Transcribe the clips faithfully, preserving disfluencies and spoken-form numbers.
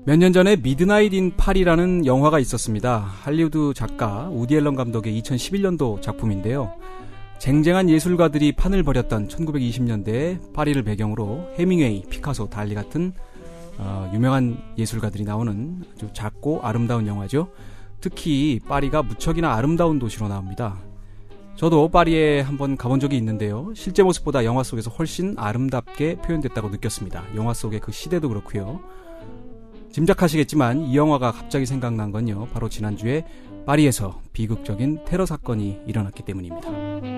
몇 년 전에 미드나잇 인 파리라는 영화가 있었습니다. 할리우드 작가 우디 앨런 감독의 이천십일 년도 작품인데요. 쟁쟁한 예술가들이 판을 벌였던 천구백이십 년대 파리를 배경으로 해밍웨이, 피카소, 달리 같은 어, 유명한 예술가들이 나오는 아주 작고 아름다운 영화죠. 특히 파리가 무척이나 아름다운 도시로 나옵니다. 저도 파리에 한번 가본 적이 있는데요. 실제 모습보다 영화 속에서 훨씬 아름답게 표현됐다고 느꼈습니다. 영화 속의 그 시대도 그렇고요. 짐작하시겠지만 이 영화가 갑자기 생각난 건요. 바로 지난주에 파리에서 비극적인 테러 사건이 일어났기 때문입니다.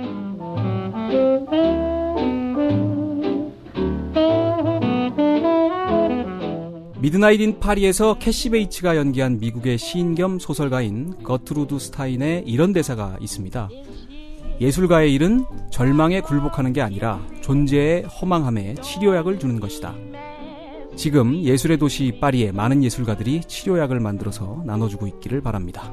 미드나잇 인 파리에서 캐시 베이츠가 연기한 미국의 시인 겸 소설가인 거트루드 스타인의 이런 대사가 있습니다. 예술가의 일은 절망에 굴복하는 게 아니라 존재의 허망함에 치료약을 주는 것이다. 지금 예술의 도시 파리에 많은 예술가들이 치료약을 만들어서 나눠주고 있기를 바랍니다.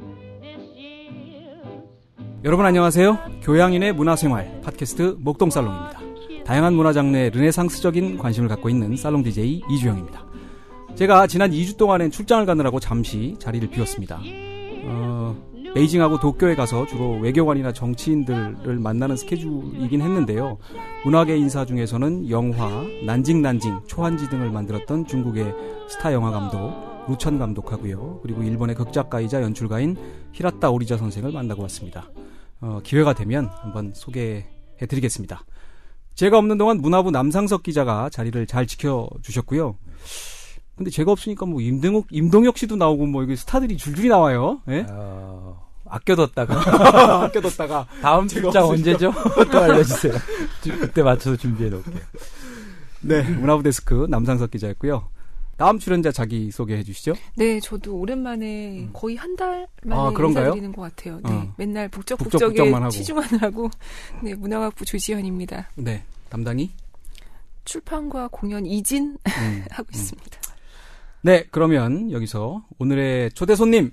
여러분 안녕하세요. 교양인의 문화생활 팟캐스트 목동살롱입니다. 다양한 문화 장르에 르네상스적인 관심을 갖고 있는 살롱 디제이 이주영입니다. 제가 지난 이 주 동안엔 출장을 가느라고 잠시 자리를 비웠습니다. 어, 베이징하고 도쿄에 가서 주로 외교관이나 정치인들을 만나는 스케줄이긴 했는데요. 문화계 인사 중에서는 영화, 난징 난징, 초한지 등을 만들었던 중국의 스타 영화 감독 루천 감독하고요. 그리고 일본의 극작가이자 연출가인 히라타 오리자 선생을 만나고 왔습니다. 어, 기회가 되면 한번 소개해드리겠습니다. 제가 없는 동안 문화부 남상석 기자가 자리를 잘 지켜주셨고요. 근데 제가 없으니까 뭐 임동혁, 임동혁 씨도 나오고 뭐 여기 스타들이 줄줄이 나와요. 예? 어, 아껴뒀다가 아껴뒀다가 다음 출장 언제죠? 또 알려주세요. 그때 맞춰서 준비해 놓을게요. 네, 문화부 데스크 남상석 기자였고요. 다음 출연자 자기 소개해 주시죠. 네, 저도 오랜만에 거의 한 달 만에 아, 인사드리는 것 같아요. 네, 어. 맨날 북적북적만 북적북적에 하고. 치중하느라고 네, 문화학부 조지현입니다. 네, 담당이 출판과 공연 이진 음, 하고 음. 있습니다. 네, 그러면 여기서 오늘의 초대 손님.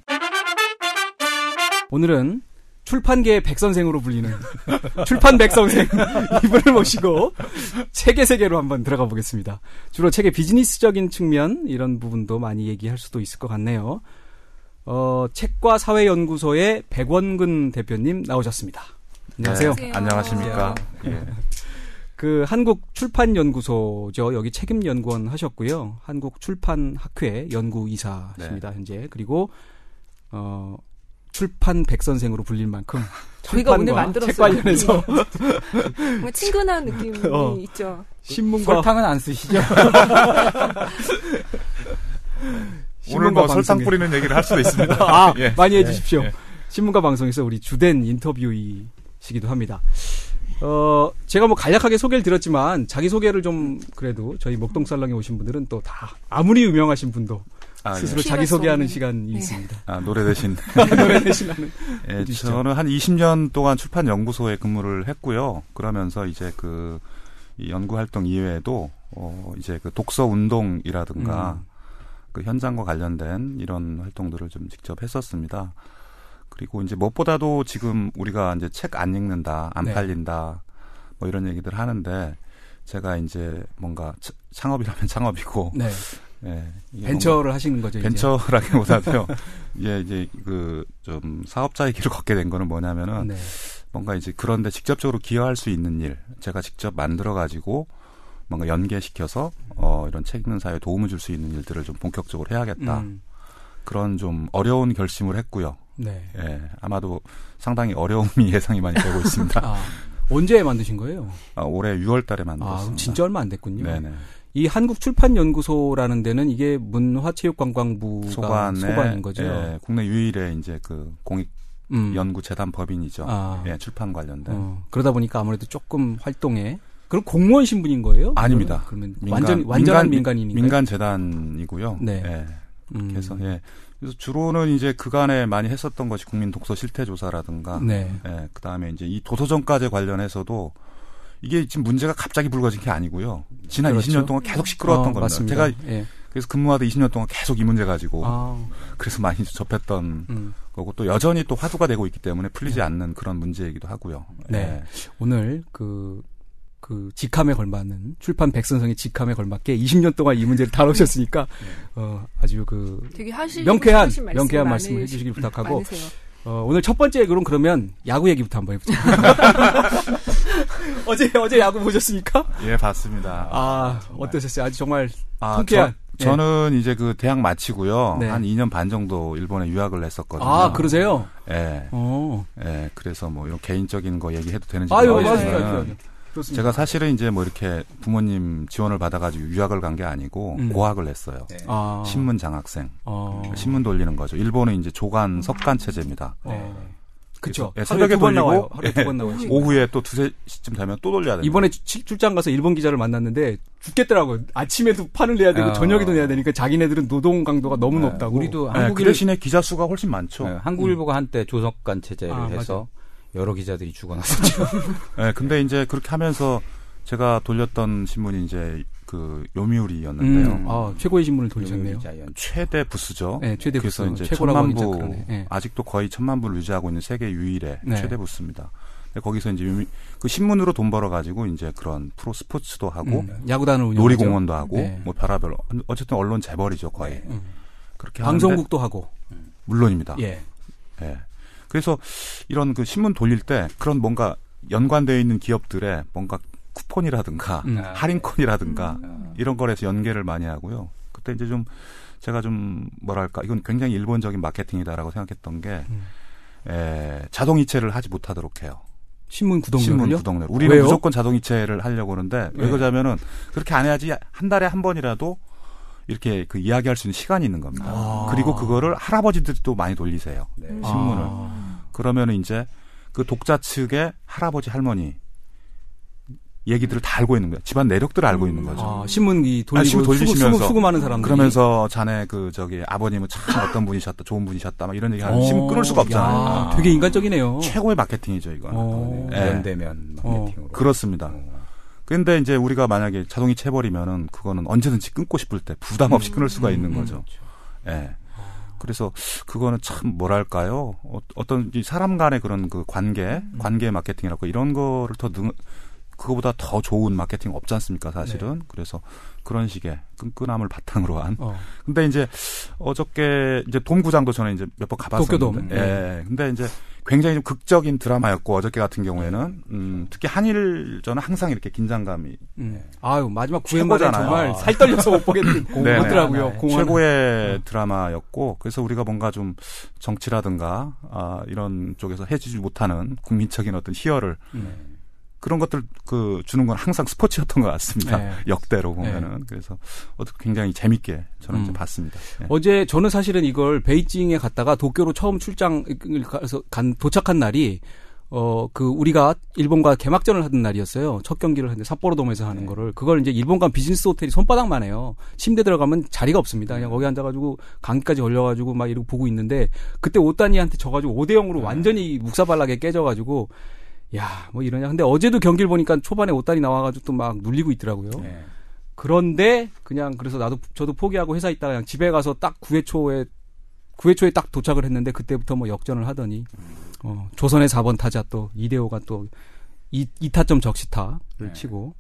오늘은 출판계의 백선생으로 불리는 출판 백선생 이분을 모시고 책의 세계로 한번 들어가 보겠습니다. 주로 책의 비즈니스적인 측면 이런 부분도 많이 얘기할 수도 있을 것 같네요. 어, 책과 사회연구소의 백원근 대표님 나오셨습니다. 안녕하세요. 네, 안녕하십니까. 예. 그 한국출판연구소죠. 여기 책임연구원 하셨고요. 한국출판학회 연구이사십니다. 네. 현재. 그리고 어, 출판 백선생으로 불릴 만큼 저희가 오늘 만들었어요. 책 관련해서 뭔가 친근한 느낌이 어, 있죠. 신문과 설탕은 안 쓰시죠? 오늘 뭐 설탕 뿌리는 얘기를 할 수도 있습니다. 아, 예. 많이 해주십시오. 예. 예. 신문과 방송에서 우리 주된 인터뷰이시기도 합니다. 어, 제가 뭐 간략하게 소개를 드렸지만 자기 소개를 좀 그래도 저희 목동살롱에 오신 분들은 또 다 아무리 유명하신 분도 아, 스스로 예. 자기 소개하는 시간이 네. 있습니다. 아, 노래 대신. 노래 대신하는. 예, 저는 한 이십 년 동안 출판연구소에 근무를 했고요. 그러면서 이제 그, 이 연구활동 이외에도, 어, 이제 그 독서 운동이라든가, 음. 그 현장과 관련된 이런 활동들을 좀 직접 했었습니다. 그리고 이제 무엇보다도 지금 우리가 이제 책 안 읽는다, 안 네. 팔린다, 뭐 이런 얘기들 하는데, 제가 이제 뭔가 창업이라면 창업이고, 네. 예, 벤처를 하시는 거죠. 벤처라기보다도요. 이제 이제 그 좀 사업자의 길을 걷게 된 거는 뭐냐면은 네. 뭔가 이제 그런데 직접적으로 기여할 수 있는 일, 제가 직접 만들어 가지고 뭔가 연계시켜서 어 이런 책 읽는 사회에 도움을 줄 수 있는 일들을 좀 본격적으로 해야겠다. 음. 그런 좀 어려운 결심을 했고요. 네. 예, 아마도 상당히 어려움이 예상이 많이 되고 있습니다. 아, 언제 만드신 거예요? 아, 올해 유월 달에 만들었습니다. 아, 그럼 진짜 얼마 안 됐군요. 네네. 이 한국출판연구소라는 데는 이게 문화체육관광부가 소관의, 소관인 거죠. 예, 국내 유일의 이제 그 공익 음. 연구재단 법인이죠. 아. 예, 출판 관련된. 어, 그러다 보니까 아무래도 조금 활동에 그럼 공무원 신분인 거예요? 아닙니다. 그러면 민간, 완전 완전한 민간, 민간인인가요? 민간 재단이고요. 네. 예. 음. 그래서 예. 그래서 주로는 이제 그간에 많이 했었던 것이 국민 독서 실태 조사라든가, 네. 예. 그 다음에 이제 이 도서정가제 관련해서도 이게 지금 문제가 갑자기 불거진 게 아니고요. 지난 그렇죠. 이십 년 동안 계속 시끄러웠던 어, 겁니다. 맞습니다. 제가 예. 그래서 근무하다 이십 년 동안 계속 이 문제 가지고 아. 그래서 많이 접했던 음. 거고 또 여전히 또 화두가 되고 있기 때문에 풀리지 네. 않는 그런 문제이기도 하고요. 네. 예. 오늘 그, 그 그 직함에 걸맞는 출판 백선성의 직함에 걸맞게 이십 년 동안 이 문제를 다루셨으니까 어, 아주 그 되게 하시, 명쾌한 하신 말씀 명쾌한 많으, 말씀을 해주시길 부탁하고 많으세요. 어, 오늘 첫 번째 그럼 그러면 야구 얘기부터 한번 해보죠. 어제 어제 야구 보셨습니까? 예, 봤습니다. 아 어떠셨어요? 아주 정말 아, 통쾌한. 저, 저는 이제 그 대학 마치고요. 네. 한 이 년 반 정도 일본에 유학을 했었거든요. 아 그러세요? 예. 어. 예, 그래서 뭐 이런 개인적인 거 얘기해도 되는지 아유 모르겠지만 맞아요. 좋습니다. 제가 사실은 이제 뭐 이렇게 부모님 지원을 받아가지고 유학을 간 게 아니고 음. 고학을 했어요. 네. 아. 신문 장학생. 어. 신문 돌리는 거죠. 일본은 이제 조간 석간 체제입니다. 어. 그쵸. 예, 하루에 새벽에 두 번 돌리고 나와요. 하루에 두 번 예, 나와요. 오후에 또 두세 시쯤 되면 또 돌려야 돼요. 이번에 출- 출장 가서 일본 기자를 만났는데 죽겠더라고요. 아침에도 판을 내야 되고 어. 저녁에도 내야 되니까 자기네들은 노동 강도가 너무 네, 높다고. 우리도 예, 한국일, 그 대신에 기자 수가 훨씬 많죠. 네, 한국일보가 한때 조석관 체제를 아, 해서 여러 기자들이 죽어났었죠. 예, 근데 이제 그렇게 하면서 제가 돌렸던 신문이 이제 그 요미우리였는데요. 음, 아, 최고의 신문을 돌리셨네요. 자이언트. 최대 부스죠. 네, 최대 그래서 부스. 이제 최고라고 천만 하긴 부 그러네. 네. 아직도 거의 천만 부를 유지하고 있는 세계 유일의 네. 최대 부스입니다. 근데 거기서 이제 요미, 그 신문으로 돈 벌어 가지고 이제 그런 프로 스포츠도 하고 음, 야구단을 운영하죠. 놀이공원도 하고 네. 뭐 별하별 어쨌든 언론 재벌이죠 거의. 음. 그렇게 하는데 방송국도 하고. 물론입니다. 예. 예. 그래서 이런 그 신문 돌릴 때 그런 뭔가 연관되어 있는 기업들의 뭔가 쿠폰이라든가 음. 할인권이라든가 음. 이런 거에서 연계를 많이 하고요. 그때 이제 좀 제가 좀 뭐랄까 이건 굉장히 일본적인 마케팅이다라고 생각했던 게 음. 에, 자동이체를 하지 못하도록 해요. 신문 구독료를요? 신문 구독료. 우리는 왜요? 무조건 자동이체를 하려고 하는데 왜 네. 그러냐면은 그렇게 안 해야지 한 달에 한 번이라도 이렇게 그 이야기할 수 있는 시간이 있는 겁니다. 아. 그리고 그거를 할아버지들이 또 많이 돌리세요. 네. 신문을. 아. 그러면은 이제 그 독자 측의 할아버지 할머니 얘기들을 다 알고 있는 거예요. 집안 내력들을 알고 있는 거죠. 아, 신문 이 돌리고 아니, 신문 수고, 돌리시면서 수고, 수고 많은 사람들. 그러면서 자네 그 저기 아버님은 참 어떤 분이셨다, 좋은 분이셨다, 막 이런 얘기하면 신문 끊을 수가 없잖아요. 야, 되게 인간적이네요. 최고의 마케팅이죠, 이건. 어. 예. 연대면 마케팅으로. 그렇습니다. 어. 근데 이제 우리가 만약에 자동이 채버리면은 그거는 언제든지 끊고 싶을 때 부담 없이 끊을 수가 있는 음. 거죠. 예. 그래서 그거는 참 뭐랄까요? 어, 어떤 이 사람 간의 그런 그 관계, 관계 마케팅이라고 이런 거를 더 능, 그거보다 더 좋은 마케팅 없지 않습니까, 사실은. 네. 그래서 그런 식의 끈끈함을 바탕으로 한. 어. 근데 이제 어저께 이제 돔구장도 저는 이제 몇 번 가봤었는데. 도쿄돔. 예. 근데 이제 굉장히 좀 극적인 드라마였고 어저께 같은 경우에는 음, 특히 한일전은 항상 이렇게 긴장감이 음. 아유, 마지막 구회 말에 최고잖아요. 정말 살 떨려서 못 보겠는 네네. 하더라고요. 네. 공헌. 최고의 어. 드라마였고 그래서 우리가 뭔가 좀 정치라든가 아, 이런 쪽에서 해주지 못하는 국민적인 어떤 희열을 음. 그런 것들 그 주는 건 항상 스포츠였던 것 같습니다. 네. 역대로 보면은 그래서 어떻게 굉장히 재밌게 저는 음. 이제 봤습니다. 네. 어제 저는 사실은 이걸 베이징에 갔다가 도쿄로 처음 출장을 가서 간 도착한 날이 어 그 우리가 일본과 개막전을 하던 날이었어요. 첫 경기를 하는데 삿포로돔에서 하는 네. 거를 그걸 이제 일본 간 비즈니스 호텔이 손바닥만 해요. 침대 들어가면 자리가 없습니다. 그냥 거기 앉아가지고 감기까지 걸려가지고 막 이러고 보고 있는데 그때 오따니한테 져가지고 오 대 영으로 네. 완전히 묵사발락에 깨져가지고 야 뭐 이러냐. 근데 어제도 경기를 보니까 초반에 오따니 나와가지고 또 막 눌리고 있더라고요. 네. 그런데 그냥 그래서 나도 저도 포기하고 회사 있다가 그냥 집에 가서 딱 구 회 초에 구 회 초에 딱 도착을 했는데 그때부터 뭐 역전을 하더니 어, 조선의 사 번 타자 또 이대호가 또 이, 이 타점 적시타를 네. 치고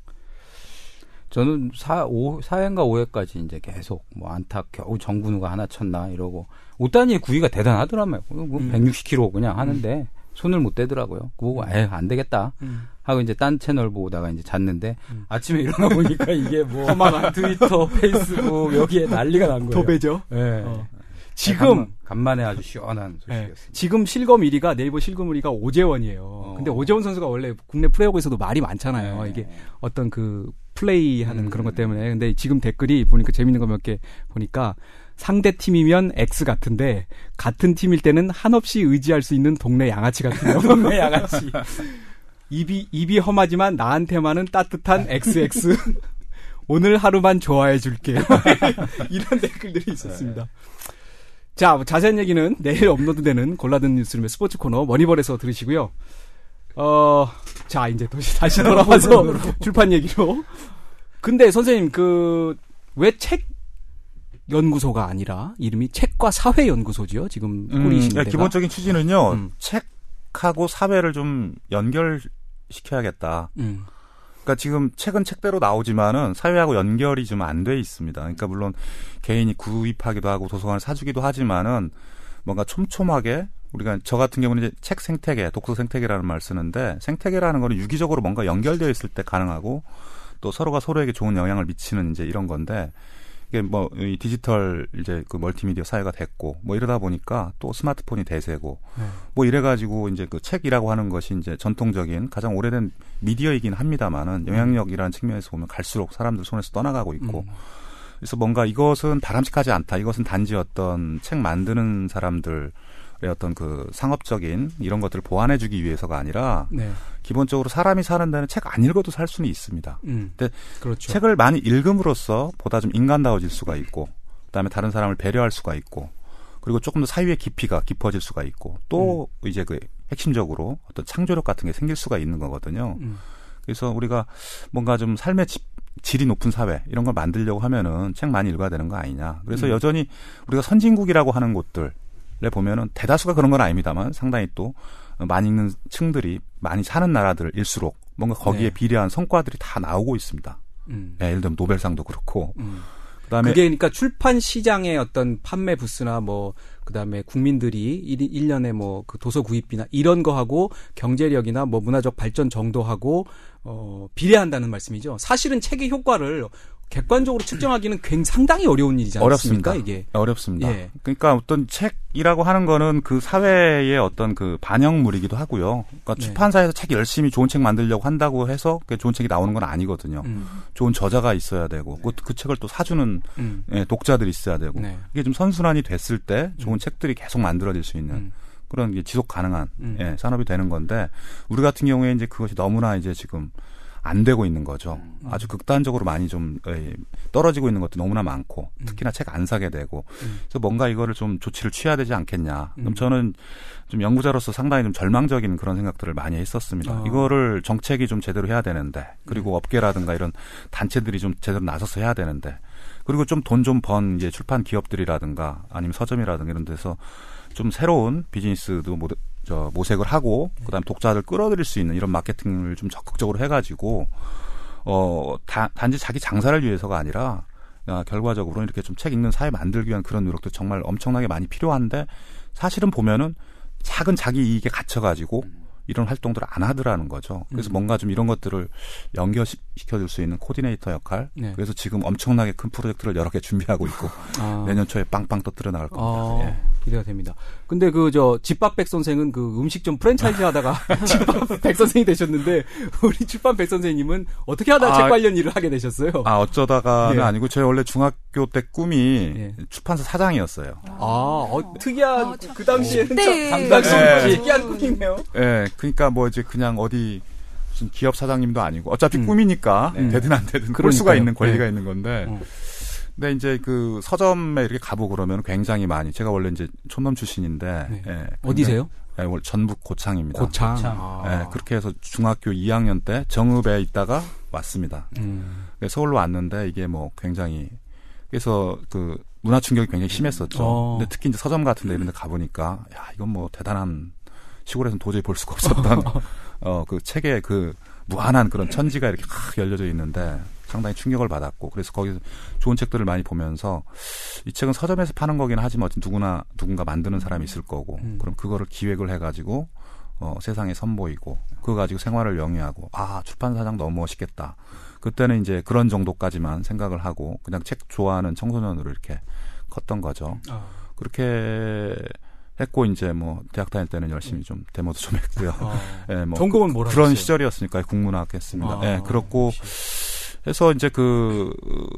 저는 사, 오, 사 회인가 오 회까지 이제 계속 뭐 안타 겨우 정근우가 하나 쳤나 이러고 오따니의 구위가 대단하더라고요. 뭐 음. 백육십 킬로미터 그냥 하는데 손을 못 대더라고요. 그거 보고 에휴 안 되겠다 음. 하고 이제 딴 채널 보다가 이제 잤는데 음. 아침에 일어나 보니까 이게 뭐 트위터, 페이스북 여기에 난리가 난 거예요. 도배죠. 네. 어. 지금 간, 간만에 아주 시원한 네, 소식이었습니다. 지금 실검 일 위가 네이버 실검 일 위가 오재원이에요. 어. 근데 오재원 선수가 원래 국내 프로야구에서도 말이 많잖아요. 네. 이게 어떤 그 플레이하는 음. 그런 것 때문에. 근데 지금 댓글이 보니까 재밌는 거 몇 개 보니까 상대 팀이면 X 같은데 같은 팀일 때는 한없이 의지할 수 있는 동네 양아치 같은 동네 양아치. 입이 입이 험하지만 나한테만은 따뜻한 엑스엑스. 오늘 하루만 좋아해 줄게. 이런 댓글들이 있었습니다. 자, 뭐 자세한 얘기는 내일 업로드되는 골라듣는 뉴스룸의 스포츠 코너 머니볼에서 들으시고요. 어, 자, 이제 다시, 다시 돌아와서 출판 얘기로. 근데 선생님, 그, 왜 책 연구소가 아니라 이름이 책과 사회 연구소지요? 지금 꾸리신 음, 데가. 기본적인 취지는요. 음. 책하고 사회를 좀 연결시켜야겠다. 음. 그러니까 지금 책은 책대로 나오지만은 사회하고 연결이 좀 안 돼 있습니다. 그러니까 물론 개인이 구입하기도 하고 도서관을 사주기도 하지만은 뭔가 촘촘하게 우리가 저 같은 경우는 이제 책 생태계, 독서 생태계라는 말 쓰는데 생태계라는 거는 유기적으로 뭔가 연결되어 있을 때 가능하고 또 서로가 서로에게 좋은 영향을 미치는 이제 이런 건데 이게 뭐 이 디지털 이제 그 멀티미디어 사회가 됐고 뭐 이러다 보니까 또 스마트폰이 대세고 네. 뭐 이래가지고 이제 그 책이라고 하는 것이 이제 전통적인 가장 오래된 미디어이긴 합니다만은 영향력이라는 측면에서 보면 갈수록 사람들 손에서 떠나가고 있고 음. 그래서 뭔가 이것은 바람직하지 않다. 이것은 단지 어떤 책 만드는 사람들 어떤 그 상업적인 이런 것들을 보완해주기 위해서가 아니라 네. 기본적으로 사람이 사는 데는 책 안 읽어도 살 수는 있습니다. 음, 근데 그렇죠. 책을 많이 읽음으로써 보다 좀 인간다워질 수가 있고 그다음에 다른 사람을 배려할 수가 있고 그리고 조금 더 사유의 깊이가 깊어질 수가 있고 또 음. 이제 그 핵심적으로 어떤 창조력 같은 게 생길 수가 있는 거거든요. 음. 그래서 우리가 뭔가 좀 삶의 집, 질이 높은 사회 이런 걸 만들려고 하면은 책 많이 읽어야 되는 거 아니냐. 그래서 음. 여전히 우리가 선진국이라고 하는 곳들 보면은 대다수가 그런 건 아닙니다만 상당히 또 많이 읽는 층들이 많이 사는 나라들일수록 뭔가 거기에 네. 비례한 성과들이 다 나오고 있습니다. 음. 네, 예를 들면 노벨상도 그렇고. 음. 그다음에 그게 그러니까 출판 시장의 어떤 판매 부스나 뭐 그다음에 국민들이 일 년에 뭐 그 도서 구입비나 이런 거하고 경제력이나 뭐 문화적 발전 정도하고 어 비례한다는 말씀이죠. 사실은 책의 효과를 객관적으로 측정하기는 굉장히 상당히 어려운 일이지 않습니까? 어렵습니다. 이게 어렵습니다. 예. 그러니까 어떤 책이라고 하는 거는 그 사회의 어떤 그 반영물이기도 하고요. 그러니까 네. 출판사에서 책 열심히 좋은 책 만들려고 한다고 해서 그 좋은 책이 나오는 건 아니거든요. 음. 좋은 저자가 있어야 되고 그, 그 책을 또 사주는 음. 예, 독자들이 있어야 되고 네. 이게 좀 선순환이 됐을 때 좋은 음. 책들이 계속 만들어질 수 있는 음. 그런 게 지속 가능한 음. 예, 산업이 되는 건데 우리 같은 경우에 이제 그것이 너무나 이제 지금 안 되고 있는 거죠. 음. 아주 극단적으로 많이 좀 떨어지고 있는 것도 너무나 많고 특히나 음. 책 안 사게 되고 음. 그래서 뭔가 이거를 좀 조치를 취해야 되지 않겠냐. 음. 그럼 저는 좀 연구자로서 상당히 좀 절망적인 그런 생각들을 많이 했었습니다. 어. 이거를 정책이 좀 제대로 해야 되는데 그리고 음. 업계라든가 이런 단체들이 좀 제대로 나서서 해야 되는데 그리고 좀 돈 좀 번 이제 출판 기업들이라든가 아니면 서점이라든가 이런 데서 좀 새로운 비즈니스도 모, 저, 모색을 하고, 그 다음에 독자들 끌어들일 수 있는 이런 마케팅을 좀 적극적으로 해가지고, 어, 다, 단지 자기 장사를 위해서가 아니라, 아, 결과적으로 이렇게 좀 책 읽는 사회 만들기 위한 그런 노력도 정말 엄청나게 많이 필요한데, 사실은 보면은 작은 자기 이익에 갇혀가지고, 이런 활동들을 안 하더라는 거죠. 그래서 음. 뭔가 좀 이런 것들을 연결시켜줄 수 있는 코디네이터 역할. 네. 그래서 지금 엄청나게 큰 프로젝트를 여러 개 준비하고 있고 아. 내년 초에 빵빵 터뜨려 나갈 겁니다. 아. 예. 기대가 됩니다. 근데 그 저 집밥 백 선생은 그 음식점 프랜차이즈 하다가 집밥 백 선생이 되셨는데 우리 출판 백 선생님은 어떻게 하다 아. 책 관련 일을 하게 되셨어요? 아 어쩌다가는 예. 아니고 제가 원래 중학교 때 꿈이 예. 출판사 사장이었어요. 아 어, 특이한 아, 그 당시에는 네. 당당시 네. 특이한 꿈이네요. 예. 네. 그러니까 뭐 이제 그냥 어디 무슨 기업 사장님도 아니고 어차피 음. 꿈이니까 네. 되든 안 되든 볼 수가 있는 권리가 네. 있는 건데. 어. 근데 이제 그 서점에 이렇게 가보고 그러면 굉장히 많이 제가 원래 이제 촌놈 출신인데 네. 예, 어디세요? 예, 원래 전북 고창입니다. 고창. 아. 예, 그렇게 해서 중학교 이 학년 때 정읍에 있다가 왔습니다. 음. 서울로 왔는데 이게 뭐 굉장히 그래서 그 문화 충격이 굉장히 심했었죠. 어. 근데 특히 이제 서점 같은데 이런 데 가보니까 야 이건 뭐 대단한 시골에서는 도저히 볼 수가 없었던 어, 그 책에 그 무한한 그런 천지가 이렇게 확 열려져 있는데 상당히 충격을 받았고 그래서 거기서 좋은 책들을 많이 보면서 이 책은 서점에서 파는 거긴 하지만 누구나 누군가 만드는 사람이 있을 거고 음. 그럼 그거를 기획을 해가지고 어, 세상에 선보이고 그거 가지고 생활을 영위하고 아 출판사장 너무 멋있겠다. 그때는 이제 그런 정도까지만 생각을 하고 그냥 책 좋아하는 청소년으로 이렇게 컸던 거죠. 아. 그렇게 했고 이제 뭐 대학 다닐 때는 열심히 좀 데모도 좀 했고요. 아. 예, 뭐 전공은 뭐라 그런 했어요? 시절이었으니까 국문학 했습니다. 아. 예, 그렇고 해서 이제 그,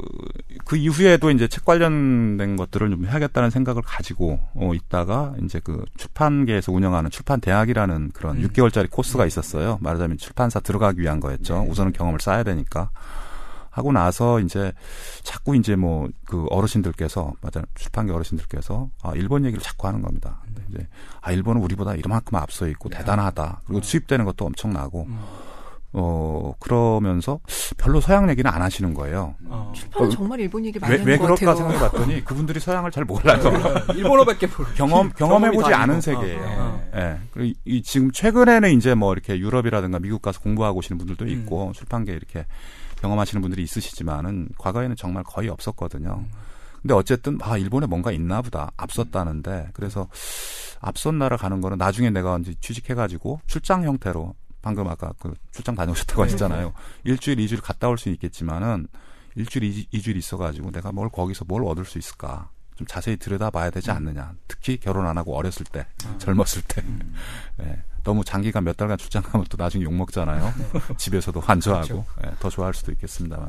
그 이후에도 이제 책 관련된 것들을 좀 해야겠다는 생각을 가지고 어, 있다가 이제 그 출판계에서 운영하는 출판대학이라는 그런 음. 육 개월짜리 코스가 있었어요. 말하자면 출판사 들어가기 위한 거였죠. 네. 우선은 경험을 쌓아야 되니까. 하고 나서 이제 자꾸 이제 뭐 그 어르신들께서, 맞아요. 출판계 어르신들께서 아, 일본 얘기를 자꾸 하는 겁니다. 근데 이제 아, 일본은 우리보다 이만큼 앞서 있고 네. 대단하다. 그리고 수입되는 것도 엄청나고. 음. 어, 그러면서 별로 서양 얘기는 안 하시는 거예요. 어. 출판은 정말 일본 얘기 많이 왜, 하는 왜 것 그럴까 같아요. 생각해 봤더니 그분들이 서양을 잘 몰라요. 일본어밖에 모르. 경험, 경험해보지 경험이 않은 다르고. 세계예요. 어. 예. 네. 그리고 이, 지금 최근에는 이제 뭐 이렇게 유럽이라든가 미국 가서 공부하고 오시는 분들도 있고, 음. 출판계 이렇게 경험하시는 분들이 있으시지만은 과거에는 정말 거의 없었거든요. 음. 근데 어쨌든, 아, 일본에 뭔가 있나 보다. 앞섰다는데. 그래서 앞선 나라 가는 거는 나중에 내가 이제 취직해가지고 출장 형태로 방금 아까 그 출장 다녀오셨다고 하셨잖아요. 네. 일주일, 이주일 갔다 올 수는 있겠지만은 일주일, 이주, 이주일 있어가지고 내가 뭘 거기서 뭘 얻을 수 있을까. 좀 자세히 들여다봐야 되지 않느냐. 특히 결혼 안 하고 어렸을 때, 아. 젊었을 때. 음. 네. 너무 장기간 몇 달간 출장 가면 또 나중에 욕먹잖아요. 네. 집에서도 환저하고. 그렇죠. 네. 더 좋아할 수도 있겠습니다만.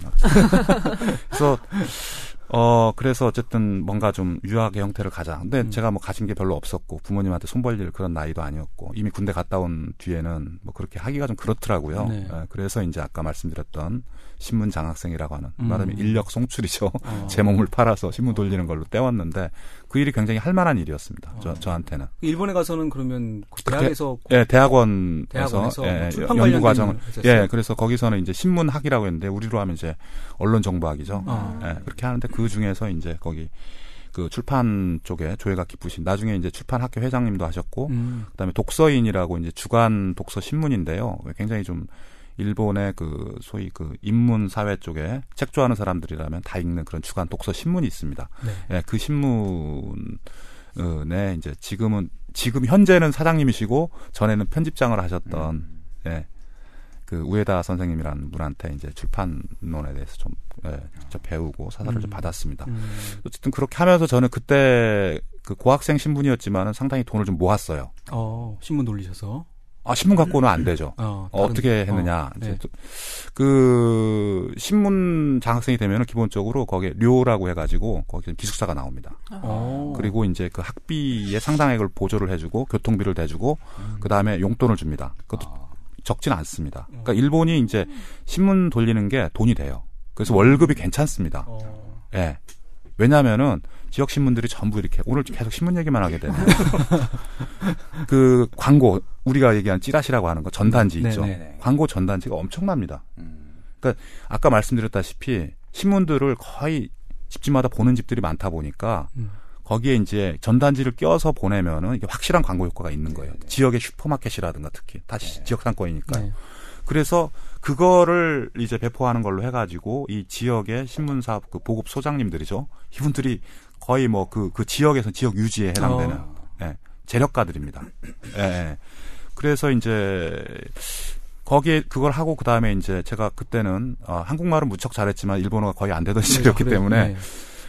그래서 어, 그래서 어쨌든 뭔가 좀 유학의 형태를 가자. 근데 음. 제가 뭐 가진 게 별로 없었고 부모님한테 손 벌릴 그런 나이도 아니었고 이미 군대 갔다 온 뒤에는 뭐 그렇게 하기가 좀 그렇더라고요. 네. 예, 그래서 이제 아까 말씀드렸던 신문 장학생이라고 하는 음. 말하면 인력 송출이죠. 어. 제 몸을 팔아서 신문 돌리는 걸로 때웠는데 그 일이 굉장히 할 만한 일이었습니다. 어. 저, 저한테는. 일본에 가서는 그러면 대학에서 예, 네, 대학원에서, 대학원에서 예, 출판 연구 과정을 했었어요? 예, 그래서 거기서는 이제 신문학이라고 했는데 우리로 하면 이제 언론 정보학이죠. 어. 예, 그렇게 하는데 그 중에서 이제 거기 그 출판 쪽에 조예가 깊으신 나중에 이제 출판학교 회장님도 하셨고 음. 그다음에 독서인이라고 이제 주간 독서 신문인데요. 굉장히 좀 일본의 그 소위 그 인문 사회 쪽에 책 좋아하는 사람들이라면 다 읽는 그런 주간 독서 신문이 있습니다. 네. 예, 그 신문에 이제 지금은 지금 현재는 사장님이시고 전에는 편집장을 하셨던 음. 예. 그 우에다 선생님이라는 분한테 이제 출판론에 대해서 좀 예, 직접 배우고 사사를 음. 좀 받았습니다. 음. 어쨌든 그렇게 하면서 저는 그때 그 고학생 신분이었지만은 상당히 돈을 좀 모았어요. 어, 신문 돌리셔서. 아, 신문 갖고는 안 되죠. 어, 다른, 어떻게 했느냐. 어, 네. 그, 신문 장학생이 되면은 기본적으로 거기에 료라고 해가지고 거기 기숙사가 나옵니다. 어. 그리고 이제 그 학비의 상당액을 보조를 해주고 교통비를 대주고 음. 그 다음에 용돈을 줍니다. 그것도 아. 적진 않습니다. 그러니까 일본이 이제 신문 돌리는 게 돈이 돼요. 그래서 월급이 괜찮습니다. 어. 예. 네. 왜냐면은 지역 신문들이 전부 이렇게 오늘 계속 신문 얘기만 하게 되네요. 그 광고 우리가 얘기한 찌라시라고 하는 거 전단지 있죠. 네네네. 광고 전단지가 엄청납니다. 음. 그러니까 아까 말씀드렸다시피 신문들을 거의 집집마다 보는 집들이 많다 보니까 음. 거기에 이제 전단지를 껴서 보내면은 이게 확실한 광고 효과가 있는 거예요. 네네. 지역의 슈퍼마켓이라든가 특히 다 네. 지역 상권이니까요. 네. 그래서 그거를 이제 배포하는 걸로 해가지고 이 지역의 신문사 그 보급 소장님들이죠. 이분들이 거의 뭐 그 그 지역에서 지역 유지에 해당되는 어. 예, 재력가들입니다. 예, 예. 그래서 이제 거기에 그걸 하고 그 다음에 이제 제가 그때는 어, 한국말은 무척 잘했지만 일본어가 거의 안 되던 시절이었기 네, 때문에 네.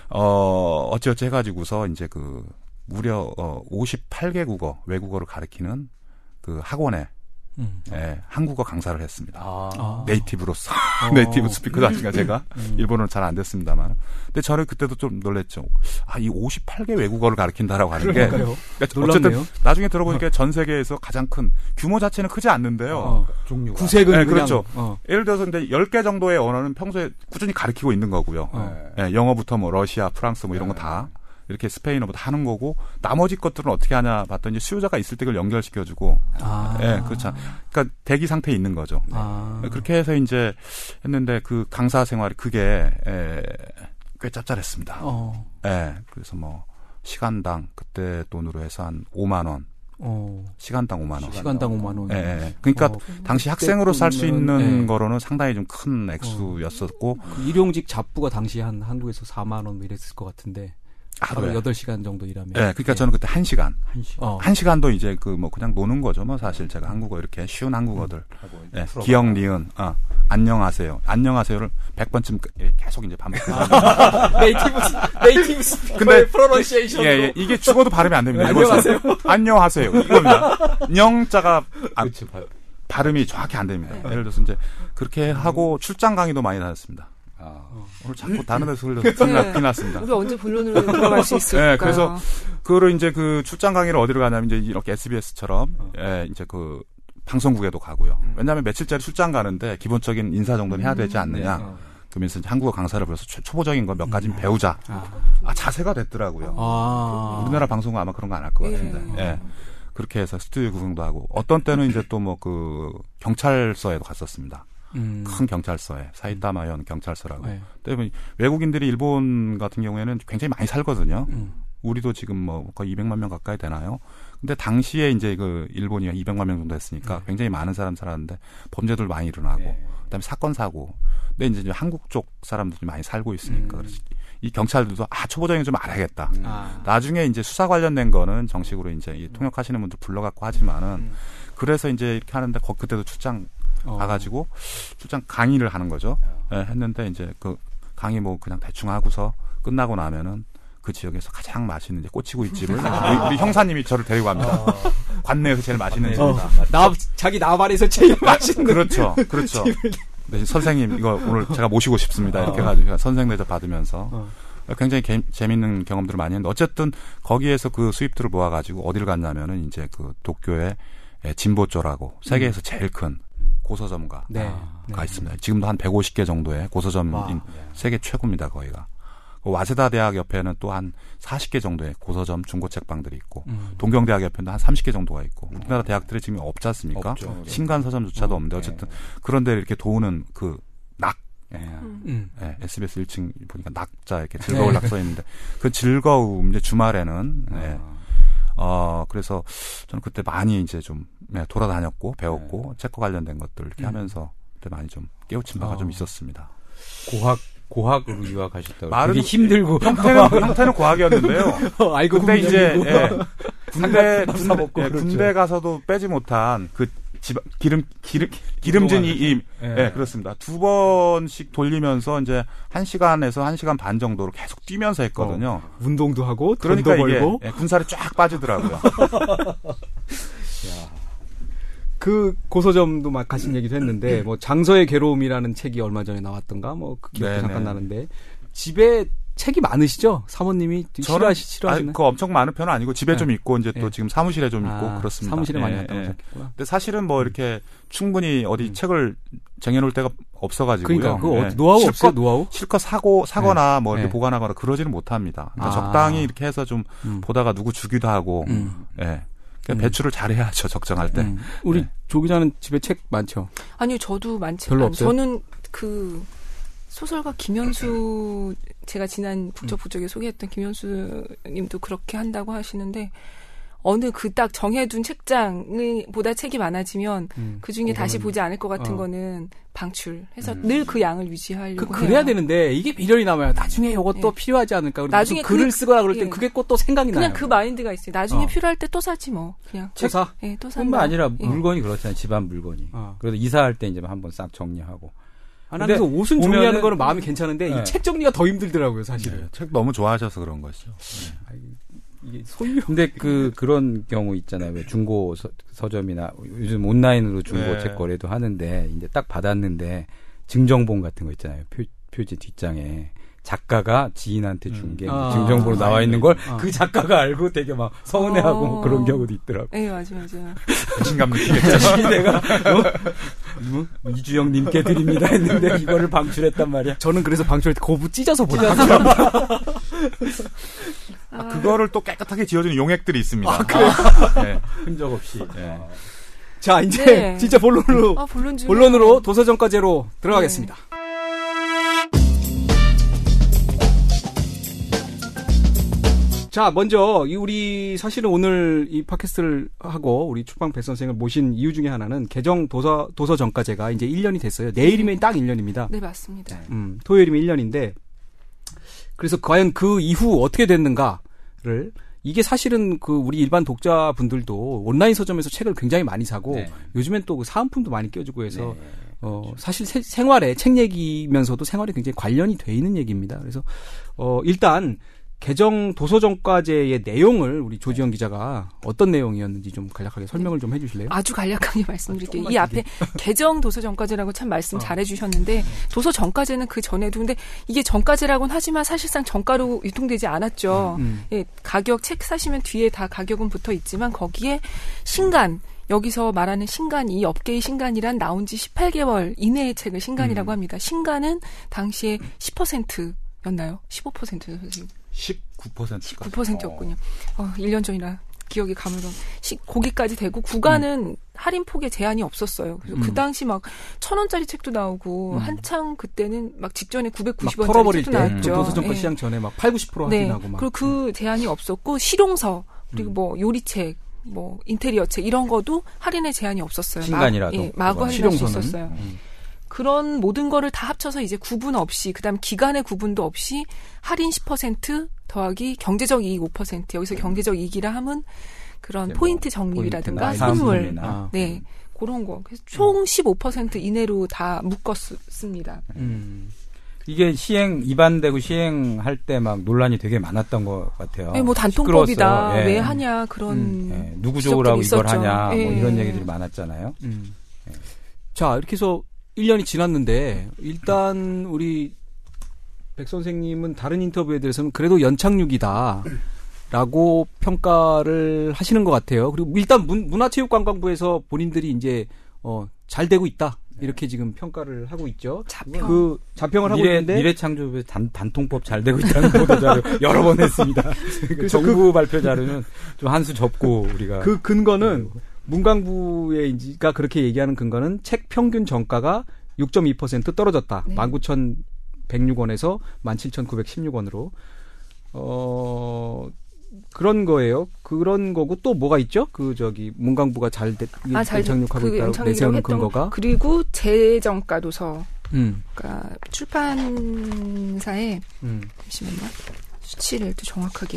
어 어찌어찌 해가지고서 이제 그 무려 어, 오십팔 개 국어 외국어를 가르치는 그 학원에 음. 예, 한국어 강사를 했습니다. 아. 네이티브로서. 어. 네이티브 스피커도 아니까 제가 음. 일본어는 잘 안 됐습니다만. 근데 저는 그때도 좀 놀랬죠. 아, 이 오십팔 개 외국어를 가르친다라고 하는 게. 그러니까 어쨌든 나중에 들어보니까 어. 전 세계에서 가장 큰 규모 자체는 크지 않는데요. 어. 종류가. 구색은 네, 그렇죠. 어. 예를 들어서 근데 열 개 정도의 언어는 평소에 꾸준히 가르치고 있는 거고요. 어. 예, 영어부터 뭐 러시아, 프랑스 뭐 이런 거 다. 이렇게 스페인어부터 하는 거고 나머지 것들은 어떻게 하냐 봤더니 수요자가 있을 때 그걸 연결시켜주고 아. 예, 그렇죠. 그러니까 대기 상태에 있는 거죠. 아. 그렇게 해서 이제 했는데 그 강사 생활이 그게 예, 꽤 짭짤했습니다. 어. 예, 그래서 뭐 시간당 그때 돈으로 해서 한 오만 원. 어. 시간당 오만 원. 시간당 오만 원. 예, 예. 그러니까 어, 당시 학생으로 살 수 있는 예. 거로는 상당히 좀 큰 액수였었고 어. 그 일용직 잡부가 당시 한 한국에서 사만 원 이랬을 것 같은데. 하루 여덟 시간 정도 일하면. 네, 그러니까 네. 저는 그때 한 시간. 한 시간. 어. 한 시간도 이제 그 뭐 그냥 노는 거죠. 뭐 사실 제가 한국어 이렇게 쉬운 한국어들. 음, 네, 기억, 니은, 어, 안녕하세요. 안녕하세요를 백 번쯤 계속 이제 반복해서. 아, 네이티브, 네이티브 스피커의 프로넌시에이션으로. 예, 예, 이게 죽어도 발음이 안 됩니다. 안녕하세요. 안녕하세요. 이겁니다. 영자가 아, 발음이 정확히 안 됩니다. 네. 예를 들어서 이제 그렇게 하고 출장 강의도 많이 다녔습니다. 아, 오늘 자꾸 다른 데서 흘려서 큰일 났습니다. 우리가 언제 본론으로 들어갈 수 있을까? 네, 그래서 그거를 이제 그 출장 강의를 어디로 가냐면 이제 이렇게 에스비에스처럼 어. 예, 이제 그 방송국에도 가고요. 음. 왜냐하면 며칠짜리 출장 가는데 기본적인 인사 정도는 해야 되지 않느냐. 음. 그러면서 이제 한국어 강사를 불러서 초보적인 거 몇 가지 음. 배우자. 아. 아, 자세가 됐더라고요. 아. 우리나라 방송은 아마 그런 거 안 할 것 같은데. 예. 예. 그렇게 해서 스튜디오 구경도 하고 어떤 때는 이제 또 뭐 그 경찰서에도 갔었습니다. 음. 큰 경찰서에 사이타마현 경찰서라고. 네. 때문에 외국인들이 일본 같은 경우에는 굉장히 많이 살거든요. 음. 우리도 지금 뭐 거의 이백만 명 가까이 되나요? 근데 당시에 이제 그 일본이 이백만 명 정도 됐으니까 네. 굉장히 많은 사람 살았는데 범죄들 많이 일어나고 네. 그다음에 사건 사고. 근데 이제 한국 쪽 사람들이 많이 살고 있으니까 음. 그래서 이 경찰들도 아 초보적인 좀 알아야겠다. 음. 아. 나중에 이제 수사 관련된 거는 정식으로 이제 이 통역하시는 분들 불러갖고 하지만은 음. 그래서 이제 이렇게 하는데 거 그때도 출장 어. 가가지고 출장 강의를 하는 거죠. 예, 했는데 이제 그 강의 뭐 그냥 대충 하고서 끝나고 나면은 그 지역에서 가장 맛있는 이제 꼬치구이집을 우리, 우리 형사님이 저를 데리고 갑니다. 어. 관내에서 제일 맛있는 어. 집이다. 나 자기 나발에서 제일 맛있는 그렇죠, 그렇죠. 네, 선생님 이거 오늘 제가 모시고 싶습니다. 이렇게 해가지고 선생 대접 받으면서 어. 굉장히 개, 재밌는 경험들을 많이 했는데 어쨌든 거기에서 그 수입들을 모아가지고 어디를 갔냐면은 이제 그 도쿄에 진보조라고 세계에서 제일 큰 고서점가가 네. 네. 있습니다. 지금도 한 백오십 개 정도의 고서점인 와. 세계 최고입니다. 거기가. 와세다 대학 옆에는 또 한 사십 개 정도의 고서점 중고책방들이 있고 음. 동경대학 옆에는 한 삼십 개 정도가 있고 우리나라 대학들이 지금 없지 않습니까? 없죠. 신간 서점조차도 어. 없는데 어쨌든 그런데 이렇게 도우는 그 낙. 예. 음. 예, 에스비에스 일 층 보니까 낙자 이렇게 즐거울 낙 써 있는데 그 즐거움 이제 주말에는 예. 어 그래서 저는 그때 많이 이제 좀 예, 돌아다녔고 배웠고 네. 책과 관련된 것들 이렇게 음. 하면서 그때 많이 좀 깨우친 바가 어. 좀 있었습니다. 고학 고학으로 유학하셨다고. 말은- 되게 힘들고 형태는 형태는 고학이었는데요. 어, 알고 그때 이제 보면 예, 군대 삼겹 군대, 먹고 예, 그렇죠. 군대 가서도 빼지 못한 그 집, 기름 기름 기름진 이, 이 예. 예, 그렇습니다. 두 번씩 돌리면서 이제 한 시간에서 한 시간 반 정도로 계속 뛰면서 했거든요. 운동도 하고 그러니까 돈도 이게 벌고 예, 군살이 쫙 빠지더라고요. 그 고서점도 막 가신 얘기도 했는데 뭐 장서의 괴로움이라는 책이 얼마 전에 나왔던가 뭐 그 기억도 네네. 잠깐 나는데 집에 책이 많으시죠? 사모님이 싫어하시 싫어하시는? 아, 그 엄청 많은 편은 아니고 집에 네. 좀 있고 이제 또 예. 지금 사무실에 좀 있고 아, 그렇습니다. 사무실에 많이 갔다 예, 예. 오셨구나. 근데 사실은 뭐 이렇게 충분히 어디 음. 책을 쟁여놓을 데가 없어가지고요. 그러니까 그 예. 어, 노하우 실컷, 없어요? 노하우? 실컷 사고 사거나 뭐 이렇게 네. 보관하거나 그러지는 못합니다. 그러니까 아. 적당히 이렇게 해서 좀 음. 보다가 누구 주기도 하고, 음. 예. 그러니까 음. 배출을 잘해야죠 적정할 때. 음. 우리 네. 조 기자는 집에 책 많죠? 아니요, 저도 많지. 별로 아니, 없어요? 저는 그 소설가 김현수 제가 지난 북적 북적에 소개했던 김현수님도 그렇게 한다고 하시는데 어느 그 딱 정해둔 책장이 보다 책이 많아지면 음. 그 중에 다시 그거는- 보지 않을 것 같은 어. 거는 방출해서 음. 늘 그 양을 유지하려고 그, 해요. 그래야 되는데 이게 미련이 남아요. 나중에 이것도 예. 필요하지 않을까? 그리고 나중에 무슨 글을 그- 쓰거나 그럴 땐 예. 그게 또 생각이 그냥 나요. 그 마인드가 있어요. 나중에 어. 필요할 때 또 사지 뭐. 그냥. 책 사? 예, 또 산다. 뿐만 아니라 예. 물건이 그렇잖아요. 집안 물건이. 어. 그래서 이사할 때 이제 한번 싹 정리하고. 아, 나는 그래서 옷은 보면은- 정리하는 거는 마음이 괜찮은데 네. 이 책 정리가 더 힘들더라고요, 사실은. 네, 책 너무 좋아하셔서 그런 것이죠. 이게 소유. 근데 그 그런 경우 있잖아요. 왜 중고 서, 서점이나 요즘 온라인으로 중고 네. 책 거래도 하는데 이제 딱 받았는데 증정본 같은 거 있잖아요. 표, 표지 뒷장에 작가가 지인한테 준 게 음. 아. 증정본으로 나와 있는 걸 그 아. 작가가 알고 되게 막 서운해하고 어. 뭐 그런 경우도 있더라고. 예, 맞아, 맞아. 배신감 느끼겠죠. 자식이 내가 어? 뭐? 이주영님께 드립니다 했는데 이거를 방출했단 말이야. 저는 그래서 방출할 때 거부 찢어서 보다. 아, 그거를 또 깨끗하게 지어주는 용액들이 있습니다. 아, 그래요? 네. 흔적 없이. 네. 자, 이제 네. 진짜 본론으로 아, 본론 중에. 본론으로 도서정가제로 들어가겠습니다. 자, 먼저 이 우리 사실은 오늘 이 팟캐스트를 하고 우리 출판 배 선생을 모신 이유 중에 하나는 개정 도서 도서정가제가 이제 일 년이 됐어요. 내일이면 딱 일 년입니다. 네, 맞습니다. 음, 토요일이면 일 년인데 그래서 과연 그 이후 어떻게 됐는가를 이게 사실은 그 우리 일반 독자분들도 온라인 서점에서 책을 굉장히 많이 사고 네. 요즘엔 또 그 사은품도 많이 껴주고 해서 네. 어 사실 세, 생활에 책 얘기면서도 생활에 굉장히 관련이 돼 있는 얘기입니다. 그래서 어 일단 개정 도서정가제의 내용을 우리 조지영 기자가 어떤 내용이었는지 좀 간략하게 설명을 좀 해주실래요? 아주 간략하게 말씀드릴게요. 조금만 이 앞에 개정 도서정가제라고 참 말씀 어. 잘해주셨는데 도서정가제는 그 전에도 근데 이게 정가제라고는 하지만 사실상 정가로 유통되지 않았죠. 음. 예, 가격 책 사시면 뒤에 다 가격은 붙어 있지만 거기에 신간 여기서 말하는 신간, 이 업계의 신간이란 나온 지 십팔 개월 이내의 책을 신간이라고 음. 합니다. 신간은 당시에 십 퍼센트였나요? 십오 퍼센트 선생님. 십구 퍼센트. 구 퍼센트였군요. 어, 일 년 전이라 기억이 가물가물. 거기까지 되고 구간은 음. 할인 폭에 제한이 없었어요. 그래서 음. 그 당시 막 천 원짜리 책도 나오고 음. 한창 그때는 막 직전에 구백구십 원짜리 책도 나왔죠. 도서정가 네. 시장 전에 막 팔, 구십 퍼센트 네. 할인하고 막. 그리고 그 제한이 없었고 실용서 그리고 음. 뭐 요리책, 뭐 인테리어 책 이런 거도 할인의 제한이 없었어요. 신간이라도. 마, 예, 마구 할인할 수 있었어요. 음. 그런 모든 거를 다 합쳐서 이제 구분 없이 그다음 기간의 구분도 없이 할인 십 퍼센트 더하기 경제적 이익 오 퍼센트 여기서 경제적 이익이라 함은 그런 뭐 포인트 적립이라든가 포인트나 선물 아. 네 그런 거 그래서 총 십오 퍼센트 이내로 다 묶었습니다. 음. 이게 시행 위반되고 시행할 때 막 논란이 되게 많았던 것 같아요. 네, 뭐 단통법이다. 예. 왜 하냐 그런 음. 예. 누구 좋으라고 이걸 하냐 예. 뭐 이런 얘기들이 많았잖아요. 음. 예. 자 이렇게 해서 일 년이 지났는데 일단 우리 백 선생님은 다른 인터뷰에 대해서는 그래도 연착륙이다 라고 평가를 하시는 것 같아요. 그리고 일단 문, 문화체육관광부에서 본인들이 이제 어, 잘 되고 있다 이렇게 지금 평가를 하고 있죠. 자평. 그 자평을 하고 미래, 있는데 미래창조부의 단, 단통법 잘 되고 있다는 보도자료 여러 번 했습니다. 정부 그, 발표 자료는 좀 한 수 접고 우리가 그 근거는 문광부가 그렇게 얘기하는 근거는 책 평균 정가가 육 점 이 퍼센트 떨어졌다. 네. 만 구천백육 원에서 만 칠천구백십육 원으로. 어, 그런 거예요. 그런 거고 또 뭐가 있죠? 그 저기 문광부가 잘 대, 아, 잘 연착륙하고 그 있다고 내세우는 근거가. 그리고 재정가 도서. 음. 그러니까 출판사에 음. 잠시만요. 수치를 또 정확하게.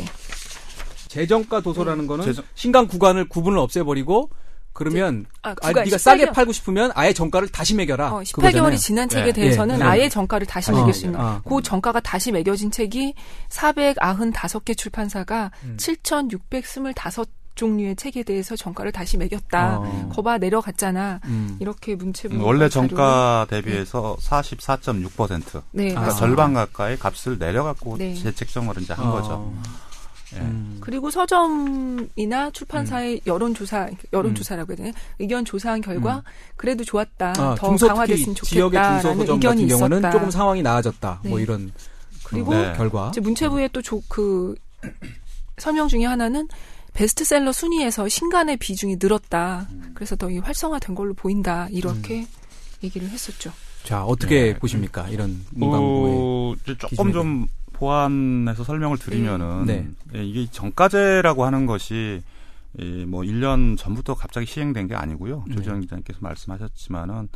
재정가 도서라는 거는 재정... 신간 구간을 구분을 없애버리고 그러면 아, 아, 네가 싸게 개월... 팔고 싶으면 아예 정가를 다시 매겨라. 어, 십팔 개월이 그거잖아요. 지난 책에 네. 대해서는 네. 아예 정가를 다시 어, 매길 수 있는. 어. 그 정가가 다시 매겨진 책이 사백구십오 개 출판사가 음. 칠천육백이십오 종류의 책에 대해서 정가를 다시 매겼다. 어. 거봐 내려갔잖아. 음. 이렇게 문체부 음, 원래 정가 대비해서 네. 사십사 점 육 퍼센트. 네, 그러니까 아. 절반 가까이 값을 내려갖고 네. 재책정을 이제 한 어. 거죠. 예. 음. 그리고 서점이나 출판사의 음. 여론조사, 여론조사라고 해야 되나? 의견 조사한 결과 음. 그래도 좋았다. 아, 더 중소, 강화됐으면 지역의 좋겠다라는 중소서점 의견이 같은 경우는 있었다. 조금 상황이 나아졌다. 네. 뭐 이런 그리고 어, 결과. 이제 문체부의 또 그 설명 중에 하나는 베스트셀러 순위에서 신간의 비중이 늘었다. 음. 그래서 더 활성화된 걸로 보인다. 이렇게 음. 얘기를 했었죠. 자 어떻게 네. 보십니까? 이런 문광부의 어, 조금 좀 보완해서 설명을 드리면은 네. 예, 이게 정가제라고 하는 것이 예, 뭐 일 년 전부터 갑자기 시행된 게 아니고요. 네. 조지현 기자님께서 말씀하셨지만은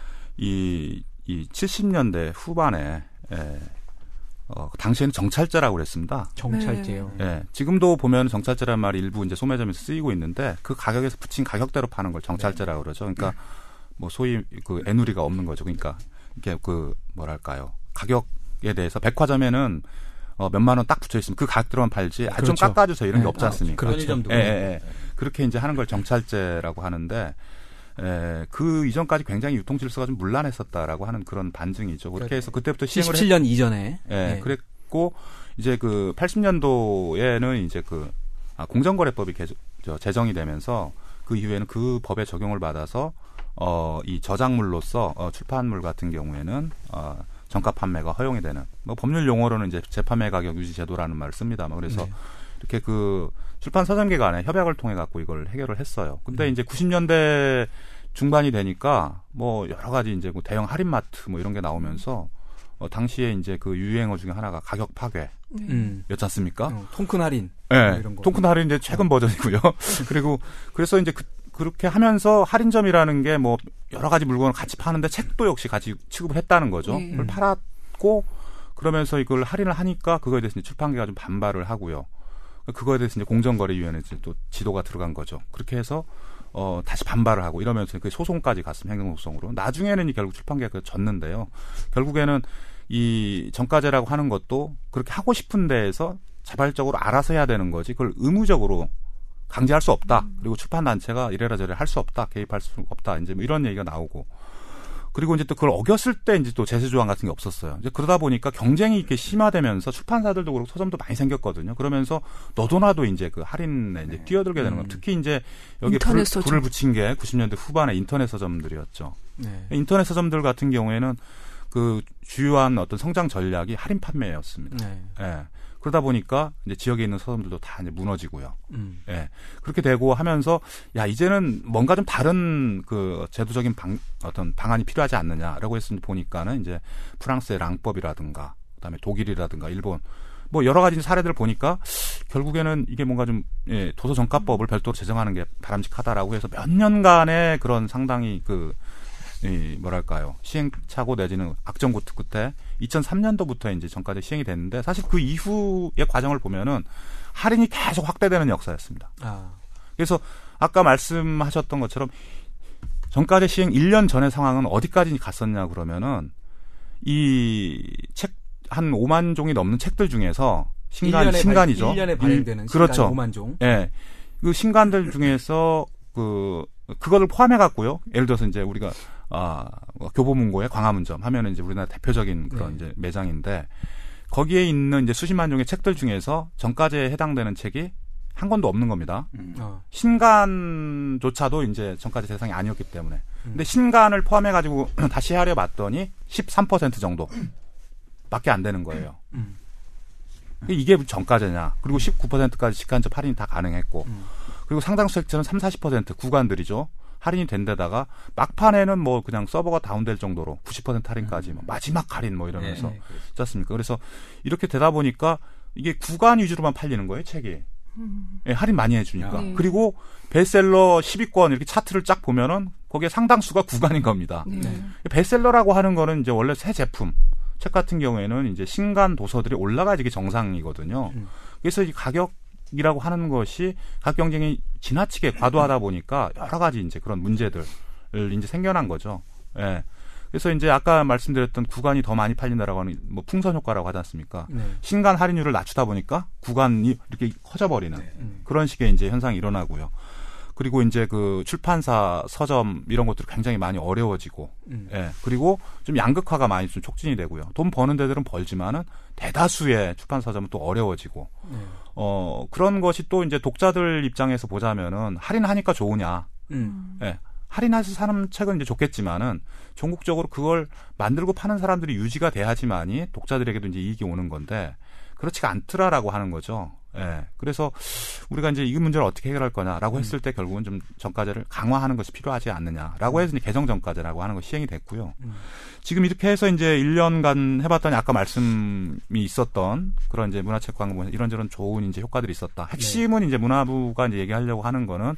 이, 이 칠십 년대 후반에 예, 어, 당시에는 정찰제라고 그랬습니다. 정찰제요. 네. 예, 지금도 보면 정찰제라는 말이 일부 이제 소매점에서 쓰이고 있는데 그 가격에서 붙인 가격대로 파는 걸 정찰제라고 그러죠. 그러니까 뭐 소위 그 애누리가 없는 거죠. 그러니까 이게 그 뭐랄까요 가격에 대해서 백화점에는 어, 몇만 원 딱 붙여 있으면 그 가격대로만 팔지. 아, 좀 그렇죠. 깎아주세요 이런 게 네. 없지 않습니까? 아, 그렇죠. 예, 예, 예. 그렇게 이제 하는 걸 정찰제라고 하는데. 에, 그 이전까지 굉장히 유통 질서가 좀 문란했었다라고 하는 그런 반증이죠. 그렇게 해서 그때부터 시행을 칠십칠 년 했... 이전에. 예, 네. 그랬고 이제 그 팔십 년도에는 이제 그 아, 공정거래법이 개정, 저, 제정이 되면서 그 이후에는 그 법에 적용을 받아서 어, 이 저작물로서 어, 출판물 같은 경우에는 어, 정가 판매가 허용이 되는 뭐 법률 용어로는 이제 재판매 가격 유지 제도라는 말을 씁니다만 그래서 네. 이렇게 그 출판 서점계 간에 협약을 통해 갖고 이걸 해결을 했어요. 근데 음. 이제 구십 년대 중반이 되니까 뭐 여러 가지 이제 뭐 대형 할인마트 뭐 이런 게 나오면서 어, 당시에 이제 그 유행어 중에 하나가 가격 파괴였지 음. 않습니까? 어, 통큰 할인. 네, 뭐 이런 거. 통큰 할인 이제 최근 어. 버전이고요. 그리고 그래서 이제 그, 그렇게 하면서 할인점이라는 게 뭐 여러 가지 물건을 같이 파는데 책도 역시 같이 취급을 했다는 거죠. 네. 그걸 팔았고 그러면서 이걸 할인을 하니까 그거에 대해서 이제 출판계가 좀 반발을 하고요. 그거에 대해서 이제 공정거래위원회 또 지도가 들어간 거죠. 그렇게 해서 어, 다시 반발을 하고 이러면서 그 소송까지 갔으면 행정소송으로. 나중에는 결국 출판계가 졌는데요. 결국에는 이 정가제라고 하는 것도 그렇게 하고 싶은 데에서 자발적으로 알아서 해야 되는 거지. 그걸 의무적으로 강제할 수 없다. 그리고 출판단체가 이래라 저래라 할 수 없다. 개입할 수 없다. 이제 뭐 이런 얘기가 나오고. 그리고 이제 또 그걸 어겼을 때 이제 또 제세 조항 같은 게 없었어요. 이제 그러다 보니까 경쟁이 이렇게 심화되면서 출판사들도 그렇고 서점도 많이 생겼거든요. 그러면서 너도 나도 이제 그 할인에 이제 뛰어들게 되는 거. 음. 특히 이제 여기 불, 불을 붙인 게 구십 년대 후반에 인터넷 서점들이었죠. 네. 인터넷 서점들 같은 경우에는 그 주요한 어떤 성장 전략이 할인 판매였습니다. 네. 네. 그러다 보니까 이제 지역에 있는 서점들도 다 이제 무너지고요. 음. 예. 그렇게 되고 하면서 야 이제는 뭔가 좀 다른 그 제도적인 방, 어떤 방안이 필요하지 않느냐라고 해서 보니까는 이제 프랑스의 랑법이라든가 그다음에 독일이라든가 일본 뭐 여러 가지 사례들을 보니까 결국에는 이게 뭔가 좀 예, 도서정가법을 별도로 제정하는 게 바람직하다라고 해서 몇 년간의 그런 상당히 그 이 뭐랄까요 시행착오 내지는 악정고투 끝에 이천삼 년도부터 이제 정가제 시행이 됐는데 사실 그 이후의 과정을 보면은 할인이 계속 확대되는 역사였습니다. 아. 그래서 아까 말씀하셨던 것처럼 정가제 시행 일 년 전의 상황은 어디까지 갔었냐 그러면은 이 책 한 오만 종이 넘는 책들 중에서 신간 일 년에 신간이죠. 발, 일 년에 발행되는 그렇죠. 신간 오만 종. 예. 그 신간들 중에서 그 그거를 포함해 갖고요. 예를 들어서 이제 우리가 아, 교보문고의 광화문점 하면은 이제 우리나라 대표적인 그런 네. 이제 매장인데 거기에 있는 이제 수십만 종의 책들 중에서 정가제에 해당되는 책이 한 권도 없는 겁니다. 음. 어. 신간조차도 이제 정가제 대상이 아니었기 때문에. 음. 근데 신간을 포함해 가지고 다시 하려 봤더니 십삼 퍼센트 정도 밖에 안 되는 거예요. 음. 이게 정가제냐. 그리고 십구 퍼센트까지 직간접 할인이 다 가능했고. 음. 그리고 상당수 책들은 삼, 사십 퍼센트 구간들이죠. 할인이 된 데다가 막판에는 뭐 그냥 서버가 다운될 정도로 구십 퍼센트 할인까지 뭐 마지막 할인 뭐 이러면서 네, 있지 않습니까? 그래서 이렇게 되다 보니까 이게 구간 위주로만 팔리는 거예요, 책이. 음. 예, 할인 많이 해주니까. 네. 그리고 베스트셀러 십 위권 이렇게 차트를 쫙 보면은 거기에 상당수가 구간인 겁니다. 네. 네. 베스트셀러라고 하는 거는 이제 원래 새 제품, 책 같은 경우에는 이제 신간 도서들이 올라가야지 이게 정상이거든요. 음. 그래서 이 가격이라고 하는 것이 가격 경쟁이 지나치게 과도하다 보니까 여러 가지 이제 그런 문제들 이제 생겨난 거죠. 예. 그래서 이제 아까 말씀드렸던 구간이 더 많이 팔린다라고 하는 뭐 풍선 효과라고 하지 않습니까? 네. 신간 할인율을 낮추다 보니까 구간이 이렇게 커져버리는 네. 음. 그런 식의 이제 현상이 일어나고요. 그리고 이제 그 출판사, 서점 이런 것들이 굉장히 많이 어려워지고, 음. 예. 그리고 좀 양극화가 많이 좀 촉진이 되고요. 돈 버는 데들은 벌지만은 대다수의 출판 서점은 또 어려워지고, 네. 어 그런 것이 또 이제 독자들 입장에서 보자면은 할인하니까 좋으냐, 음. 예. 할인해서 사는 책은 이제 좋겠지만은 전국적으로 그걸 만들고 파는 사람들이 유지가 돼야지만이 독자들에게도 이제 이익이 오는 건데 그렇지가 않더라라고 하는 거죠. 예. 그래서 우리가 이제 이 문제를 어떻게 해결할 거냐라고 했을 때 결국은 좀 정가제를 강화하는 것이 필요하지 않느냐라고 해서 이제 개정 정가제라고 하는 것이 시행이 됐고요. 음. 지금 이렇게 해서 이제 일 년간 해봤더니 아까 말씀이 있었던 그런 이제 문화책 광고 이런저런 좋은 이제 효과들이 있었다. 핵심은 네. 이제 문화부가 이제 얘기하려고 하는 거는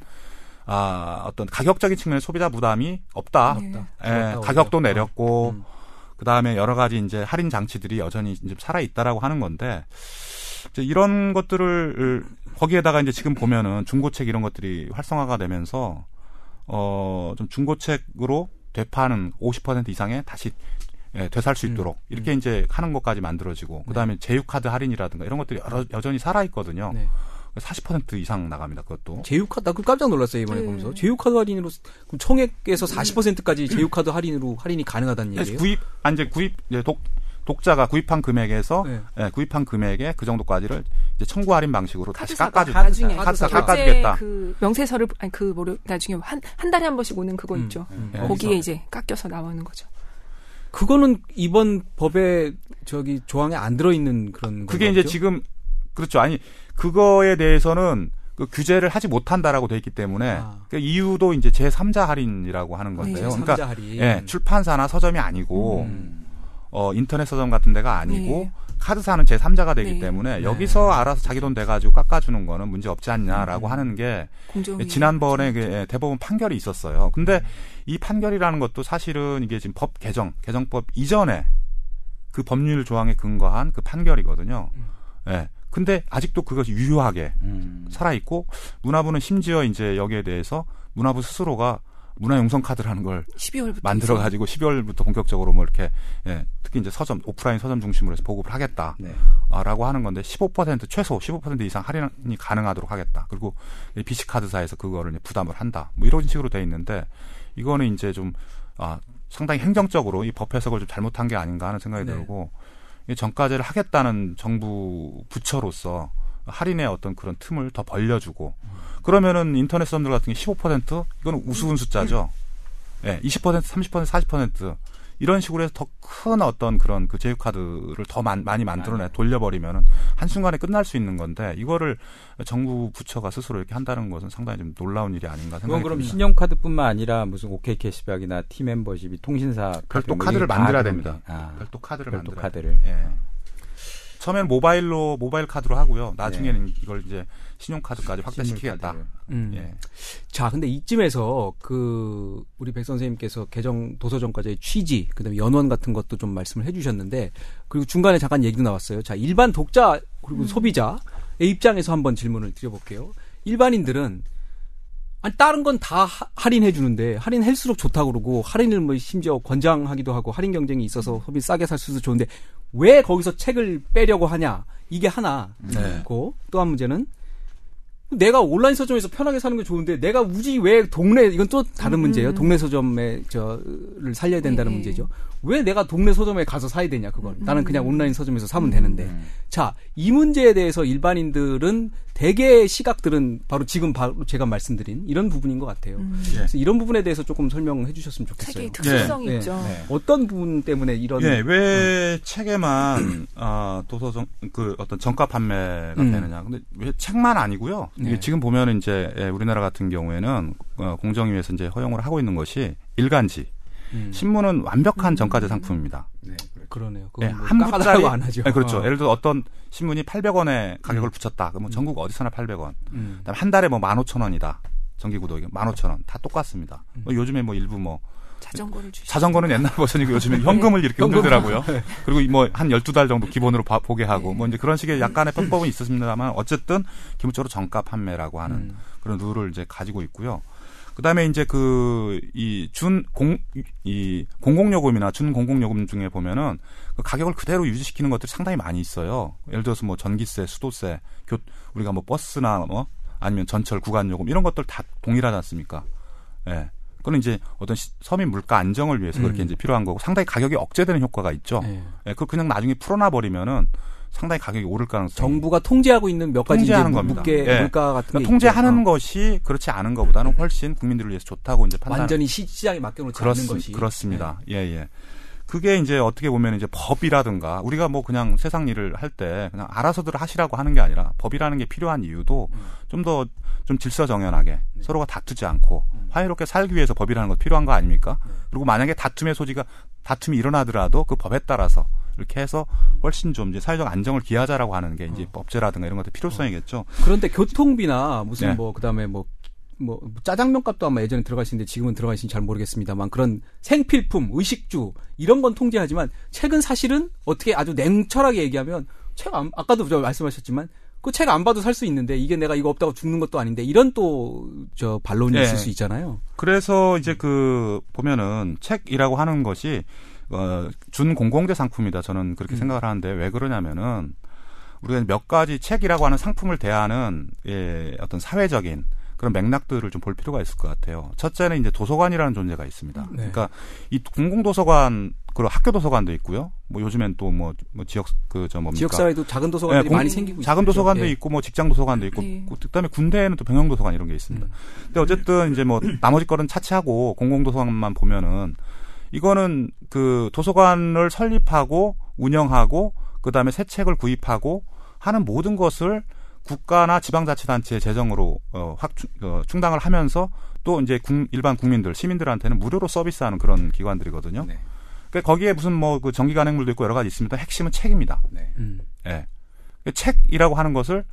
아, 어떤 가격적인 측면의 소비자 부담이 없다. 네. 예, 가격도 내렸고, 음. 그 다음에 여러 가지 이제 할인 장치들이 여전히 이제 살아있다라고 하는 건데, 이제 이런 것들을, 거기에다가 이제 지금 보면은 중고책 이런 것들이 활성화가 되면서, 어, 좀 중고책으로 되파는 오십 퍼센트 이상의 다시 예, 되살 수 있도록 음. 이렇게 음. 이제 하는 것까지 만들어지고, 그 다음에 네. 제휴카드 할인이라든가 이런 것들이 여러, 여전히 살아있거든요. 네. 사십 퍼센트 이상 나갑니다. 그것도. 제휴카드, 나 그 깜짝 놀랐어요. 이번에 네. 보면서. 제휴카드 할인으로, 그럼 청액에서 사십 퍼센트까지 제휴카드 할인으로 할인이 가능하다는 얘기예요? 구입, 아니, 이제 구입, 이제 독, 독자가 구입한 금액에서, 네. 예, 구입한 금액의 그 정도까지를 이제 청구 할인 방식으로 다시 깎아주, 나중에. 카드사 깎아주겠다. 그 명세서를, 아니, 그 뭐를, 나중에 한, 한 달에 한 번씩 오는 그거 음, 있죠. 음, 음. 거기에 이제 깎여서 나오는 거죠. 그거는 이번 법에 저기 조항에 안 들어있는 그런 그게 이제 지금, 그렇죠. 아니, 그거에 대해서는 그 규제를 하지 못한다라고 돼 있기 때문에 아. 그 이유도 이제 제삼자 할인이라고 하는 건데요. 네, 그러니까 할인. 예, 출판사나 서점이 아니고 음. 어, 인터넷 서점 같은 데가 아니고 네. 카드사는 제삼자가 되기 네. 때문에 네. 여기서 알아서 자기 돈 내가지고 깎아주는 거는 문제 없지 않냐라고 음. 하는 게 지난번에 그 대법원 판결이 있었어요. 근데 음. 이 판결이라는 것도 사실은 이게 지금 법 개정, 개정법 이전에 그 법률 조항에 근거한 그 판결이거든요. 음. 예. 근데 아직도 그것이 유효하게 음. 살아있고 문화부는 심지어 이제 여기에 대해서 문화부 스스로가 문화용성 카드라는 걸 십이월부터 만들어가지고 십이월부터 본격적으로 뭐 이렇게 예, 특히 이제 서점 오프라인 서점 중심으로 해서 보급을 하겠다라고 네. 하는 건데 십오 퍼센트 최소 십오 퍼센트 이상 할인이 가능하도록 하겠다. 그리고 비씨 카드사에서 그거를 부담을 한다. 뭐 이런 식으로 돼 있는데 이거는 이제 좀 아, 상당히 행정적으로 이 법 해석을 좀 잘못한 게 아닌가 하는 생각이 네. 들고. 정가제를 하겠다는 정부 부처로서 할인의 어떤 그런 틈을 더 벌려주고 그러면은 인터넷 서점들 같은 게 십오 퍼센트 이건 우스운 숫자죠. 예, 네, 이십 퍼센트, 삼십 퍼센트, 사십 퍼센트 이런 식으로 해서 더 큰 어떤 그런 그 제휴카드를 더 만, 많이 만들어내 돌려버리면은 한순간에 끝날 수 있는 건데 이거를 정부 부처가 스스로 이렇게 한다는 것은 상당히 좀 놀라운 일이 아닌가 생각이 그건 그럼 듭니다. 신용카드뿐만 아니라 무슨 오케이 캐시백이나 T 멤버십이 통신사 별도 카드를 만들어야 됩니다. 아, 별도 카드를 별도 만들어야 카드를. 예. 처음에는 모바일로 모바일 카드로 하고요. 나중에는 네. 이걸 이제 신용카드까지 확대시키겠다. 음. 예. 자, 근데 이쯤에서 그 우리 백 선생님께서 개정 도서정과제의 취지, 그다음에 연원 같은 것도 좀 말씀을 해주셨는데, 그리고 중간에 잠깐 얘기도 나왔어요. 자, 일반 독자 그리고 음. 소비자의 입장에서 한번 질문을 드려볼게요. 일반인들은 아니 다른 건 다 할인해 주는데 할인할수록 좋다고 그러고 할인을 뭐 심지어 권장하기도 하고 할인 경쟁이 있어서 소비 싸게 살 수도 좋은데 왜 거기서 책을 빼려고 하냐 이게 하나. 네. 고 또 한 문제는 내가 온라인 서점에서 편하게 사는 게 좋은데 내가 굳이 왜 동네 이건 또 다른 음. 문제예요. 동네 서점에 저를 살려야 된다는 네. 문제죠. 왜 내가 동네 서점에 가서 사야 되냐 그걸. 음. 나는 그냥 온라인 서점에서 사면 되는데. 음. 자, 이 문제에 대해서 일반인들은 대개의 시각들은 바로 지금 바로 제가 말씀드린 이런 부분인 것 같아요. 음. 예. 그래서 이런 부분에 대해서 조금 설명해 주셨으면 좋겠어요. 책의 특수성이 네. 있죠. 네. 어떤 부분 때문에 이런 예, 왜 책에만 아, 도서정 그 어떤 정가 판매가 음. 되느냐? 근데 왜 책만 아니고요. 이게 네. 지금 보면은 이제 예, 우리나라 같은 경우에는 어, 공정위에서 이제 허용을 하고 있는 것이 일간지. 음. 신문은 완벽한 음. 정가제 상품입니다. 네. 그러네요. 예, 그건 뭐 한 깎아달라고 부짜리 안 하죠. 네, 그렇죠. 어. 예를 들어 어떤 신문이 팔백 원에 가격을 붙였다. 그러면 전국 어디서나 팔백 원. 음. 그다음에 한 달에 뭐 만 오천 원이다. 정기구독이 만 오천 원. 다 똑같습니다. 음. 뭐 요즘에 뭐 일부 뭐 자전거를 주시. 자전거는 옛날 버전이고 요즘에 현금을 이렇게 현금. 흔들더라고요. 그리고 뭐 한 열두 달 정도 기본으로 봐- 보게 하고 뭐 이제 그런 식의 약간의 편법은 있었습니다만 어쨌든 기본적으로 정가 판매라고 하는 음. 그런 룰을 이제 가지고 있고요. 그다음에 이제 그 이 준 공 이 공공요금이나 준 공공요금 중에 보면은 그 가격을 그대로 유지시키는 것들이 상당히 많이 있어요. 예를 들어서 뭐 전기세, 수도세, 교 우리가 뭐 버스나 뭐 아니면 전철 구간 요금 이런 것들 다 동일하지 않습니까? 예. 그건 이제 어떤 시, 서민 물가 안정을 위해서 음. 그렇게 이제 필요한 거고 상당히 가격이 억제되는 효과가 있죠. 네. 예. 그걸 그냥 나중에 풀어놔 버리면은 상당히 가격이 오를 가능성이 정부가 통제하고 있는 몇 가지 이제 통제하는 겁니다. 물가, 예. 물가 같은 게 그러니까 통제하는 있죠. 어. 것이 그렇지 않은 것보다는 훨씬 국민들을 위해서 좋다고 이제 판단. 완전히 시, 시장에 맡겨놓지 그렇습, 않는 것이 그렇습니다. 예, 예. 그게 이제 어떻게 보면 이제 법이라든가 우리가 뭐 그냥 세상 일을 할 때 그냥 알아서들 하시라고 하는 게 아니라 법이라는 게 필요한 이유도 음. 좀 더 좀 질서정연하게 네. 서로가 다투지 않고 음. 화해롭게 살기 위해서 법이라는 것 필요한 거 아닙니까? 네. 그리고 만약에 다툼의 소지가 다툼이 일어나더라도 그 법에 따라서 이렇게 해서 훨씬 좀 이제 사회적 안정을 기하자라고 하는 게 이제 어. 법제라든가 이런 것들 필요성이겠죠. 그런데 교통비나 무슨 네. 뭐 그다음에 뭐 뭐 짜장면 값도 아마 예전에 들어가 있었는데 지금은 들어가 있는지 잘 모르겠습니다만 그런 생필품, 의식주 이런 건 통제하지만 책은 사실은 어떻게 아주 냉철하게 얘기하면 책 안, 아까도 저 말씀하셨지만 그 책 안 봐도 살 수 있는데 이게 내가 이거 없다고 죽는 것도 아닌데 이런 또 저 반론이 네. 있을 수 있잖아요. 그래서 이제 그 보면은 책이라고 하는 것이 어, 준 공공재 상품이다. 저는 그렇게 음. 생각을 하는데 왜 그러냐면은 우리가 몇 가지 책이라고 하는 상품을 대하는 예, 어떤 사회적인 그런 맥락들을 좀 볼 필요가 있을 것 같아요. 첫째는 이제 도서관이라는 존재가 있습니다. 네. 그러니까 이 공공도서관 그리고 학교 도서관도 있고요. 뭐 요즘엔 또 뭐 뭐 지역 그 저 뭡니까? 지역사회도 작은 도서관들이 네, 공- 많이 생기고 작은 있죠. 도서관도 예. 있고 뭐 직장 도서관도 있고 네. 그다음에 군대에는 또 병영 도서관 이런 게 있습니다. 음. 근데 어쨌든 이제 뭐 나머지 거는 차치하고 공공 도서관만 보면은 이거는 그 도서관을 설립하고 운영하고 그다음에 새 책을 구입하고 하는 모든 것을 국가나 지방자치단체의 재정으로 어, 확 충- 어, 충당을 하면서 또 이제 국, 일반 국민들 시민들한테는 무료로 서비스하는 그런 기관들이거든요. 네. 그러니까 거기에 무슨 뭐 그 전기 간행물도 있고 여러 가지 있습니다. 핵심은 책입니다. 네. 음. 예. 책이라고 하는 것을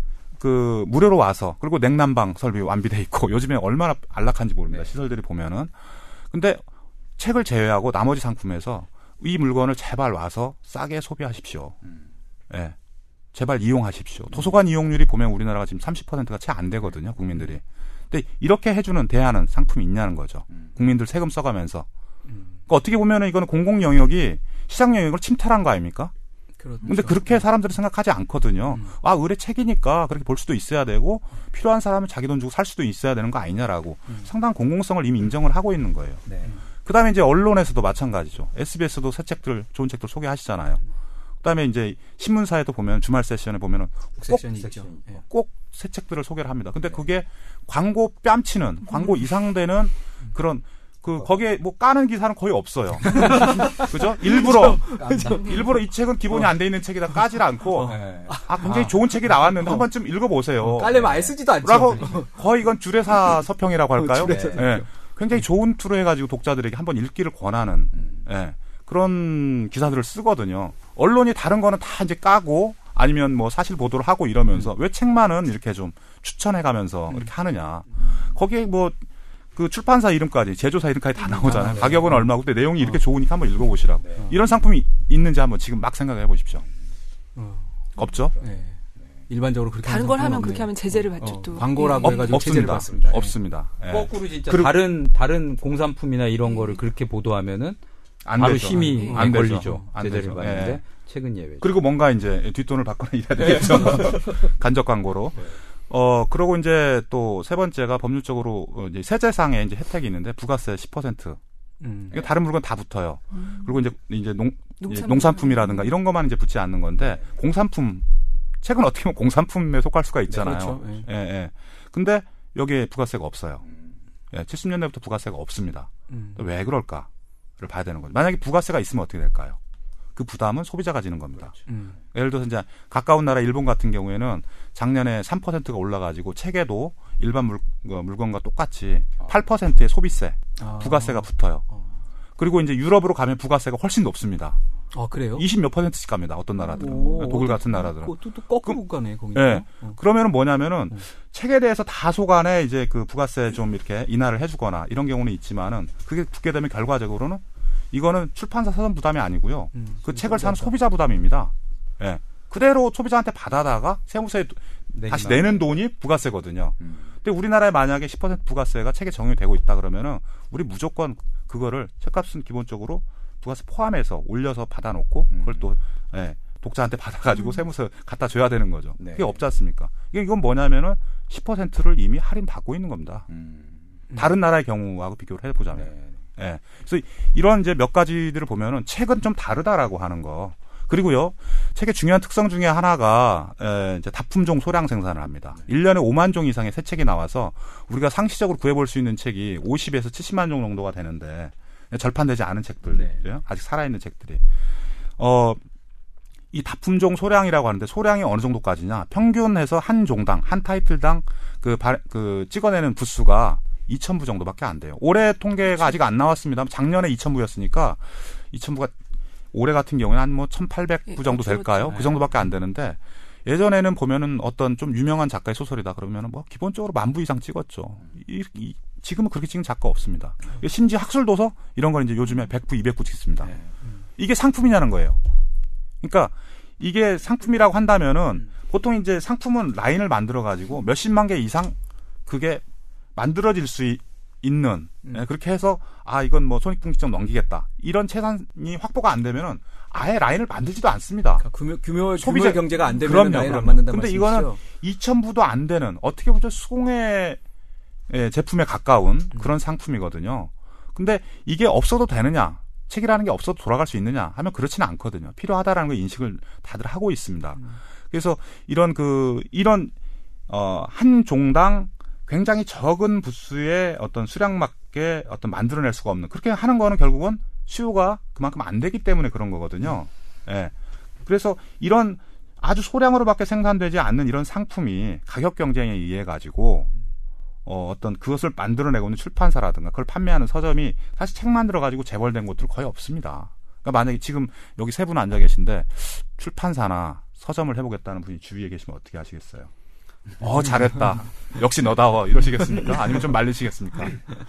그 무료로 와서 그리고 냉난방 설비 완비돼 있고 요즘에 얼마나 안락한지 모릅니다. 네. 시설들이 보면은. 근데 책을 제외하고 나머지 상품에서 이 물건을 제발 와서 싸게 소비하십시오. 음. 예. 제발 이용하십시오. 도서관 이용률이 보면 우리나라가 지금 삼십 퍼센트가 채 안 되거든요, 국민들이. 근데 이렇게 해주는 대안은 상품이 있냐는 거죠. 음. 국민들 세금 써가면서. 음. 그러니까 어떻게 보면은 이거는 공공 영역이 시장 영역을 침탈한 거 아닙니까? 그렇죠. 근데 그렇게 사람들은 생각하지 않거든요. 음. 아, 의뢰 책이니까 그렇게 볼 수도 있어야 되고 필요한 사람은 자기 돈 주고 살 수도 있어야 되는 거 아니냐라고 음. 상당한 공공성을 이미 인정을 하고 있는 거예요. 네. 그다음에 이제 언론에서도 마찬가지죠. 에스비에스도 새 책들, 좋은 책들 소개하시잖아요. 그다음에 이제 신문사에도 보면 주말 세션에 보면은 꼭 섹션이 있죠. 예. 꼭 새 책들을 소개를 합니다. 근데 네. 그게 광고 뺨치는 광고 이상되는 그런 그 거기에 뭐 까는 기사는 거의 없어요. 그죠? 일부러 일부러 이 책은 기본이 안 돼 있는 책이다 까질 않고 네. 아 굉장히 좋은 책이 나왔는데 한 번쯤 읽어보세요. 깔려면 아예 쓰지도 않죠. 라고 거의 이건 주례사 서평이라고 할까요? 주례사 예. 예. 굉장히 좋은 투로 해가지고 독자들에게 한번 읽기를 권하는 예. 그런 기사들을 쓰거든요. 언론이 다른 거는 다 이제 까고 아니면 뭐 사실 보도를 하고 이러면서 왜 책만은 이렇게 좀 추천해가면서 이렇게 하느냐. 거기에 뭐 그 출판사 이름까지 제조사 이름까지 다 나오잖아요. 가격은 얼마고 근데 내용이 이렇게 좋으니까 한번 읽어보시라고. 이런 상품이 있는지 한번 지금 막 생각해 보십시오. 없죠? 네. 일반적으로 그렇게 다른 걸 하면 없는데. 그렇게 하면 제재를 받죠 어, 또. 광고라고 예. 해가지고 없, 제재를 없습니다. 받습니다. 예. 없습니다. 예. 거꾸로 진짜 그리고- 다른 다른 공산품이나 이런 거를 그렇게 보도하면은 안 바로 되죠. 심의 안 되죠. 걸리죠. 안 제재를 되죠. 받는데 예. 책은 예외죠. 그리고 뭔가 이제 뒷돈을 받거나 이래야 되겠죠. 간접 광고로. 어, 그러고 이제 또 세 번째가 법률적으로 어, 이제 세제상에 이제 혜택이 있는데 부가세 십 퍼센트. 음. 이게 다른 물건 다 붙어요. 그리고 이제 이제 농, 농산품. 농산품이라든가 이런 것만 이제 붙지 않는 건데 공산품 책은 어떻게 보면 공산품에 속할 수가 있잖아요. 네, 그렇죠. 예. 예, 예. 근데 여기에 부가세가 없어요. 예, 칠십 년대부터 부가세가 없습니다. 음. 왜 그럴까를 봐야 되는 거죠. 만약에 부가세가 있으면 어떻게 될까요? 그 부담은 소비자가 지는 겁니다. 음. 예를 들어서 이제 가까운 나라 일본 같은 경우에는 작년에 삼 퍼센트가 올라가지고 책에도 일반 물, 어, 물건과 똑같이 팔 퍼센트의 소비세, 아. 부가세가 붙어요. 어. 그리고 이제 유럽으로 가면 부가세가 훨씬 높습니다. 아, 그래요? 이십 몇 퍼센트씩 갑니다. 어떤 나라들은. 오, 독일 같은 나라들은. 또, 또, 또 거꾸로 가네, 거기. 예. 어. 그러면은 뭐냐면은 음. 책에 대해서 다소간에 이제 그 부가세 좀 이렇게 인하를 해주거나 이런 경우는 있지만은 그게 붙게 되면 결과적으로는 이거는 출판사 사전 부담이 아니고요. 음. 그 책을 사는 소비자 부담입니다. 예. 그대로 소비자한테 받아다가 세무서에 다시 내는 돈이 부가세거든요. 음. 근데 우리나라에 만약에 십 퍼센트 부가세가 책에 적용되고 있다 그러면은 우리 무조건 그거를 책값은 기본적으로 부가세 포함해서 올려서 받아놓고 그걸 또 예, 독자한테 받아가지고 음. 세무서 갖다 줘야 되는 거죠. 네. 그게 없지 않습니까? 이게 이건 뭐냐면은 십 퍼센트를 이미 할인 받고 있는 겁니다. 음. 다른 나라의 경우하고 비교를 해보자면. 네. 예. 그래서 이런 이제 몇 가지들을 보면은 책은 좀 다르다라고 하는 거. 그리고요, 책의 중요한 특성 중에 하나가, 에, 이제 다품종 소량 생산을 합니다. 일 년에 오만 종 이상의 새 책이 나와서 우리가 상시적으로 구해볼 수 있는 책이 오십에서 칠십만 종 정도가 되는데, 절판되지 않은 책들, 네. 아직 살아있는 책들이. 어, 이 다품종 소량이라고 하는데 소량이 어느 정도까지냐? 평균해서 한 종당, 한 타이틀당 그, 발, 그 찍어내는 부수가 이천 부 정도밖에 안 돼요. 올해 통계가 아직 안 나왔습니다. 작년에 이천 부였으니까 이천 부가 올해 같은 경우는 한 뭐 천팔백 부 정도 될까요? 네. 그 정도밖에 안 되는데 예전에는 보면은 어떤 좀 유명한 작가의 소설이다 그러면은 뭐 기본적으로 만 부 이상 찍었죠. 이, 이, 지금은 그렇게 찍은 작가 없습니다. 심지어 학술 도서 이런 건 이제 요즘에 백 부, 이백 부 찍습니다. 이게 상품이냐는 거예요. 그러니까 이게 상품이라고 한다면은 보통 이제 상품은 라인을 만들어 가지고 몇십만 개 이상 그게 만들어질 수 있, 있는 음. 예, 그렇게 해서 아 이건 뭐 손익분기점 넘기겠다 이런 채산이 확보가 안 되면은 아예 라인을 만들지도 않습니다. 그러니까 규모, 규모, 소비자- 규모의 경제가 안 되면 그럼요, 라인을 안 그럼요. 만든다는 근데 말씀이시죠? 이거는 이천 부도 안 되는 어떻게 보면 수공예 예, 제품에 가까운 음. 그런 상품이거든요. 근데 이게 없어도 되느냐? 책이라는 게 없어도 돌아갈 수 있느냐 하면 그렇지는 않거든요. 필요하다라는 걸 인식을 다들 하고 있습니다. 음. 그래서 이런 그 이런 어, 한 종당 굉장히 적은 부수의 어떤 수량맞게 어떤 만들어낼 수가 없는 그렇게 하는 거는 결국은 수요가 그만큼 안 되기 때문에 그런 거거든요. 예. 그래서 이런 아주 소량으로밖에 생산되지 않는 이런 상품이 가격 경쟁에 의해 가지고 어, 어떤 그것을 만들어내고 있는 출판사라든가 그걸 판매하는 서점이 사실 책 만들어 가지고 재벌된 곳들 거의 없습니다. 그러니까 만약에 지금 여기 세 분 앉아 계신데 출판사나 서점을 해보겠다는 분이 주위에 계시면 어떻게 하시겠어요? 어, 잘했다. 역시 너다워. 이러시겠습니까? 아니면 좀 말리시겠습니까?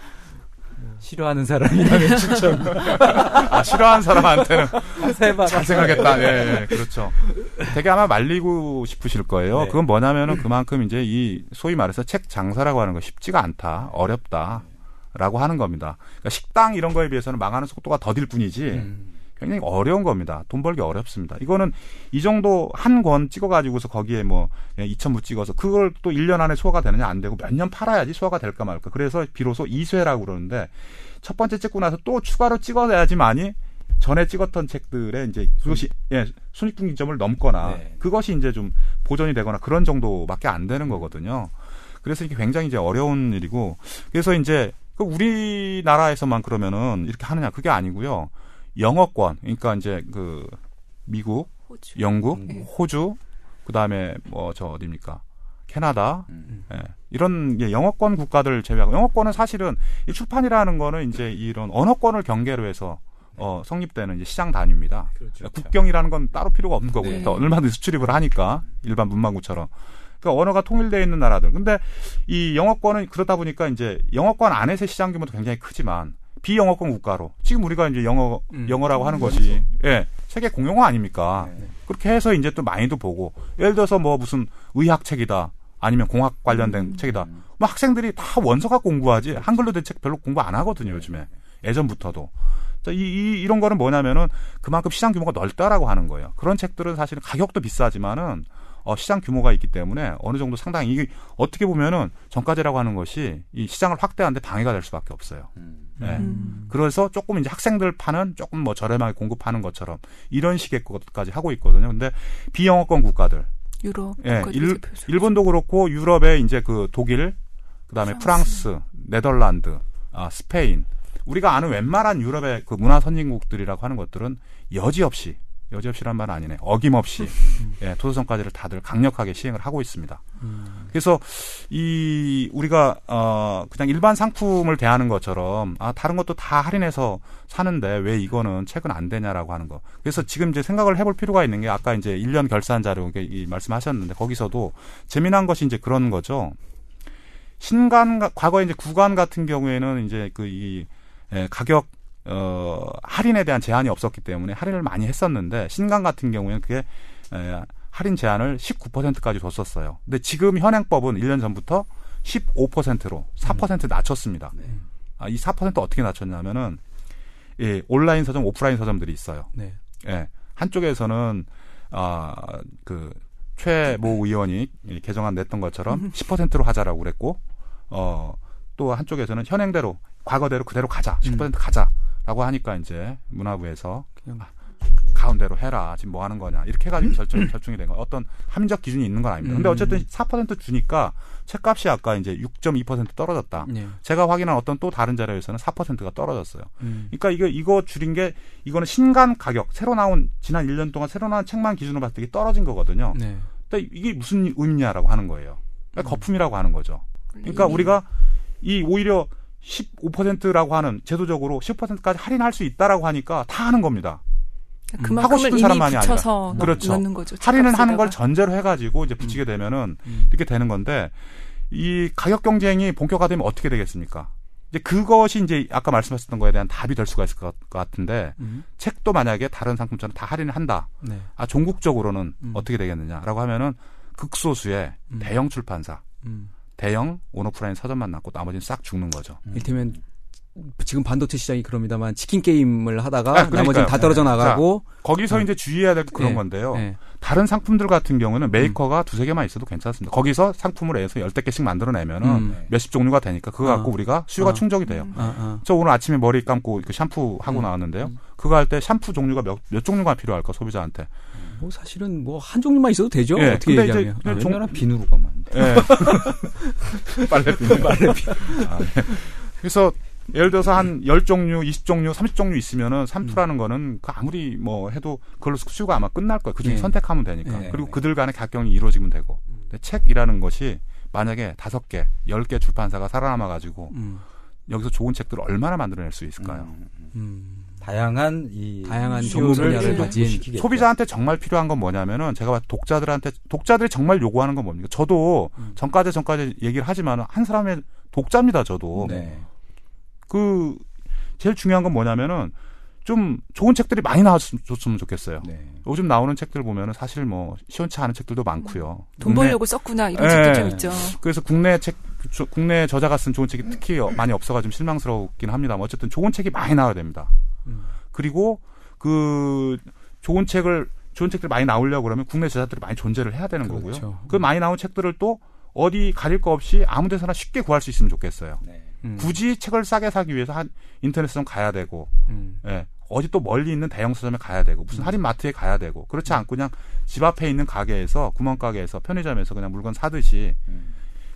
싫어하는 사람이라면 추천. 아, 싫어하는 사람한테는 해봐라. 잘 생각했다. 예, 예, 그렇죠. 되게 아마 말리고 싶으실 거예요. 네. 그건 뭐냐면은 그만큼 이제 이 소위 말해서 책 장사라고 하는 거 쉽지가 않다. 어렵다라고 하는 겁니다. 그러니까 식당 이런 거에 비해서는 망하는 속도가 더딜 뿐이지 음. 굉장히 어려운 겁니다. 돈 벌기 어렵습니다. 이거는 이 정도 한 권 찍어가지고서 거기에 뭐 이천 부 찍어서 그걸 또 일 년 안에 소화가 되느냐 안 되고 몇 년 팔아야지 소화가 될까 말까. 그래서 비로소 이쇄라고 그러는데 첫 번째 찍고 나서 또 추가로 찍어야지만이 전에 찍었던 책들의 이제 그것이 예, 손익분기점을 넘거나 네. 그것이 이제 좀 보존이 되거나 그런 정도밖에 안 되는 거거든요. 그래서 이게 굉장히 이제 어려운 일이고 그래서 이제 그 우리나라에서만 그러면은 이렇게 하느냐 그게 아니고요. 영어권 그러니까 이제 그 미국, 호주. 영국, 네. 호주 그다음에 뭐 저 어디입니까? 캐나다 음. 예, 이런 예, 영어권 국가들 제외하고 영어권은 사실은 이 출판이라는 거는 이제 이런 언어권을 경계로 해서 어, 성립되는 이제 시장 단위입니다. 그렇죠. 국경이라는 건 따로 필요가 없는 거고요. 네. 얼마든지 수출입을 하니까 일반 문방구처럼. 그러니까 언어가 통일되어 있는 나라들. 근데 이 영어권은 그러다 보니까 이제 영어권 안에서의 시장 규모도 굉장히 크지만 비영어권 국가로 지금 우리가 이제 영어 음. 영어라고 하는 것이 예 세계 공용어 아닙니까? 네. 그렇게 해서 이제 또 많이도 보고 예를 들어서 뭐 무슨 의학 책이다 아니면 공학 관련된 음. 책이다. 뭐 학생들이 다 원서 갖고 공부하지 한글로 된 책 별로 공부 안 하거든요 요즘에 예전부터도. 이, 이, 이런 거는 뭐냐면은 그만큼 시장 규모가 넓다라고 하는 거예요. 그런 책들은 사실은 가격도 비싸지만은 어, 시장 규모가 있기 때문에 어느 정도 상당히 이게 어떻게 보면은 정가제라고 하는 것이 이 시장을 확대하는데 방해가 될 수밖에 없어요. 음. 네. 음. 그래서 조금 이제 학생들 파는 조금 뭐 저렴하게 공급하는 것처럼 이런 식의 것까지 하고 있거든요. 근데 비영어권 국가들, 유럽, 예, 국가들이 일, 대표적이죠. 일본도 그렇고 유럽의 이제 그 독일, 그다음에 프랑스. 프랑스, 네덜란드, 아, 스페인. 우리가 아는 웬만한 유럽의 그 문화 선진국들이라고 하는 것들은 여지없이 여지없이란 말은 아니네. 어김없이 예, 도서성까지를 다들 강력하게 시행을 하고 있습니다. 음. 그래서 이 우리가 어 그냥 일반 상품을 대하는 것처럼 아 다른 것도 다 할인해서 사는데 왜 이거는 책은 안 되냐라고 하는 거. 그래서 지금 이제 생각을 해볼 필요가 있는 게 아까 이제 일 년 결산 자료 이 말씀하셨는데 거기서도 재미난 것이 이제 그런 거죠. 신간 과거에 이제 구간 같은 경우에는 이제 그 이 예, 가격 어, 할인에 대한 제한이 없었기 때문에 할인을 많이 했었는데 신간 같은 경우에는 그게 에, 할인 제한을 십구 퍼센트까지 뒀었어요. 근데 지금 현행법은 일 년 전부터 십오 퍼센트로 사 퍼센트 낮췄습니다. 네. 아, 이 사 퍼센트 어떻게 낮췄냐면은 예, 온라인 서점, 오프라인 서점들이 있어요. 네. 예, 한쪽에서는 아, 그 최모 의원이 개정안 냈던 것처럼 십 퍼센트로 하자라고 그랬고 어, 또 한쪽에서는 현행대로 과거대로 그대로 가자. 십 퍼센트 가자라고 하니까 이제 문화부에서 그냥 가운데로 해라. 지금 뭐 하는 거냐. 이렇게 해가지고 결정, 결정이 된 거예요. 어떤 합리적 기준이 있는 건 아닙니다. 근데 어쨌든 사 퍼센트 주니까 책값이 아까 이제 육 점 이 퍼센트 떨어졌다. 네. 제가 확인한 어떤 또 다른 자료에서는 사 퍼센트가 떨어졌어요. 음. 그러니까 이거, 이거 줄인 게 이거는 신간 가격, 새로 나온, 지난 일 년 동안 새로 나온 책만 기준으로 봤을 때 이게 떨어진 거거든요. 네. 근데 이게 무슨 의미냐라고 하는 거예요. 그러니까 거품이라고 하는 거죠. 그러니까 우리가 이 오히려 십오 퍼센트라고 하는 제도적으로 십 퍼센트까지 할인할 수 있다라고 하니까 다 하는 겁니다. 하고 그만큼을 싶은 이미 사람만이 붙여서 아니라. 넣, 그렇죠. 넣는 거죠. 할인은 하는 책값에다가. 걸 전제로 해가지고 이제 붙이게 되면은 음. 이렇게 되는 건데 이 가격 경쟁이 본격화되면 어떻게 되겠습니까? 이제 그것이 이제 아까 말씀하셨던 거에 대한 답이 될 수가 있을 것 같은데 음. 책도 만약에 다른 상품처럼 다 할인을 한다. 네. 아 종국적으로는 음. 어떻게 되겠느냐라고 하면은 극소수의 음. 대형 출판사, 음. 대형 온오프라인 서점만 남고 나머지는 싹 죽는 거죠. 이를테면 지금 반도체 시장이 그럽니다만 치킨 게임을 하다가 아, 그러니까요. 나머지는 다 떨어져 네. 나가고 거기서 어. 이제 주의해야 될 그런 네. 건데요. 네. 다른 상품들 같은 경우는 메이커가 두세 개만 있어도 괜찮습니다. 거기서 상품을 해서 열댓 개씩 만들어내면은 음. 몇십 종류가 되니까 그거 갖고 어. 우리가 수요가 어. 충족이 돼요. 음. 아, 아. 저 오늘 아침에 머리 감고 그 샴푸 하고 음. 나왔는데요. 음. 그거 할 때 샴푸 종류가 몇, 몇 종류가 필요할까 소비자한테. 뭐 사실은 뭐 한 종류만 있어도 되죠. 예, 어떻게 근데 이제 얘기하면. 그냥 아, 종- 얼마나 비누로가 많은데. 예. 빨래비. 빨래비. 아, 네. 그래서 예를 들어서 한 십 종류, 이십 종류, 삼십 종류 있으면은 샴푸라는 거는 그 아무리 뭐 해도 그걸로 수요가 아마 끝날 거예요. 그중에 예. 선택하면 되니까. 예. 그리고 그들 간의 각경이 이루어지면 되고. 근데 책이라는 것이 만약에 다섯 개, 열 개 출판사가 살아남아 가지고 음. 여기서 좋은 책들을 얼마나 만들어낼 수 있을까요? 음, 음. 음. 다양한 이 다양한 수요를 전문 분야를 좀 가진 부시키겠죠. 소비자한테 정말 필요한 건 뭐냐면은 제가 봤을 때 독자들한테 독자들이 정말 요구하는 건 뭡니까? 저도 음. 전까지 전까지 얘기를 하지만 한 사람의 독자입니다. 저도 네. 그 제일 중요한 건 뭐냐면은 좀 좋은 책들이 많이 나왔으면 좋겠어요. 네. 요즘 나오는 책들 보면은 사실 뭐 시원치 않은 책들도 많고요. 돈 국내- 벌려고 썼구나 이런 예. 책도 좀 있죠. 그래서 국내 책, 저- 국내 저자가 쓴 좋은 책이 특히 많이 없어가지고 실망스럽긴 합니다만 어쨌든 좋은 책이 많이 나와야 됩니다. 음. 그리고 그 좋은 책을 좋은 책들 많이 나오려고 그러면 국내 저자들이 많이 존재를 해야 되는 그렇죠. 거고요. 그 많이 나온 책들을 또 어디 가릴 거 없이 아무 데서나 쉽게 구할 수 있으면 좋겠어요. 네. 음. 굳이 책을 싸게 사기 위해서 한 인터넷 서점 가야 되고, 음. 예, 어디 또 멀리 있는 대형 서점에 가야 되고, 무슨 할인 마트에 가야 되고, 그렇지 않고 그냥 집 앞에 있는 가게에서 구멍가게에서 편의점에서 그냥 물건 사듯이 음.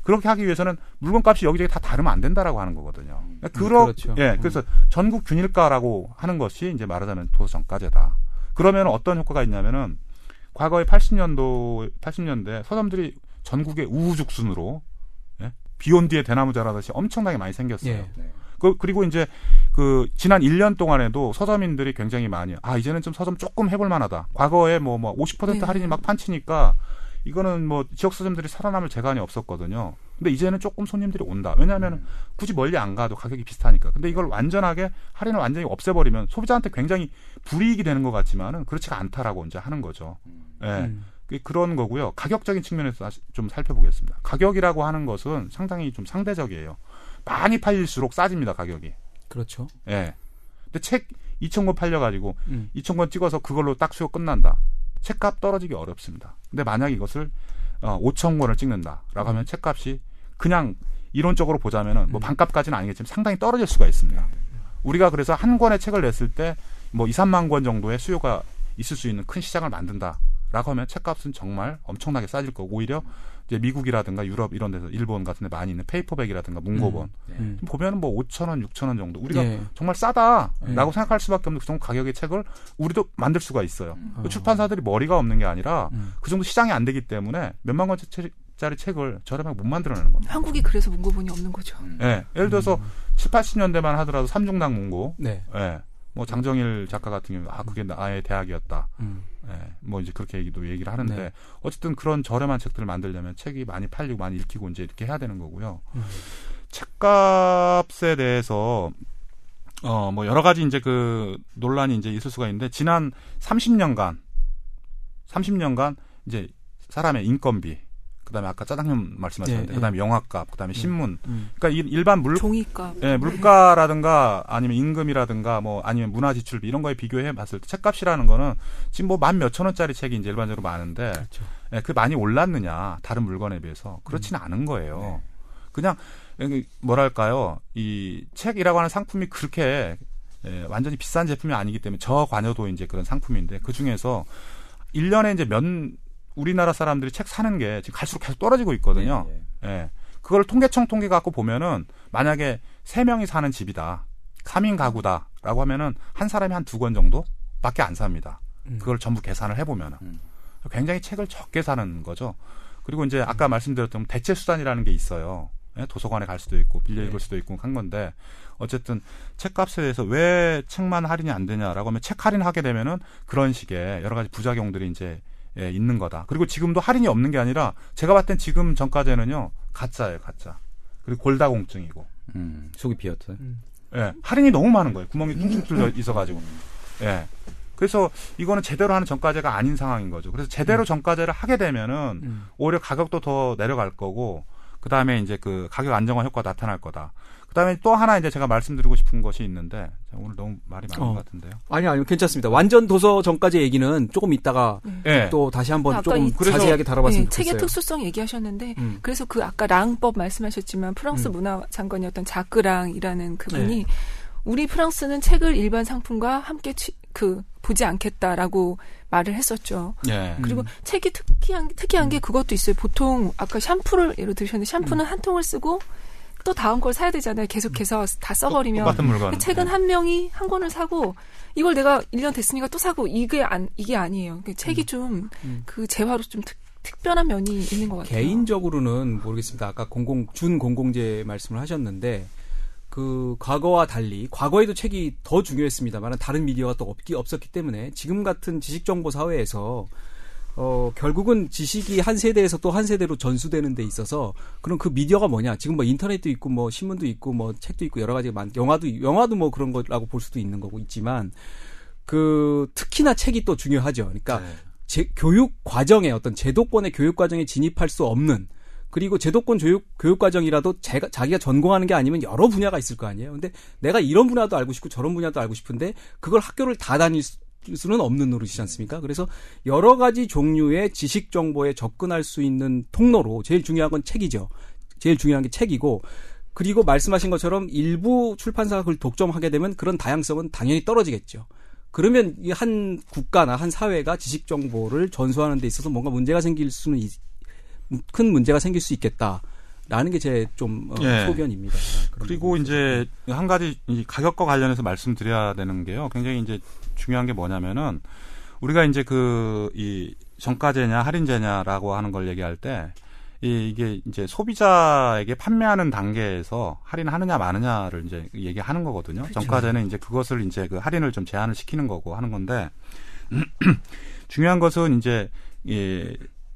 그렇게 하기 위해서는 물건값이 여기저기 다 다르면 안 된다라고 하는 거거든요. 그러니까 그러, 음, 그렇죠. 예, 그래서 전국 균일가라고 하는 것이 이제 말하자면 도서정가제다. 그러면 어떤 효과가 있냐면은 과거에 팔십 년도, 팔십 년대 서점들이 전국의 우후죽순으로 예? 비온 뒤에 대나무 자라듯이 엄청나게 많이 생겼어요. 예. 그, 그리고 이제 그 지난 일 년 동안에도 서점인들이 굉장히 많이 아 이제는 좀 서점 조금 해볼 만하다. 과거에 뭐 뭐 오십 퍼센트 네. 할인이 막 판치니까 이거는 뭐 지역 서점들이 살아남을 재간이 없었거든요. 근데 이제는 조금 손님들이 온다. 왜냐하면 음. 굳이 멀리 안 가도 가격이 비슷하니까. 근데 이걸 완전하게 할인을 완전히 없애버리면 소비자한테 굉장히 불이익이 되는 것 같지만은 그렇지가 않다라고 이제 하는 거죠. 예. 네. 음. 그런 거고요. 가격적인 측면에서 좀 살펴보겠습니다. 가격이라고 하는 것은 상당히 좀 상대적이에요. 많이 팔릴수록 싸집니다, 가격이. 그렇죠. 예. 네. 근데 책 이천 권 팔려가지고 음. 이천 권 찍어서 그걸로 딱 수요 끝난다. 책값 떨어지기 어렵습니다. 근데 만약 이것을 어, 오천 권을 찍는다라고 하면 책값이 그냥 이론적으로 보자면은 뭐 반값까지는 아니겠지만 상당히 떨어질 수가 있습니다. 우리가 그래서 한 권의 책을 냈을 때 뭐 이, 삼만 권 정도의 수요가 있을 수 있는 큰 시장을 만든다라고 하면 책값은 정말 엄청나게 싸질 거고 오히려 이제 미국이라든가 유럽 이런 데서 일본 같은 데 많이 있는 페이퍼백이라든가 문고본 음. 보면은 뭐 오천 원, 육천 원 정도 우리가 네. 정말 싸다라고 네. 생각할 수밖에 없는 그 정도 가격의 책을 우리도 만들 수가 있어요. 음. 그 출판사들이 머리가 없는 게 아니라 음. 그 정도 시장이 안 되기 때문에 몇만 권짜리 책을 저렴하게 못 만들어내는 겁니다. 한국이 그래서 문고본이 없는 거죠. 음. 네. 예를 들어서 음. 칠, 팔십 년대만 하더라도 삼중당 문고 네. 네. 뭐 장정일 작가 같은 경우 아 그게 나의 대학이었다. 음. 네, 뭐 이제 그렇게 얘기도 얘기를 하는데 네. 어쨌든 그런 저렴한 책들을 만들려면 책이 많이 팔리고 많이 읽히고 이제 이렇게 해야 되는 거고요. 음. 책값에 대해서 어 뭐 여러 가지 이제 그 논란이 이제 있을 수가 있는데 지난 삼십 년간 삼십 년간 이제 사람의 인건비 그다음에 아까 짜장면 말씀하셨는데 예, 그다음에 예. 영화값, 그다음에 신문. 음. 그러니까 일반 물 종이값. 예, 물가라든가 아니면 임금이라든가 뭐 아니면 문화 지출비 이런 거에 비교해 봤을 때 책값이라는 거는 지금 뭐 만 몇천 원짜리 책이 이제 일반적으로 많은데 그렇죠. 예, 그 많이 올랐느냐 다른 물건에 비해서 그렇지는 음. 않은 거예요. 네. 그냥 뭐랄까요? 이 책이라고 하는 상품이 그렇게 예, 완전히 비싼 제품이 아니기 때문에 저관여도 이제 그런 상품인데 그 중에서 일 년에 이제 몇 우리나라 사람들이 책 사는 게 지금 갈수록 계속 떨어지고 있거든요. 네, 네. 예. 그걸 통계청 통계 갖고 보면은 만약에 세 명이 사는 집이다. 삼 인 가구다라고 하면은 한 사람이 한 두 권 정도밖에 안 삽니다. 음. 그걸 전부 계산을 해보면은. 음. 굉장히 책을 적게 사는 거죠. 그리고 이제 아까 음. 말씀드렸던 대체 수단이라는 게 있어요. 예? 도서관에 갈 수도 있고 빌려 읽을 네. 수도 있고 한 건데 어쨌든 책값에 대해서 왜 책만 할인이 안 되냐라고 하면 책 할인하게 되면은 그런 식의 여러 가지 부작용들이 이제 예, 있는 거다. 그리고 지금도 할인이 없는 게 아니라 제가 봤을 땐 지금 정가제는요 가짜예요, 가짜. 그리고 골다공증이고. 음, 속이 비었어요. 음. 예, 할인이 너무 많은 거예요. 구멍이 퉁퉁 뚫려 있어가지고. 예. 그래서 이거는 제대로 하는 정가제가 아닌 상황인 거죠. 그래서 제대로 음. 정가제를 하게 되면은 음. 오히려 가격도 더 내려갈 거고, 그 다음에 이제 그 가격 안정화 효과가 나타날 거다. 그 다음에 또 하나 이제 제가 말씀드리고 싶은 것이 있는데, 오늘 너무 말이 많은 어. 것 같은데요. 아니요, 아니요, 괜찮습니다. 완전 도서 정가제 얘기는 조금 이따가 네. 또 다시 한번 조금 자세하게 다뤄봤으면 네, 좋겠어요. 책의 특수성 얘기하셨는데, 음. 그래서 그 아까 랑법 말씀하셨지만 프랑스 음. 문화장관이었던 자크랑이라는 그분이 네. 우리 프랑스는 책을 일반 상품과 함께 취, 그 보지 않겠다라고 말을 했었죠. 네. 그리고 음. 책이 특이한 특이한 음. 게 그것도 있어요. 보통 아까 샴푸를 예로 들으셨는데 샴푸는 음. 한 통을 쓰고 또 다음 걸 사야 되잖아요. 계속해서 다 써버리면. 똑같은 물건. 책은 네. 한 명이 한 권을 사고 이걸 내가 일 년 됐으니까 또 사고 이게 안 이게 아니에요. 책이 좀 그 음. 재화로 좀 특, 특별한 면이 있는 것 같아요. 개인적으로는 모르겠습니다. 아까 공공 준 공공재 말씀을 하셨는데. 그 과거와 달리 과거에도 책이 더 중요했습니다만 다른 미디어가 또 없기 없었기 때문에 지금 같은 지식 정보 사회에서 어 결국은 지식이 한 세대에서 또 한 세대로 전수되는 데 있어서 그럼 그 미디어가 뭐냐? 지금 뭐 인터넷도 있고 뭐 신문도 있고 뭐 책도 있고 여러 가지가 많 영화도 영화도 뭐 그런 거라고 볼 수도 있는 거고 있지만 그 특히나 책이 또 중요하죠. 그러니까 네. 제, 교육 과정에 어떤 제도권의 교육 과정에 진입할 수 없는 그리고 제도권 교육, 교육과정이라도 제가, 자기가 전공하는 게 아니면 여러 분야가 있을 거 아니에요. 근데 내가 이런 분야도 알고 싶고 저런 분야도 알고 싶은데 그걸 학교를 다 다닐 수는 없는 노릇이지 않습니까? 그래서 여러 가지 종류의 지식 정보에 접근할 수 있는 통로로 제일 중요한 건 책이죠. 제일 중요한 게 책이고 그리고 말씀하신 것처럼 일부 출판사가 그걸 독점하게 되면 그런 다양성은 당연히 떨어지겠죠. 그러면 이 한 국가나 한 사회가 지식 정보를 전수하는 데 있어서 뭔가 문제가 생길 수는 있 큰 문제가 생길 수 있겠다라는 라는 게 제 좀 어, 예. 소견입니다. 그리고 이제 한 가지 이 가격과 관련해서 말씀드려야 되는 게요. 굉장히 이제 중요한 게 뭐냐면은 우리가 이제 그 이 정가제냐 할인제냐라고 하는 걸 얘기할 때 이, 이게 이제 소비자에게 판매하는 단계에서 할인하느냐 마느냐를 이제 얘기하는 거거든요. 그렇죠. 정가제는 이제 그것을 이제 그 할인을 좀 제한을 시키는 거고 하는 건데 중요한 것은 이제 이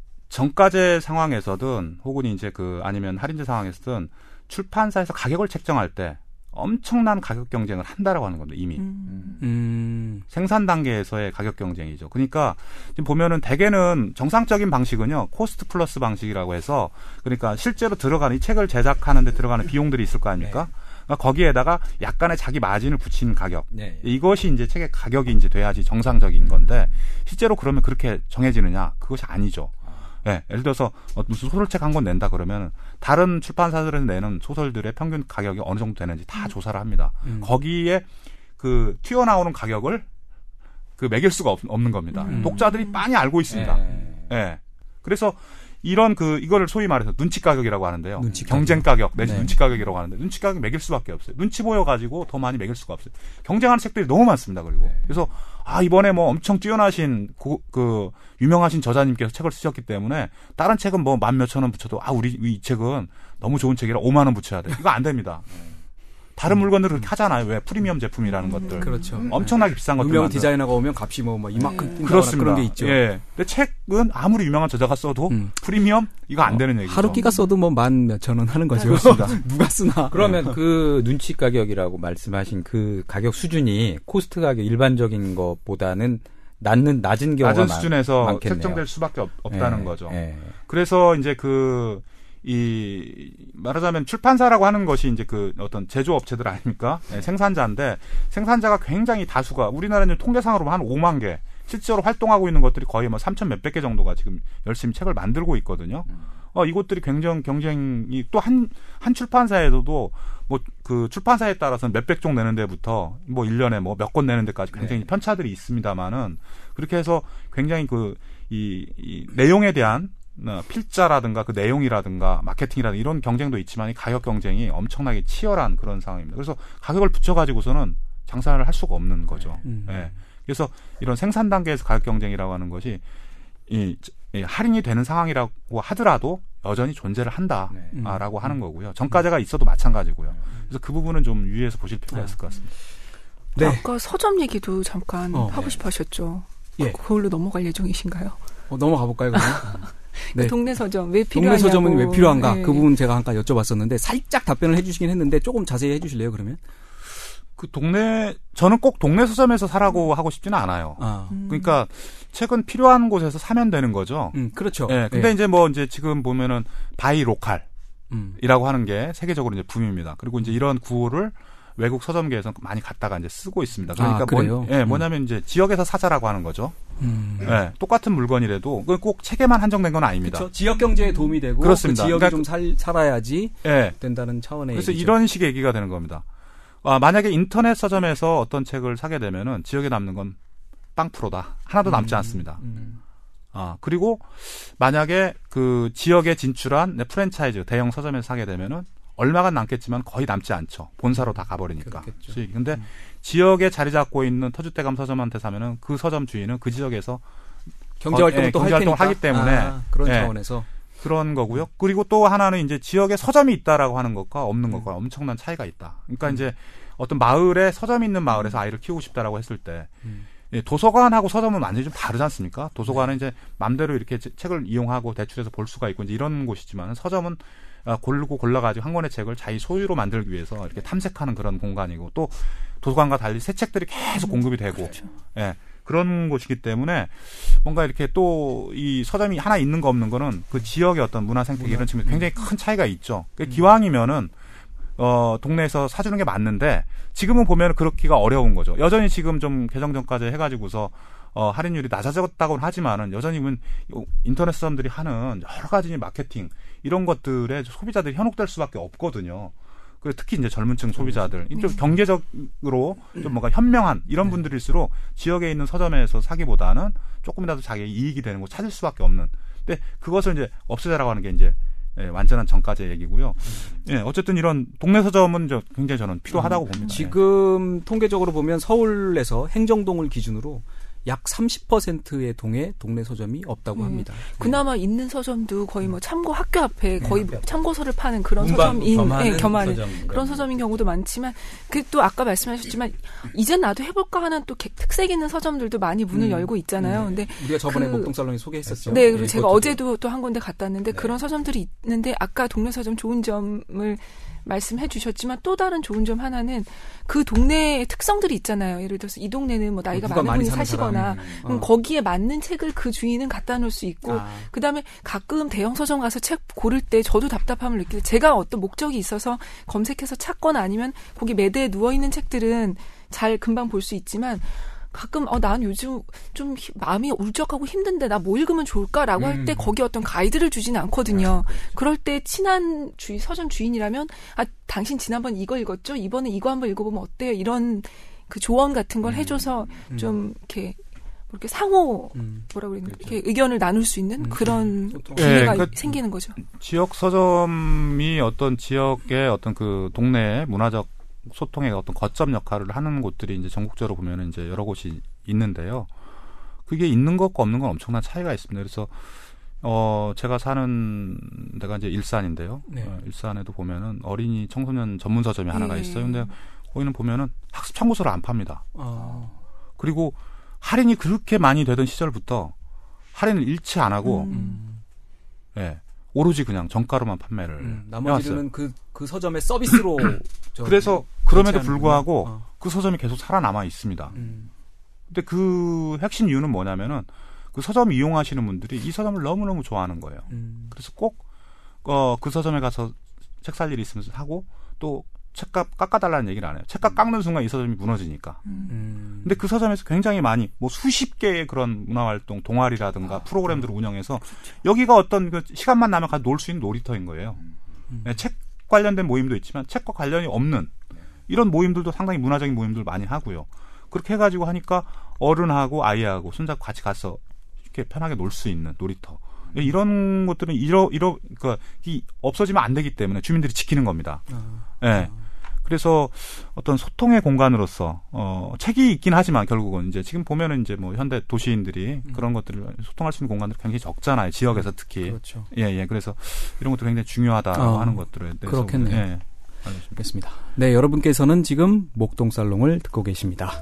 정가제 상황에서든 혹은 이제 그 아니면 할인제 상황에서든 출판사에서 가격을 책정할 때 엄청난 가격 경쟁을 한다라고 하는 겁니다. 이미 음. 음. 생산 단계에서의 가격 경쟁이죠. 그러니까 지금 보면은 대개는 정상적인 방식은요 코스트 플러스 방식이라고 해서 그러니까 실제로 들어가는 이 책을 제작하는데 들어가는 비용들이 있을 거 아닙니까? 네. 그러니까 거기에다가 약간의 자기 마진을 붙이는 가격 네. 이것이 이제 책의 가격이 이제 돼야지 정상적인 건데 실제로 그러면 그렇게 정해지느냐? 그것이 아니죠. 예, 예를 들어서 무슨 소설책 한 권 낸다 그러면 다른 출판사들은 내는 소설들의 평균 가격이 어느 정도 되는지 다 조사를 합니다. 음. 거기에 그 튀어나오는 가격을 그 매길 수가 없, 없는 겁니다. 음. 독자들이 빤히 알고 있습니다. 예. 예. 그래서 이런 그 이거를 소위 말해서 눈치 가격이라고 하는데요. 눈치 경쟁 가격, 가격 내지 네. 눈치 가격이라고 하는데 눈치 가격 매길 수밖에 없어요. 눈치 보여 가지고 더 많이 매길 수가 없어요. 경쟁하는 책들이 너무 많습니다. 그리고 네. 그래서 아 이번에 뭐 엄청 뛰어나신 고, 그 유명하신 저자님께서 책을 쓰셨기 때문에 다른 책은 뭐 만 몇천 원 붙여도 아 우리 이 책은 너무 좋은 책이라 오만 원 붙여야 돼. 이거 안 됩니다. 다른 물건들을 그렇게 하잖아요. 왜 프리미엄 제품이라는 것들. 그렇죠. 엄청나게 비싼 것들. 유명 디자이너가 오면 값이 뭐, 뭐 이만큼 뛴다거나 그렇습니다. 그런 게 있죠. 예. 근데 책은 아무리 유명한 저자가 써도 음. 프리미엄 이거 안 되는 얘기죠. 하루키가 써도 뭐 만 몇천 원 하는 거죠. 그렇습니다. 누가 쓰나. 그러면 그 눈치 가격이라고 말씀하신 그 가격 수준이 코스트 가격 일반적인 것보다는 낮은 낮은 경우가 낮은 수준에서 많, 책정될 수밖에 없, 없다는 네. 거죠. 네. 그래서 이제 그 이 말하자면 출판사라고 하는 것이 이제 그 어떤 제조업체들 아닙니까? 네, 생산자인데 생산자가 굉장히 다수가 우리나라는 통계상으로 한 오만 개 실제로 활동하고 있는 것들이 거의 뭐 삼천 몇백 개 정도가 지금 열심히 책을 만들고 있거든요. 어, 이것들이 굉장히 경쟁이 또 한 한 출판사에서도 뭐 그 출판사에 따라서는 몇백 종 내는 데부터 뭐 일 년에 뭐 몇 권 내는 데까지 굉장히 네. 편차들이 있습니다만은 그렇게 해서 굉장히 그 이 이 내용에 대한 필자라든가 그 내용이라든가 마케팅이라든가 이런 경쟁도 있지만 이 가격 경쟁이 엄청나게 치열한 그런 상황입니다. 그래서 가격을 붙여가지고서는 장사를 할 수가 없는 거죠. 음. 네. 그래서 이런 생산 단계에서 가격 경쟁이라고 하는 것이 이, 이 할인이 되는 상황이라고 하더라도 여전히 존재를 한다라고 네. 음. 하는 거고요. 정가제가 있어도 마찬가지고요. 그래서 그 부분은 좀 유의해서 보실 필요가 있을 것 같습니다. 네. 아까 서점 얘기도 잠깐 어, 하고 네. 싶어 하셨죠. 예. 그걸로 넘어갈 예정이신가요? 어, 넘어가 볼까요, 그러면? 네. 동네 서점 왜 필요하냐고. 동네 서점은 왜 필요한가? 네. 그 부분 제가 아까 여쭤봤었는데 살짝 답변을 해주시긴 했는데 조금 자세히 해주실래요? 그러면? 그 동네 저는 꼭 동네 서점에서 사라고 하고 싶지는 않아요. 아. 음. 그러니까 책은 필요한 곳에서 사면 되는 거죠. 음, 그렇죠. 예. 근데 네. 이제 뭐 이제 지금 보면은 바이 로컬이라고 음. 하는 게 세계적으로 이제 붐입니다. 그리고 이제 이런 구호를 외국 서점계에서 많이 갖다가 이제 쓰고 있습니다. 그러니까 아, 그래요? 뭐, 예, 뭐냐면 이제 지역에서 사자라고 하는 거죠. 음. 예, 똑같은 물건이라도 꼭 책에만 한정된 건 아닙니다. 그렇죠. 지역 경제에 도움이 되고 그렇습니다. 그 지역이 그러니까, 좀 살, 살아야지 예. 된다는 차원의 그래서 얘기죠. 이런 식의 얘기가 되는 겁니다. 아, 만약에 인터넷 서점에서 어떤 책을 사게 되면은 지역에 남는 건 빵 프로다. 하나도 남지 음. 않습니다. 음. 아, 그리고 만약에 그 지역에 진출한 프랜차이즈 대형 서점에서 사게 되면은 얼마가 남겠지만 거의 남지 않죠. 본사로 다 가버리니까. 수익이. 근데 음. 지역에 자리 잡고 있는 터줏대감 서점한테 사면은 그 서점 주인은 그 지역에서 경제활동을 어, 또 경제 활동을 하기 때문에 아, 그런 예, 차원에서 그런 거고요. 그리고 또 하나는 이제 지역에 서점이 있다라고 하는 것과 없는 음. 것과 엄청난 차이가 있다. 그러니까 음. 이제 어떤 마을에 서점이 있는 마을에서 아이를 키우고 싶다라고 했을 때 음. 예, 도서관하고 서점은 완전히 좀 다르지 않습니까? 도서관은 네. 이제 맘대로 이렇게 책을 이용하고 대출해서 볼 수가 있고 이제 이런 곳이지만 서점은 고르고 골라가지고 한 권의 책을 자기 소유로 만들기 위해서 이렇게 탐색하는 그런 공간이고 또 도서관과 달리 새 책들이 계속 공급이 되고 그렇죠. 예, 그런 곳이기 때문에 뭔가 이렇게 또 이 서점이 하나 있는 거 없는 거는 그 지역의 어떤 문화 생태 이런 측면에 굉장히 큰 차이가 있죠. 음. 기왕이면은 어, 동네에서 사주는 게 맞는데 지금은 보면 그렇기가 어려운 거죠. 여전히 지금 좀 개정전까지 해가지고서 어, 할인율이 낮아졌다고는 하지만은 여전히 인터넷 서점들이 하는 여러 가지 마케팅 이런 것들에 소비자들이 현혹될 수밖에 없거든요. 그리고 특히 이제 젊은층 소비자들, 좀 경제적으로 좀 뭔가 현명한 이런 분들일수록 지역에 있는 서점에서 사기보다는 조금이라도 자기 이익이 되는 거 찾을 수밖에 없는. 근데 그것을 이제 없애자라고 하는 게 이제 예, 완전한 전까지의 얘기고요. 예, 어쨌든 이런 동네 서점은 저 굉장히 저는 필요하다고 봅니다. 지금 통계적으로 보면 서울에서 행정동을 기준으로 약 삼십 퍼센트의 동에 동네 서점이 없다고 음. 합니다. 그나마 네. 있는 서점도 거의 뭐 참고 학교 앞에 거의 네. 참고서를 파는 그런 문방, 서점인 겸하는 네, 겸하는 서점. 그런 서점인 경우도 많지만 그 또 아까 말씀하셨지만 이젠 나도 해볼까 하는 또 특색 있는 서점들도 많이 문을 음. 열고 있잖아요. 근데 우리가 저번에 그, 목동살롱에 소개했었죠. 네, 그리고 네, 제가 그것도 어제도 또 한 군데 갔다 왔는데 네. 그런 서점들이 있는데 아까 동네 서점 좋은 점을 말씀해 주셨지만 또 다른 좋은 점 하나는 그 동네의 특성들이 있잖아요. 예를 들어서 이 동네는 뭐 나이가 누가 많은 많이 분이 사는 사시거나 사람. 그럼 어. 거기에 맞는 책을 그 주인은 갖다 놓을 수 있고 아. 그다음에 가끔 대형 서점 가서 책 고를 때 저도 답답함을 느끼는데 제가 어떤 목적이 있어서 검색해서 찾거나 아니면 거기 매대에 누워있는 책들은 잘 금방 볼 수 있지만 가끔 어, 난 요즘 좀 히, 마음이 울적하고 힘든데 나 뭐 읽으면 좋을까라고 할 때 음. 거기 어떤 가이드를 주지는 않거든요. 그럴 때 친한 주인, 서점 주인이라면 아 당신 지난번 이거 읽었죠? 이번에 이거 한번 읽어보면 어때요? 이런 그 조언 같은 걸 해줘서 음. 좀 이렇게 이렇게 상호 음. 뭐라 그러는 그렇죠. 이렇게 의견을 나눌 수 있는 음. 그런 소통. 기회가 예, 그- 생기는 거죠. 지역 서점이 어떤 지역의 어떤 그 동네 문화적 소통의 어떤 거점 역할을 하는 곳들이 이제 전국적으로 보면은 이제 여러 곳이 있는데요. 그게 있는 것과 없는 건 엄청난 차이가 있습니다. 그래서 어 제가 사는 데가 이제 일산인데요. 네. 어, 일산에도 보면은 어린이 청소년 전문 서점이 하나가 네. 있어요. 근데 거기는 보면은 학습 참고서를 안 팝니다. 아. 그리고 할인이 그렇게 많이 되던 시절부터 할인을 일치 안 하고 음. 예. 오로지 그냥 정가로만 판매를 음. 해왔어요. 나머지는 그, 그 서점의 서비스로 저 그래서 그럼에도 대체하는 불구하고 어. 그 서점이 계속 살아남아 있습니다. 음. 근데 그 핵심 이유는 뭐냐면은 그 서점 이용하시는 분들이 이 서점을 너무너무 좋아하는 거예요. 음. 그래서 꼭, 어, 그 서점에 가서 책 살 일이 있으면 하고 또 책값 깎아달라는 얘기를 안 해요. 책값 깎는 순간 이 서점이 무너지니까. 음. 근데 그 서점에서 굉장히 많이 뭐 수십 개의 그런 문화활동, 동아리라든가 아, 프로그램들을 운영해서 여기가 어떤 그 시간만 나면 가서 놀 수 있는 놀이터인 거예요. 음. 네, 책 관련된 모임도 있지만 책과 관련이 없는 이런 모임들도 상당히 문화적인 모임들 많이 하고요. 그렇게 해가지고 하니까 어른하고 아이하고 손잡고 같이 가서 이렇게 편하게 놀 수 있는 놀이터. 이런 것들은 이러 이러 그러니까 이 없어지면 안 되기 때문에 주민들이 지키는 겁니다. 아. 예. 네. 그래서 어떤 소통의 공간으로서 어 책이 있긴 하지만 결국은 이제 지금 보면은 이제 뭐 현대 도시인들이 음. 그런 것들을 소통할 수 있는 공간들이 굉장히 적잖아요. 지역에서 특히. 그렇죠. 예, 예. 그래서 이런 것도 굉장히 중요하다고 어, 하는 것들에 대해서 그렇겠네요. 예. 알겠습니다. 네, 여러분께서는 지금 목동살롱을 듣고 계십니다.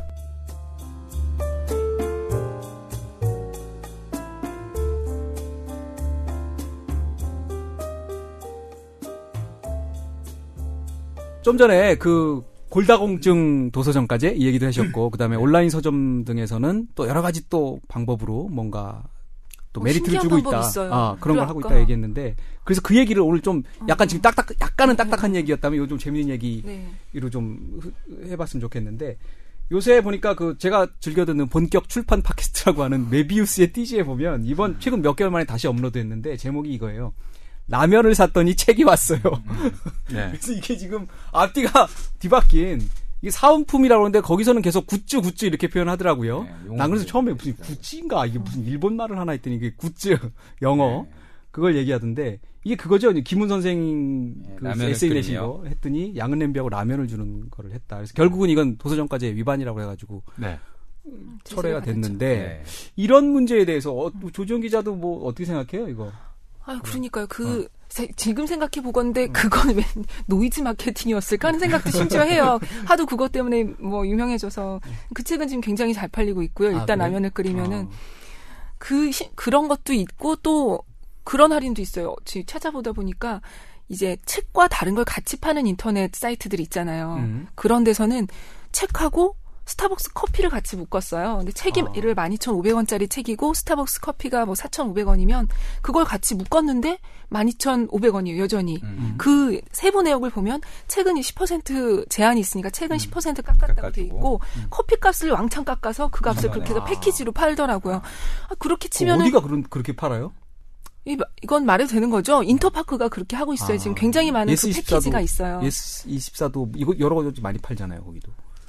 좀 전에 그 골다공증 도서점까지 이 얘기도 하셨고, 그 다음에 온라인 서점 등에서는 또 여러 가지 또 방법으로 뭔가 또 어, 메리트를 신기한 주고 방법이 있다. 있어요. 아, 그런 걸 그래, 하고 아까. 있다 얘기했는데, 그래서 그 얘기를 오늘 좀 약간 어. 지금 딱딱, 약간은 딱딱한 얘기였다면 요즘 재밌는 얘기로 네. 좀 해봤으면 좋겠는데, 요새 보니까 그 제가 즐겨 듣는 본격 출판 팟캐스트라고 하는 메비우스의 띠지에 보면 이번 최근 몇 개월 만에 다시 업로드했는데 제목이 이거예요. 라면을 샀더니 책이 왔어요. 네. 그래서 이게 지금 앞뒤가 뒤바뀐 이게 사은품이라고 하는데 거기서는 계속 굿즈 굿즈 이렇게 표현하더라고요. 네, 난 그래서 처음에 무슨 굿즈인가 이게 무슨 일본 말을 하나 했더니 이게 굿즈 영어 네. 그걸 얘기하던데 이게 그거죠. 김훈 선생 네, 그 라면을 에세이 내신 끓이며. 거 했더니 양은 냄비하고 라면을 주는 거를 했다. 그래서 결국은 이건 도서점까지의 위반이라고 해가지고 네. 철회가 됐는데 네. 이런 문제에 대해서 어, 조지현 기자도 뭐 어떻게 생각해요 이거? 아, 그러니까요. 그 세, 지금 생각해 보건데 그건 왜 노이즈 마케팅이었을까 하는 생각도 심지어 해요. 하도 그것 때문에 뭐 유명해져서 그 책은 지금 굉장히 잘 팔리고 있고요. 일단 아, 그래요? 라면을 끓이면은 어. 그 시, 그런 것도 있고 또 그런 할인도 있어요. 지금 찾아보다 보니까 이제 책과 다른 걸 같이 파는 인터넷 사이트들이 있잖아요. 음. 그런 데서는 책하고 스타벅스 커피를 같이 묶었어요. 근데 책이 아. 예를 만 이천오백 원짜리 책이고 스타벅스 커피가 뭐 사천오백 원이면 그걸 같이 묶었는데 만 이천오백 원이에요. 여전히. 음. 그 세부 내역을 보면 책은 이 십 퍼센트 제한이 있으니까 책은 십 퍼센트 깎았다고 돼 깎아주고. 있고 음. 커피 값을 왕창 깎아서 그 값을 음. 그렇게 해서 아. 패키지로 팔더라고요. 아, 그렇게 치면은 어디가 그런 그렇게 팔아요? 이, 이건 말해도 되는 거죠? 인터파크가 그렇게 하고 있어요. 아. 지금 굉장히 많은 예스 그 이십사도 패키지가 있어요. 예스 이십사도 이거 여러 가지 많이 팔잖아요 거기도.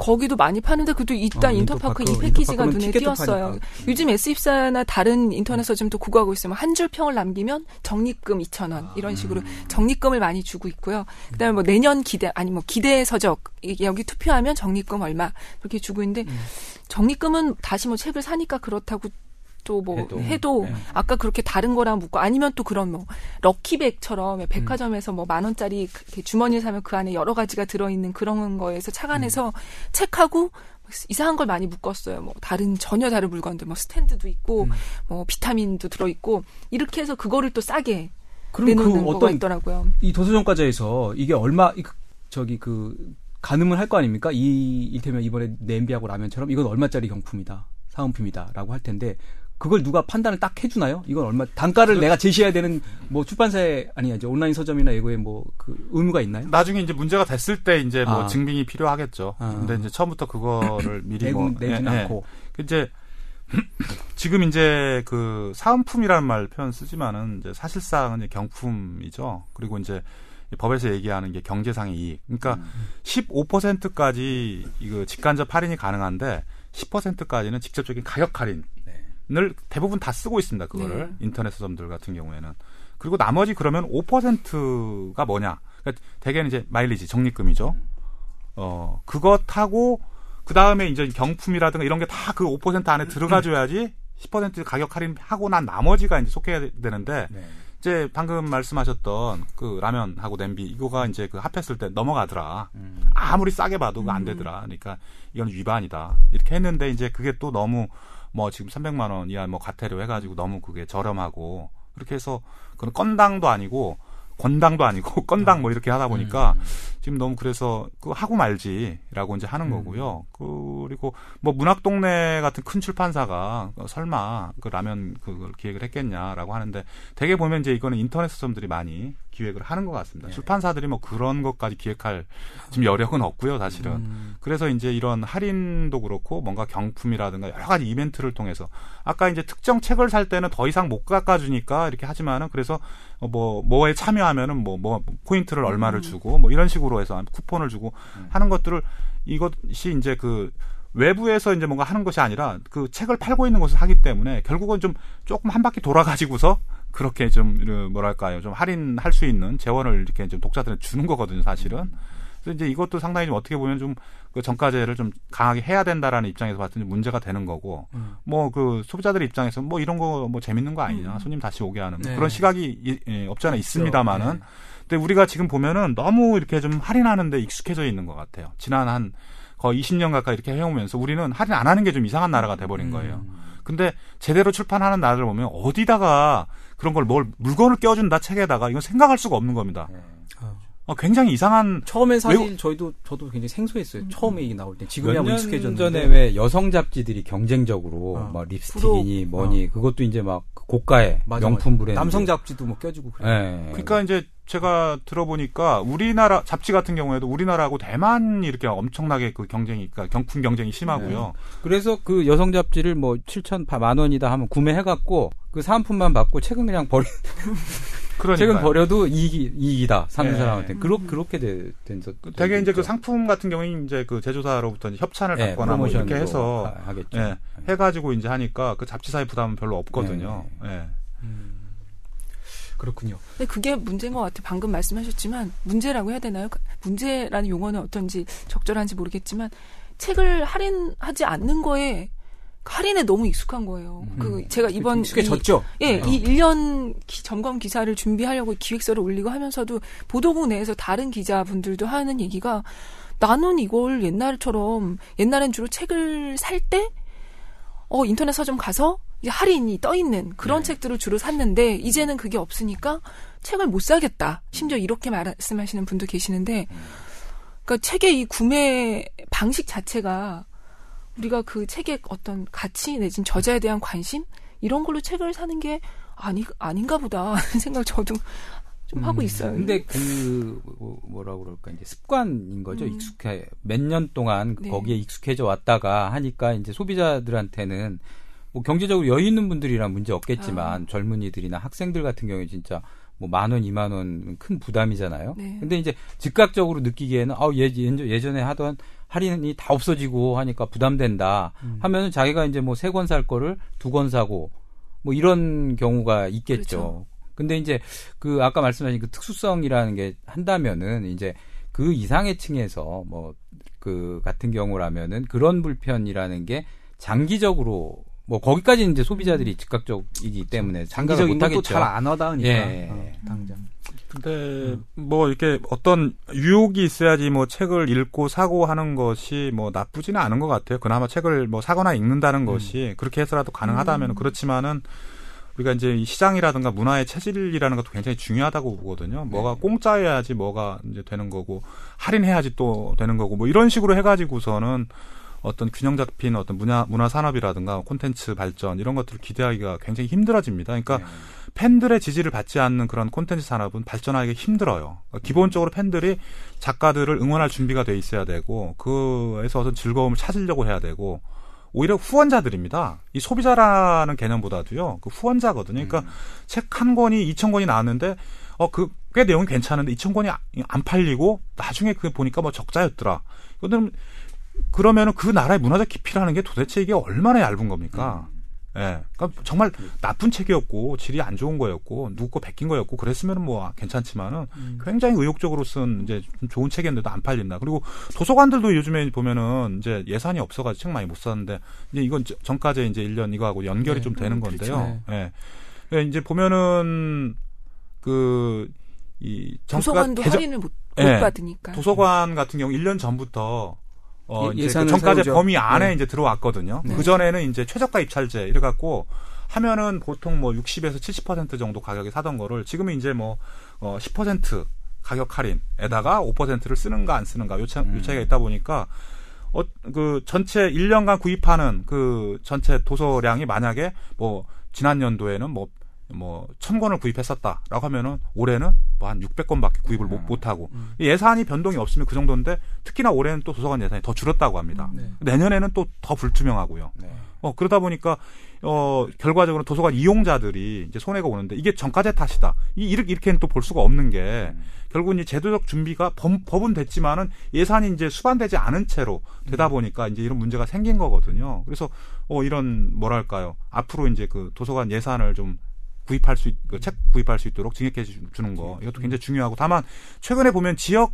거기도 많이 파는데 그래도 일단 어, 인터파크, 인터파크, 이 패키지가 인터파크는 눈에 티켓도 띄었어요. 파니까. 요즘 에스이십사나 다른 인터넷 서점도 그거하고 있으면 한 줄 평을 남기면 적립금 이천 원 이런 식으로 적립금을 많이 주고 있고요. 그다음에 뭐 내년 기대 아니 뭐 기대 서적 여기 투표하면 적립금 얼마 그렇게 주고 있는데 음. 적립금은 다시 뭐 책을 사니까 그렇다고 또 뭐 해도, 해도. 해도 네. 아까 그렇게 다른 거랑 묶고 아니면 또 그런 뭐 럭키백처럼 백화점에서 뭐 만 원짜리 주머니를 사면 그 안에 여러 가지가 들어있는 그런 거에서 착안해서 음. 책하고 이상한 걸 많이 묶었어요. 뭐 다른 전혀 다른 물건들 뭐 스탠드도 있고 음. 뭐 비타민도 들어있고 이렇게 해서 그거를 또 싸게 내놓는 그 거가 있더라고요. 이 도서정가제에서 이게 얼마 이, 저기 그 가늠을 할 거 아닙니까? 이 이를테면 이번에 냄비하고 라면처럼 이건 얼마짜리 경품이다. 사은품이다라고 할 텐데 그걸 누가 판단을 딱 해주나요? 이건 얼마 단가를 내가 제시해야 되는 뭐 출판사에 아니 이제 온라인 서점이나 이거에 뭐 그 의무가 있나요? 나중에 이제 문제가 됐을 때 이제 뭐 아. 증빙이 필요하겠죠. 아. 근데 이제 처음부터 그거를 미리 내고 뭐 내지는 예, 않고 예. 이제 지금 이제 그 사은품이라는 말 표현 쓰지만은 이제 사실상은 이제 경품이죠. 그리고 이제 법에서 얘기하는 게 경제상의 이익. 그러니까 음. 십오 퍼센트까지 이거 직간접 할인이 가능한데 십 퍼센트까지는 직접적인 가격 할인. 을 대부분 다 쓰고 있습니다. 그거를 네. 인터넷 서점들 같은 경우에는. 그리고 나머지 그러면 오 퍼센트가 뭐냐? 그러니까 대개는 이제 마일리지 적립금이죠. 어 그것하고 그 다음에 이제 경품이라든가 이런 게 다 그 오 퍼센트 안에 들어가줘야지 십 퍼센트 가격 할인하고 난 나머지가 이제 속해야 되는데 네. 이제 방금 말씀하셨던 그 라면하고 냄비 이거가 이제 그 합했을 때 넘어가더라. 음. 아무리 싸게 봐도 그거 안 되더라. 그러니까 이건 위반이다. 이렇게 했는데 이제 그게 또 너무 뭐 지금 삼백만 원 이하 뭐 과태료 해가지고 너무 그게 저렴하고 그렇게 해서 그건 건당도 아니고 권당도 아니고 건당 뭐 이렇게 하다 보니까 음. 지금 너무 그래서 그 하고 말지라고 이제 하는 음. 거고요. 그리고 뭐 문학동네 같은 큰 출판사가 설마 그 라면 그걸 기획을 했겠냐라고 하는데 대개 보면 이제 이거는 인터넷 서점들이 많이 기획을 하는 것 같습니다. 네. 출판사들이 뭐 그런 것까지 기획할 지금 여력은 없고요, 사실은. 음. 그래서 이제 이런 할인도 그렇고 뭔가 경품이라든가 여러 가지 이벤트를 통해서 아까 이제 특정 책을 살 때는 더 이상 못 깎아주니까 이렇게 하지만은 그래서 뭐 뭐에 참여하면은 뭐 뭐 포인트를 얼마를 주고 뭐 이런 식으로 해서 쿠폰을 주고 음. 하는 것들을 이것이 이제 그 외부에서 이제 뭔가 하는 것이 아니라 그 책을 팔고 있는 곳을 하기 때문에 결국은 좀 조금 한 바퀴 돌아가지고서 그렇게 좀 뭐랄까요 좀 할인할 수 있는 재원을 이렇게 좀 독자들한테 주는 거거든요, 사실은. 그래서 이제 이것도 상당히 좀 어떻게 보면 좀 그 정가제를 좀 강하게 해야 된다라는 입장에서 봤더니 문제가 되는 거고, 음. 뭐 그 소비자들 입장에서 뭐 이런 거 뭐 재밌는 거 아니냐, 음. 손님 다시 오게 하는 네. 그런 시각이 이, 예, 없지 않아 있습니다만은, 네. 근데 우리가 지금 보면은 너무 이렇게 좀 할인하는데 익숙해져 있는 것 같아요. 지난 한 거의 이십 년 가까이 이렇게 해오면서 우리는 할인 안 하는 게 좀 이상한 나라가 돼버린 거예요. 음. 근데 제대로 출판하는 나라를 보면 어디다가 그런 걸 뭘 물건을 껴준다 책에다가 이건 생각할 수가 없는 겁니다. 네. 어, 굉장히 이상한. 처음에 사실 외국... 저희도 저도 굉장히 생소했어요. 음. 처음에 이게 나올 때 지금이야 뭐 익숙해졌는데. 몇 년 전에 왜 여성 잡지들이 경쟁적으로 어. 막 립스틱이니 프로. 뭐니 어. 그것도 이제 막 고가의 맞아, 명품 맞아. 브랜드. 남성 잡지도 뭐 껴주고 그래요. 네. 그러니까 이제 제가 들어보니까 우리나라 잡지 같은 경우에도 우리나라하고 대만이 이렇게 엄청나게 그 경쟁이, 그러니까 경품 경쟁이 심하고요. 네. 그래서 그 여성 잡지를 뭐 칠천만 원이다 하면 구매해갖고 그 사은품만 받고 책은 그냥 버리. 책은 버려도 이익이, 이익이다. 사는 네. 사람한테. 그러, 그렇게 된, 된, 되게 이제 그 상품 같은 경우는 이제 그 제조사로부터 이제 협찬을 네, 받거나 뭐 이렇게 해서 하, 하겠죠. 네, 해가지고 이제 하니까 그 잡지사의 부담은 별로 없거든요. 네. 네. 음, 그렇군요. 근데 그게 문제인 것 같아요. 방금 말씀하셨지만 문제라고 해야 되나요? 문제라는 용어는 어떤지 적절한지 모르겠지만 책을 할인하지 않는 거에 할인에 너무 익숙한 거예요. 음. 그 제가 이번 익숙해졌죠. 이, 예, 네. 이 일 년 기, 점검 기사를 준비하려고 기획서를 올리고 하면서도 보도국 내에서 다른 기자분들도 하는 얘기가 나는 이걸 옛날처럼 옛날엔 주로 책을 살 때 어 인터넷 서점 가서 이제 할인이 떠 있는 그런 네. 책들을 주로 샀는데 이제는 그게 없으니까 책을 못 사겠다. 심지어 이렇게 말씀하시는 분도 계시는데, 그러니까 책의 이 구매 방식 자체가 우리가 그 책의 어떤 가치 내진 저자에 대한 관심 이런 걸로 책을 사는 게 아니 아닌가 보다 하는 생각 저도 좀 음, 하고 있어요. 근데 그 뭐라고 그럴까 이제 습관인 거죠. 음. 익숙해 몇 년 동안 네. 거기에 익숙해져 왔다가 하니까 이제 소비자들한테는 뭐 경제적으로 여유 있는 분들이란 문제 없겠지만 아. 젊은이들이나 학생들 같은 경우에 진짜 뭐 만 원, 이만 원 큰 부담이잖아요. 네. 근데 이제 즉각적으로 느끼기에는 아, 예, 예전에 하던 할인이 다 없어지고 하니까 부담된다 음. 하면은 자기가 이제 뭐 세 권 살 거를 두 권 사고 뭐 이런 경우가 있겠죠. 그렇죠. 근데 이제 그 아까 말씀하신 그 특수성이라는 게 한다면은 이제 그 이상의 층에서 뭐 그 같은 경우라면은 그런 불편이라는 게 장기적으로 뭐 거기까지는 이제 소비자들이 즉각적이기 때문에 장기적인 것도 잘 안 와닿으니까 예. 어, 당장. 근데 음. 뭐 이렇게 어떤 유혹이 있어야지 뭐 책을 읽고 사고 하는 것이 뭐 나쁘지는 않은 것 같아요. 그나마 책을 뭐 사거나 읽는다는 음. 것이 그렇게 해서라도 가능하다면 음. 그렇지만은 우리가 이제 이 시장이라든가 문화의 체질이라는 것도 굉장히 중요하다고 보거든요. 뭐가 네. 공짜여야지 뭐가 이제 되는 거고 할인해야지 또 되는 거고 뭐 이런 식으로 해가지고서는 어떤 균형 잡힌 어떤 문화 문화 산업이라든가 콘텐츠 발전 이런 것들을 기대하기가 굉장히 힘들어집니다. 그러니까 네. 팬들의 지지를 받지 않는 그런 콘텐츠 산업은 발전하기가 힘들어요. 그러니까 기본적으로 팬들이 작가들을 응원할 준비가 돼 있어야 되고 그에서 어떤 즐거움을 찾으려고 해야 되고 오히려 후원자들입니다. 이 소비자라는 개념보다도요. 그 후원자거든요. 그러니까 음. 책 한 권이 이천 권이 나왔는데 어 그 꽤 내용이 괜찮은데 이천 권이 안 팔리고 나중에 그 보니까 뭐 적자였더라. 이거는 그러면은 그 나라의 문화적 깊이라는 게 도대체 이게 얼마나 얇은 겁니까? 음. 예. 그러니까 정말 나쁜 책이었고 질이 안 좋은 거였고 누구 거 베낀 거였고 그랬으면은 뭐 괜찮지만은 음. 굉장히 의욕적으로 쓴 이제 좀 좋은 책이었는데도 안 팔린다. 그리고 도서관들도 요즘에 보면은 이제 예산이 없어가지고 책 많이 못 샀는데 이제 이건 전까지 이제 일 년 이거하고 연결이 네. 좀 되는 건데요. 예. 네. 이제 보면은 그 이 도서관도 개정, 할인을 못, 못 예. 받으니까 도서관 같은 경우 일 년 전부터 어, 예, 이제 그 전까지 범위 안에 네. 이제 들어왔거든요. 네. 그전에는 이제 최저가 입찰제 이래갖고 하면은 보통 뭐 육십에서 칠십 퍼센트 정도 가격에 사던 거를 지금은 이제 뭐, 어, 십 퍼센트 가격 할인에다가 오 퍼센트를 쓰는가 안 쓰는가 요, 차, 요 차이가 있다 보니까 어, 그 전체 일 년간 구입하는 그 전체 도서량이 만약에 뭐 지난 연도에는 뭐 뭐, 천 권을 구입했었다라고 하면은, 올해는 뭐 한 육백 권밖에 구입을 못, 못하고, 음. 예산이 변동이 없으면 그 정도인데, 특히나 올해는 또 도서관 예산이 더 줄었다고 합니다. 네. 내년에는 또 더 불투명하고요. 네. 어, 그러다 보니까, 어, 결과적으로 도서관 이용자들이 이제 손해가 오는데, 이게 정가제 탓이다. 이, 이렇게, 이렇게는 또 볼 수가 없는 게, 음. 결국은 이 제도적 준비가 법, 법은 됐지만은 예산이 이제 수반되지 않은 채로 되다 보니까 이제 이런 문제가 생긴 거거든요. 그래서, 어, 이런, 뭐랄까요. 앞으로 이제 그 도서관 예산을 좀 구입할 수, 있, 그 책 구입할 수 있도록 증액해 주는 거. 이것도 굉장히 중요하고. 다만, 최근에 보면 지역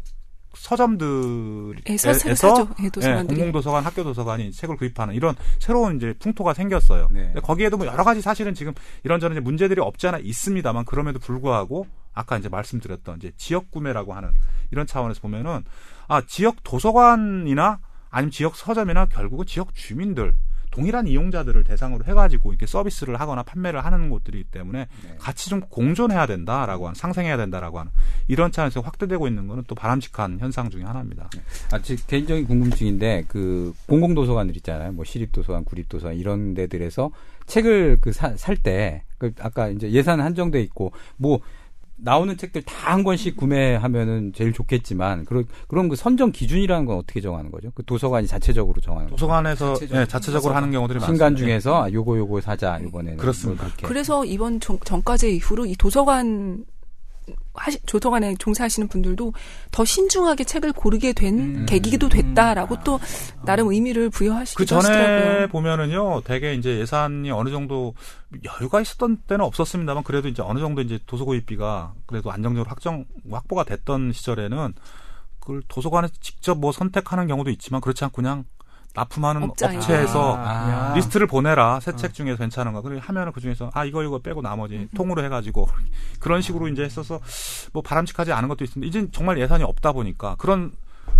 서점들에서 예, 공공도서관, 학교도서관이 책을 구입하는 이런 새로운 이제 풍토가 생겼어요. 네. 거기에도 뭐 여러 가지 사실은 지금 이런저런 이제 문제들이 없지 않아 있습니다만 그럼에도 불구하고 아까 이제 말씀드렸던 이제 지역 구매라고 하는 이런 차원에서 보면은 아, 지역 도서관이나 아니면 지역 서점이나 결국은 지역 주민들 동일한 이용자들을 대상으로 해가지고 이렇게 서비스를 하거나 판매를 하는 곳들이기 때문에 네. 같이 좀 공존해야 된다라고 하는, 상생해야 된다라고 하는 이런 차원에서 확대되고 있는 거는 또 바람직한 현상 중에 하나입니다. 아, 제 개인적인 궁금증인데 그 공공도서관들 있잖아요. 뭐 시립도서관, 구립도서관 이런 데들에서 책을 그 살 때 그 아까 이제 예산 한정돼 있고 뭐 나오는 책들 다 한 권씩 구매하면은 제일 좋겠지만 그런 그런 그 선정 기준이라는 건 어떻게 정하는 거죠? 그 도서관이 자체적으로 정하는 거죠? 도서관에서 자체적으로, 네, 자체적으로 하는 경우들이 많습니다. 신간 중에서 아, 요거 요거 사자 이번에는 그렇습니다. 뭐 그래서 이번 정, 정가제 이후로 이 도서관 하시, 도서관에 종사하시는 분들도 더 신중하게 책을 고르게 된 음, 계기도 됐다라고 음, 또 나름 의미를 부여하시기도 그 전에 하시더라고요. 보면은요, 되게 이제 예산이 어느 정도 여유가 있었던 때는 없었습니다만 그래도 이제 어느 정도 이제 도서 구입비가 그래도 안정적으로 확정 확보가 됐던 시절에는 그걸 도서관에서 직접 뭐 선택하는 경우도 있지만 그렇지 않고 그냥 납품하는 업자에. 업체에서 아, 리스트를 보내라. 새 책 중에서 괜찮은가. 그리고 하면은 그 중에서 아, 이거 이거 빼고 나머지 음. 통으로 해가지고 그런 식으로 이제 했어서 뭐 바람직하지 않은 것도 있습니다. 이제 정말 예산이 없다 보니까 그런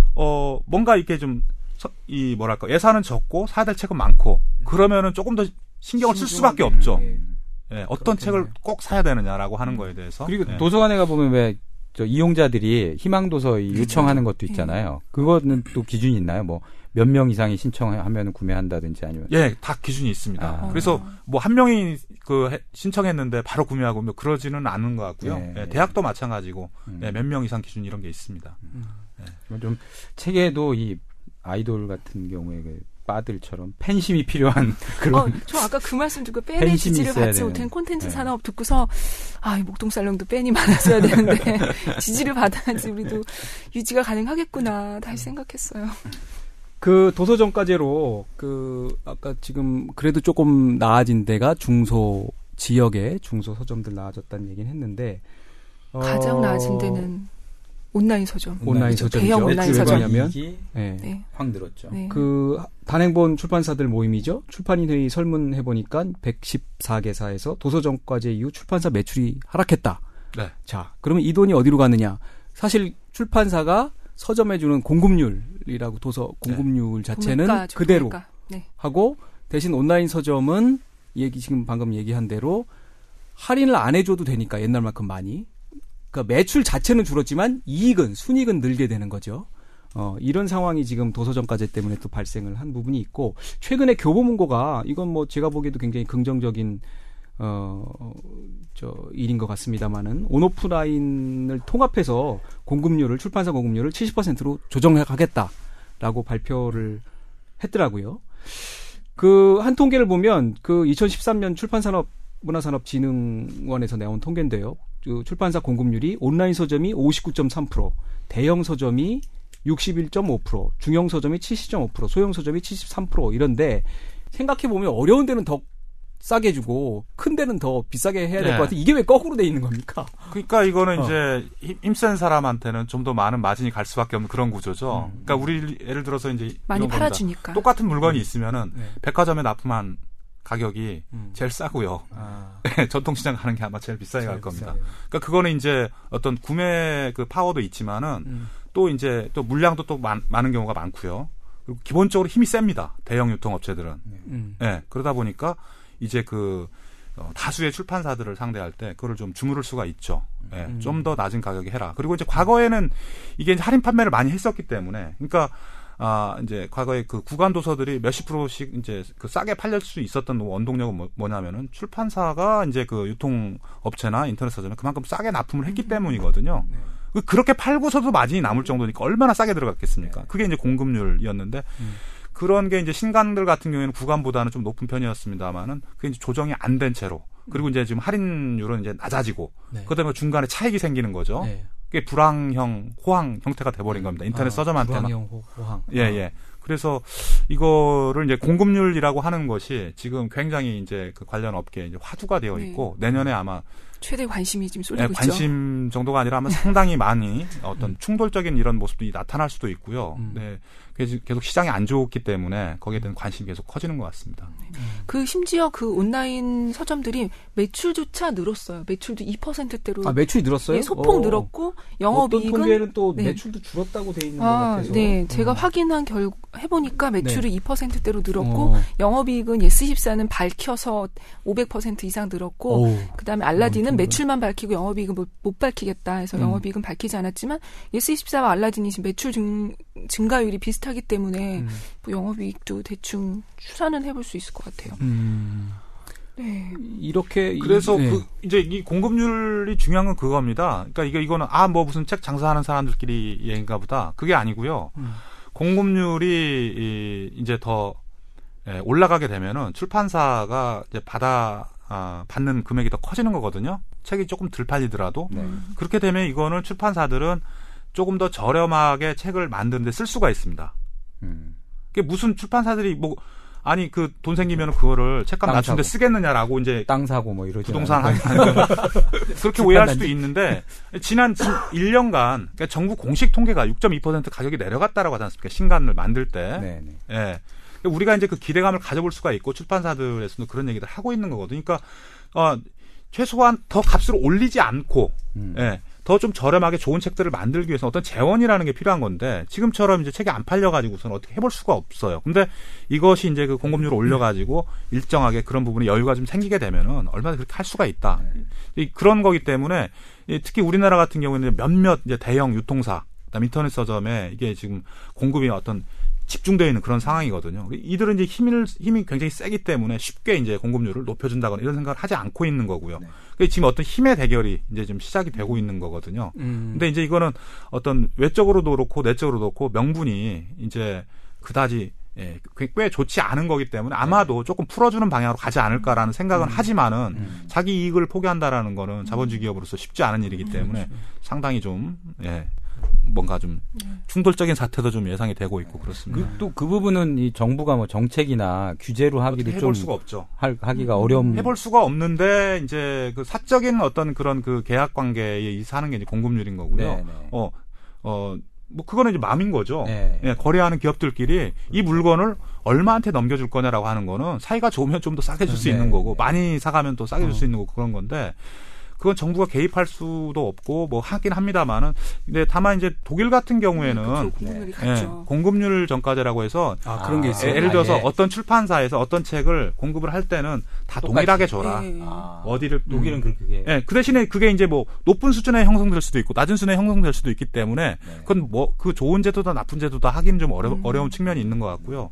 어 뭔가 이렇게 좀 이 뭐랄까 예산은 적고 사야 될 책은 많고 그러면은 조금 더 신경을 쓸 수밖에 없죠. 예. 예, 어떤 그렇겠네. 책을 꼭 사야 되느냐라고 하는 거에 대해서. 그리고 예. 도서관에 가 보면 왜 저 이용자들이 희망도서 요청하는 것도 있잖아요. 그거는 또 기준이 있나요? 뭐 몇 명 이상이 신청하면 구매한다든지 아니면 예, 다 기준이 있습니다. 아. 그래서 뭐 한 명이 그 신청했는데 바로 구매하고 뭐 그러지는 않은 것 같고요. 예, 예, 대학도 마찬가지고 음. 예, 몇 명 이상 기준 이런 게 있습니다. 음. 예. 좀 책에도 이 아이돌 같은 경우에 그 바들처럼 팬심이 필요한 그런. 어, 저 아까 그 말씀 듣고 팬의 지지를 받지 못한 콘텐츠 네. 산업 듣고서 아, 이 목동살롱도 팬이 많아져야 되는데 지지를 받아야지 우리도 유지가 가능하겠구나 다시 생각했어요. 그 도서정가제로 그 아까 지금 그래도 조금 나아진 데가 중소 지역에 중소 서점들 나아졌다는 얘기는 했는데 어, 가장 나아진 데는 온라인 서점. 온라인 서점이죠. 대형 온라인 서점이면 네. 네. 확 늘었죠. 네. 그 단행본 출판사들 모임이죠. 출판인회의 설문해 보니까 백십사 개사에서 도서정가제 이후 출판사 매출이 하락했다. 네. 자, 그러면 이 돈이 어디로 가느냐? 사실 출판사가 서점에 주는 공급률이라고 도서 공급률 자체는 도매가죠, 그대로 도매가. 네. 하고 대신 온라인 서점은 얘기 지금 방금 얘기한 대로 할인을 안 해줘도 되니까 옛날만큼 많이 그러니까 매출 자체는 줄었지만 이익은 순이익은 늘게 되는 거죠. 어, 이런 상황이 지금 도서정가제 때문에 또 발생을 한 부분이 있고 최근에 교보문고가 이건 뭐 제가 보기에도 굉장히 긍정적인 어, 저 일인 것 같습니다만은 온오프라인을 통합해서 공급률을 출판사 공급률을 칠십 퍼센트로 조정하겠다라고 발표를 했더라고요. 그 한 통계를 보면 그 이천십삼 년 출판산업 문화산업진흥원에서 내온 통계인데요. 그 출판사 공급률이 온라인 서점이 오십구 점 삼 퍼센트, 대형 서점이 육십일 점 오 퍼센트, 중형 서점이 칠십 점 오 퍼센트, 소형 서점이 칠십삼 퍼센트 이런데 생각해 보면 어려운 데는 더 싸게 주고 큰 데는 더 비싸게 해야 될 것 네. 같아. 이게 왜 거꾸로 돼 있는 겁니까? 그러니까 이거는 어. 이제 힘- 힘센 사람한테는 좀 더 많은 마진이 갈 수밖에 없는 그런 구조죠. 음. 그러니까 우리 예를 들어서 이제 많이 이런 겁니다. 팔아주니까. 똑같은 물건이 있으면은 네. 백화점에 납품한 가격이 음. 제일 싸고요. 아, 전통시장 가는 게 아마 제일 비싸게 갈 겁니다. 비싸요. 그러니까 그거는 이제 어떤 구매 그 파워도 있지만은 음. 또 이제 또 물량도 또 많, 많은 경우가 많고요. 그리고 기본적으로 힘이 셉니다. 대형 유통업체들은. 음. 예, 그러다 보니까 이제 그 어, 다수의 출판사들을 상대할 때 그거를 좀 주무를 수가 있죠. 예, 음. 좀 더 낮은 가격에 해라. 그리고 이제 과거에는 이게 이제 할인 판매를 많이 했었기 때문에, 그러니까 아 이제 과거에 그 구간 도서들이 몇십 프로씩 이제 그 싸게 팔릴 수 있었던 원동력은 뭐, 뭐냐면은 출판사가 이제 그 유통업체나 인터넷 서점에 그만큼 싸게 납품을 했기 때문이거든요. 네. 그 그렇게 팔고서도 마진이 남을 정도니까 얼마나 싸게 들어갔겠습니까? 네. 그게 이제 공급률이었는데. 음. 그런 게 이제 신간들 같은 경우에는 구간보다는 좀 높은 편이었습니다만은 그게 이제 조정이 안 된 채로 그리고 이제 지금 할인율은 이제 낮아지고 네. 그다음에 중간에 차익이 생기는 거죠. 네. 그게 불황형 호황 형태가 돼버린 겁니다. 인터넷 아, 서점한테는. 불황형 호- 호황. 예, 예. 그래서 이거를 이제 공급률이라고 하는 것이 지금 굉장히 이제 그 관련 업계에 이제 화두가 되어 있고 네. 내년에 아마 최대 관심이 지금 쏠리고 예, 있죠. 관심 정도가 아니라 아마 상당히 많이 어떤 충돌적인 이런 모습들이 나타날 수도 있고요. 음. 네. 계속 계속 시장이 안 좋기 때문에 거기에 대한 관심이 계속 커지는 것 같습니다. 그 심지어 그 온라인 서점들이 매출조차 늘었어요. 매출도 이 퍼센트대로 아, 매출이 늘었어요? 예, 소폭 어. 늘었고 어떤 영업이익은 통계는 또 네. 매출도 줄었다고 돼 있는 것 아, 같아서. 네. 제가 어. 확인한 결 해보니까 매출이 네. 이 퍼센트대로 늘었고 어. 영업이익은 예스십사는 밝혀서 오백 퍼센트 이상 늘었고 어우. 그다음에 알라딘은 어, 매출만 밝히고 영업이익은 못, 못 밝히겠다 해서 음. 영업이익은 밝히지 않았지만 예스십사와 알라딘이 지금 매출 증, 증가율이 비슷하기 때문에 음. 뭐 영업이익도 대충 추산은 해볼 수 있을 것 같아요. 음. 네. 이렇게 그래서 이, 네. 그 이제 이 공급률이 중요한 건 그겁니다. 그러니까 이거 이거는 아 뭐 무슨 책 장사하는 사람들끼리 얘기인가 보다. 그게 아니고요. 음. 공급률이 이, 이제 더 예, 올라가게 되면은 출판사가 이제 받아 아, 받는 금액이 더 커지는 거거든요. 책이 조금 덜 팔리더라도 네. 그렇게 되면 이거는 출판사들은 조금 더 저렴하게 책을 만드는데 쓸 수가 있습니다. 음. 그게 무슨 출판사들이 뭐 아니 그 돈 생기면 그거를 책값 땅 낮추는데 사고. 쓰겠느냐라고 이제 땅 사고 뭐 이러지. 부동산 않아요? 한 그렇게 오해할 수도 있는데 지난 일 년간 그러니까 정부 공식 통계가 육 점 이 퍼센트 가격이 내려갔다라고 하지 않습니까? 신간을 만들 때. 네, 네. 예. 우리가 이제 그 기대감을 가져볼 수가 있고 출판사들에서도 그런 얘기를 하고 있는 거거든요. 그러니까 어, 최소한 더 값을 올리지 않고 음. 예. 더 좀 저렴하게 좋은 책들을 만들기 위해서 어떤 재원이라는 게 필요한 건데 지금처럼 이제 책이 안 팔려가지고서는 어떻게 해볼 수가 없어요. 근데 이것이 이제 그 공급률을 올려가지고 일정하게 그런 부분에 여유가 좀 생기게 되면은 얼마나 그렇게 할 수가 있다. 이 그런 거기 때문에 특히 우리나라 같은 경우에는 몇몇 이제 대형 유통사, 그다음 인터넷 서점에 이게 지금 공급이 어떤 집중되어 있는 그런 상황이거든요. 이들은 이제 힘을, 힘이 굉장히 세기 때문에 쉽게 이제 공급률을 높여준다거나 이런 생각을 하지 않고 있는 거고요. 네. 지금 어떤 힘의 대결이 이제 좀 시작이 되고 있는 거거든요. 음. 근데 이제 이거는 어떤 외적으로도 그렇고 내적으로도 그렇고 명분이 이제 그다지 예, 꽤 좋지 않은 거기 때문에 아마도 조금 풀어주는 방향으로 가지 않을까라는 생각은 음. 하지만은 음. 자기 이익을 포기한다라는 거는 자본주의 기업으로서 쉽지 않은 일이기 때문에 상당히 좀, 예, 뭔가 좀 충돌적인 사태도 좀 예상이 되고 있고 그렇습니다. 또 그 부분은 이 정부가 뭐 정책이나 규제로 하기도 해볼 좀 수가 없죠. 할, 하기가 어려움. 해볼 수가 없는데 이제 그 사적인 어떤 그런 그 계약 관계에 사는 게 이제 공급률인 거고요. 네네. 어, 어, 뭐 그거는 이제 맘인 거죠. 네. 예, 거래하는 기업들끼리 이 물건을 얼마한테 넘겨줄 거냐라고 하는 거는 사이가 좋으면 좀 더 싸게 줄 수 네. 있는 거고 많이 사가면 또 싸게 줄 수 어. 있는 거고 그런 건데 그건 정부가 개입할 수도 없고 뭐 하긴 합니다만은 근데 다만 이제 독일 같은 경우에는 그렇죠. 공급률이 예, 같죠. 공급률 전가제라고 해서 아, 그런 게 있어요. 예, 예를 들어서 아, 예. 어떤 출판사에서 어떤 책을 공급을 할 때는 다 똑같이. 동일하게 줘라. 예. 아, 어디를 독일은 그렇게. 예, 그 대신에 그게 이제 뭐 높은 수준에 형성될 수도 있고 낮은 수준에 형성될 수도 있기 때문에 네. 그건 뭐 그 좋은 제도다 나쁜 제도다 하기는 좀 어려, 음. 어려운 측면이 있는 것 같고요.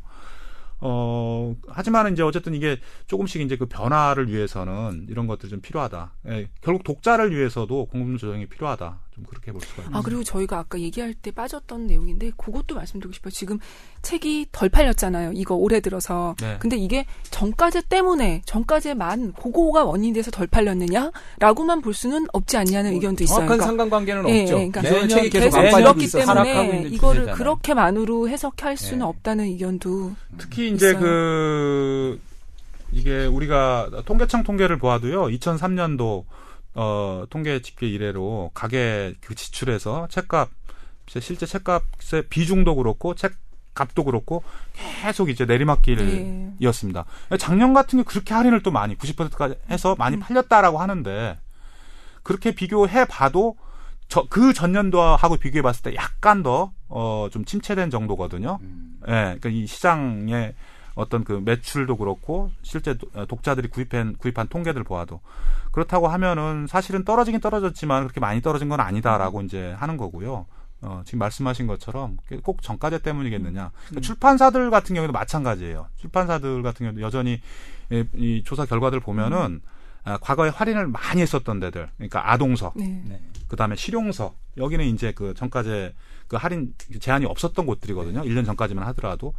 어, 하지만 이제 어쨌든 이게 조금씩 이제 그 변화를 위해서는 이런 것들이 좀 필요하다. 예, 결국 독자를 위해서도 공급률 조정이 필요하다. 좀 그렇게 볼 수가 있습니다. 아, 그리고 저희가 아까 얘기할 때 빠졌던 내용인데 그것도 말씀드리고 싶어요. 지금 책이 덜 팔렸잖아요. 이거 올해 들어서. 네. 근데 이게 정가제 때문에 정가제만 그거가 원인이 돼서 덜 팔렸느냐라고만 볼 수는 없지 않냐는 의견도 있어요. 정확한 그러니까 상관관계는 예, 없죠. 예, 그러니까 기존의 책이 계속 계속 안 매년 팔리고 줄었기 있어서. 하락하고 때문에 있는 이거를 추세잖아요. 그렇게만으로 해석할 수는 네. 없다는 의견도 특히 이제 있어요. 그 이게 우리가 통계청 통계를 보아도요. 이천삼 년도 어, 통계 집계 이래로 가계 그 지출에서 책값 실제 책값의 비중도 그렇고 책값도 그렇고 계속 이제 내리막길이었습니다. 네. 작년 같은 게 그렇게 할인을 또 많이 구십 퍼센트까지 해서 많이 팔렸다라고 하는데 그렇게 비교해 봐도 저, 그 전년도하고 비교해 봤을 때 약간 더 어, 좀 침체된 정도거든요. 음. 예, 그러니까 이 시장의 어떤 그 매출도 그렇고 실제 독자들이 구입한 구입한 통계들 보아도 그렇다고 하면은 사실은 떨어지긴 떨어졌지만 그렇게 많이 떨어진 건 아니다라고 이제 하는 거고요. 어, 지금 말씀하신 것처럼 꼭 정가제 때문이겠느냐. 그러니까 출판사들 같은 경우도 마찬가지예요. 출판사들 같은 경우도 여전히 이, 이 조사 결과들 보면은 아, 과거에 할인을 많이 했었던 데들, 그러니까 아동서, 네. 네. 그다음에 실용서 여기는 이제 그 정가제 그 할인 제한이 없었던 곳들이거든요. 일 년 전까지만 하더라도.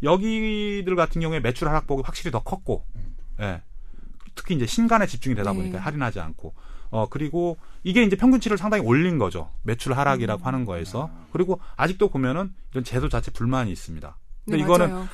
여기들 같은 경우에 매출 하락폭이 확실히 더 컸고, 예. 특히 이제 신간에 집중이 되다 보니까 네. 할인하지 않고, 어, 그리고 이게 이제 평균치를 상당히 올린 거죠. 매출 하락이라고 음. 하는 거에서. 그리고 아직도 보면은 이런 제도 자체 불만이 있습니다. 근데 네, 이거는 맞아요.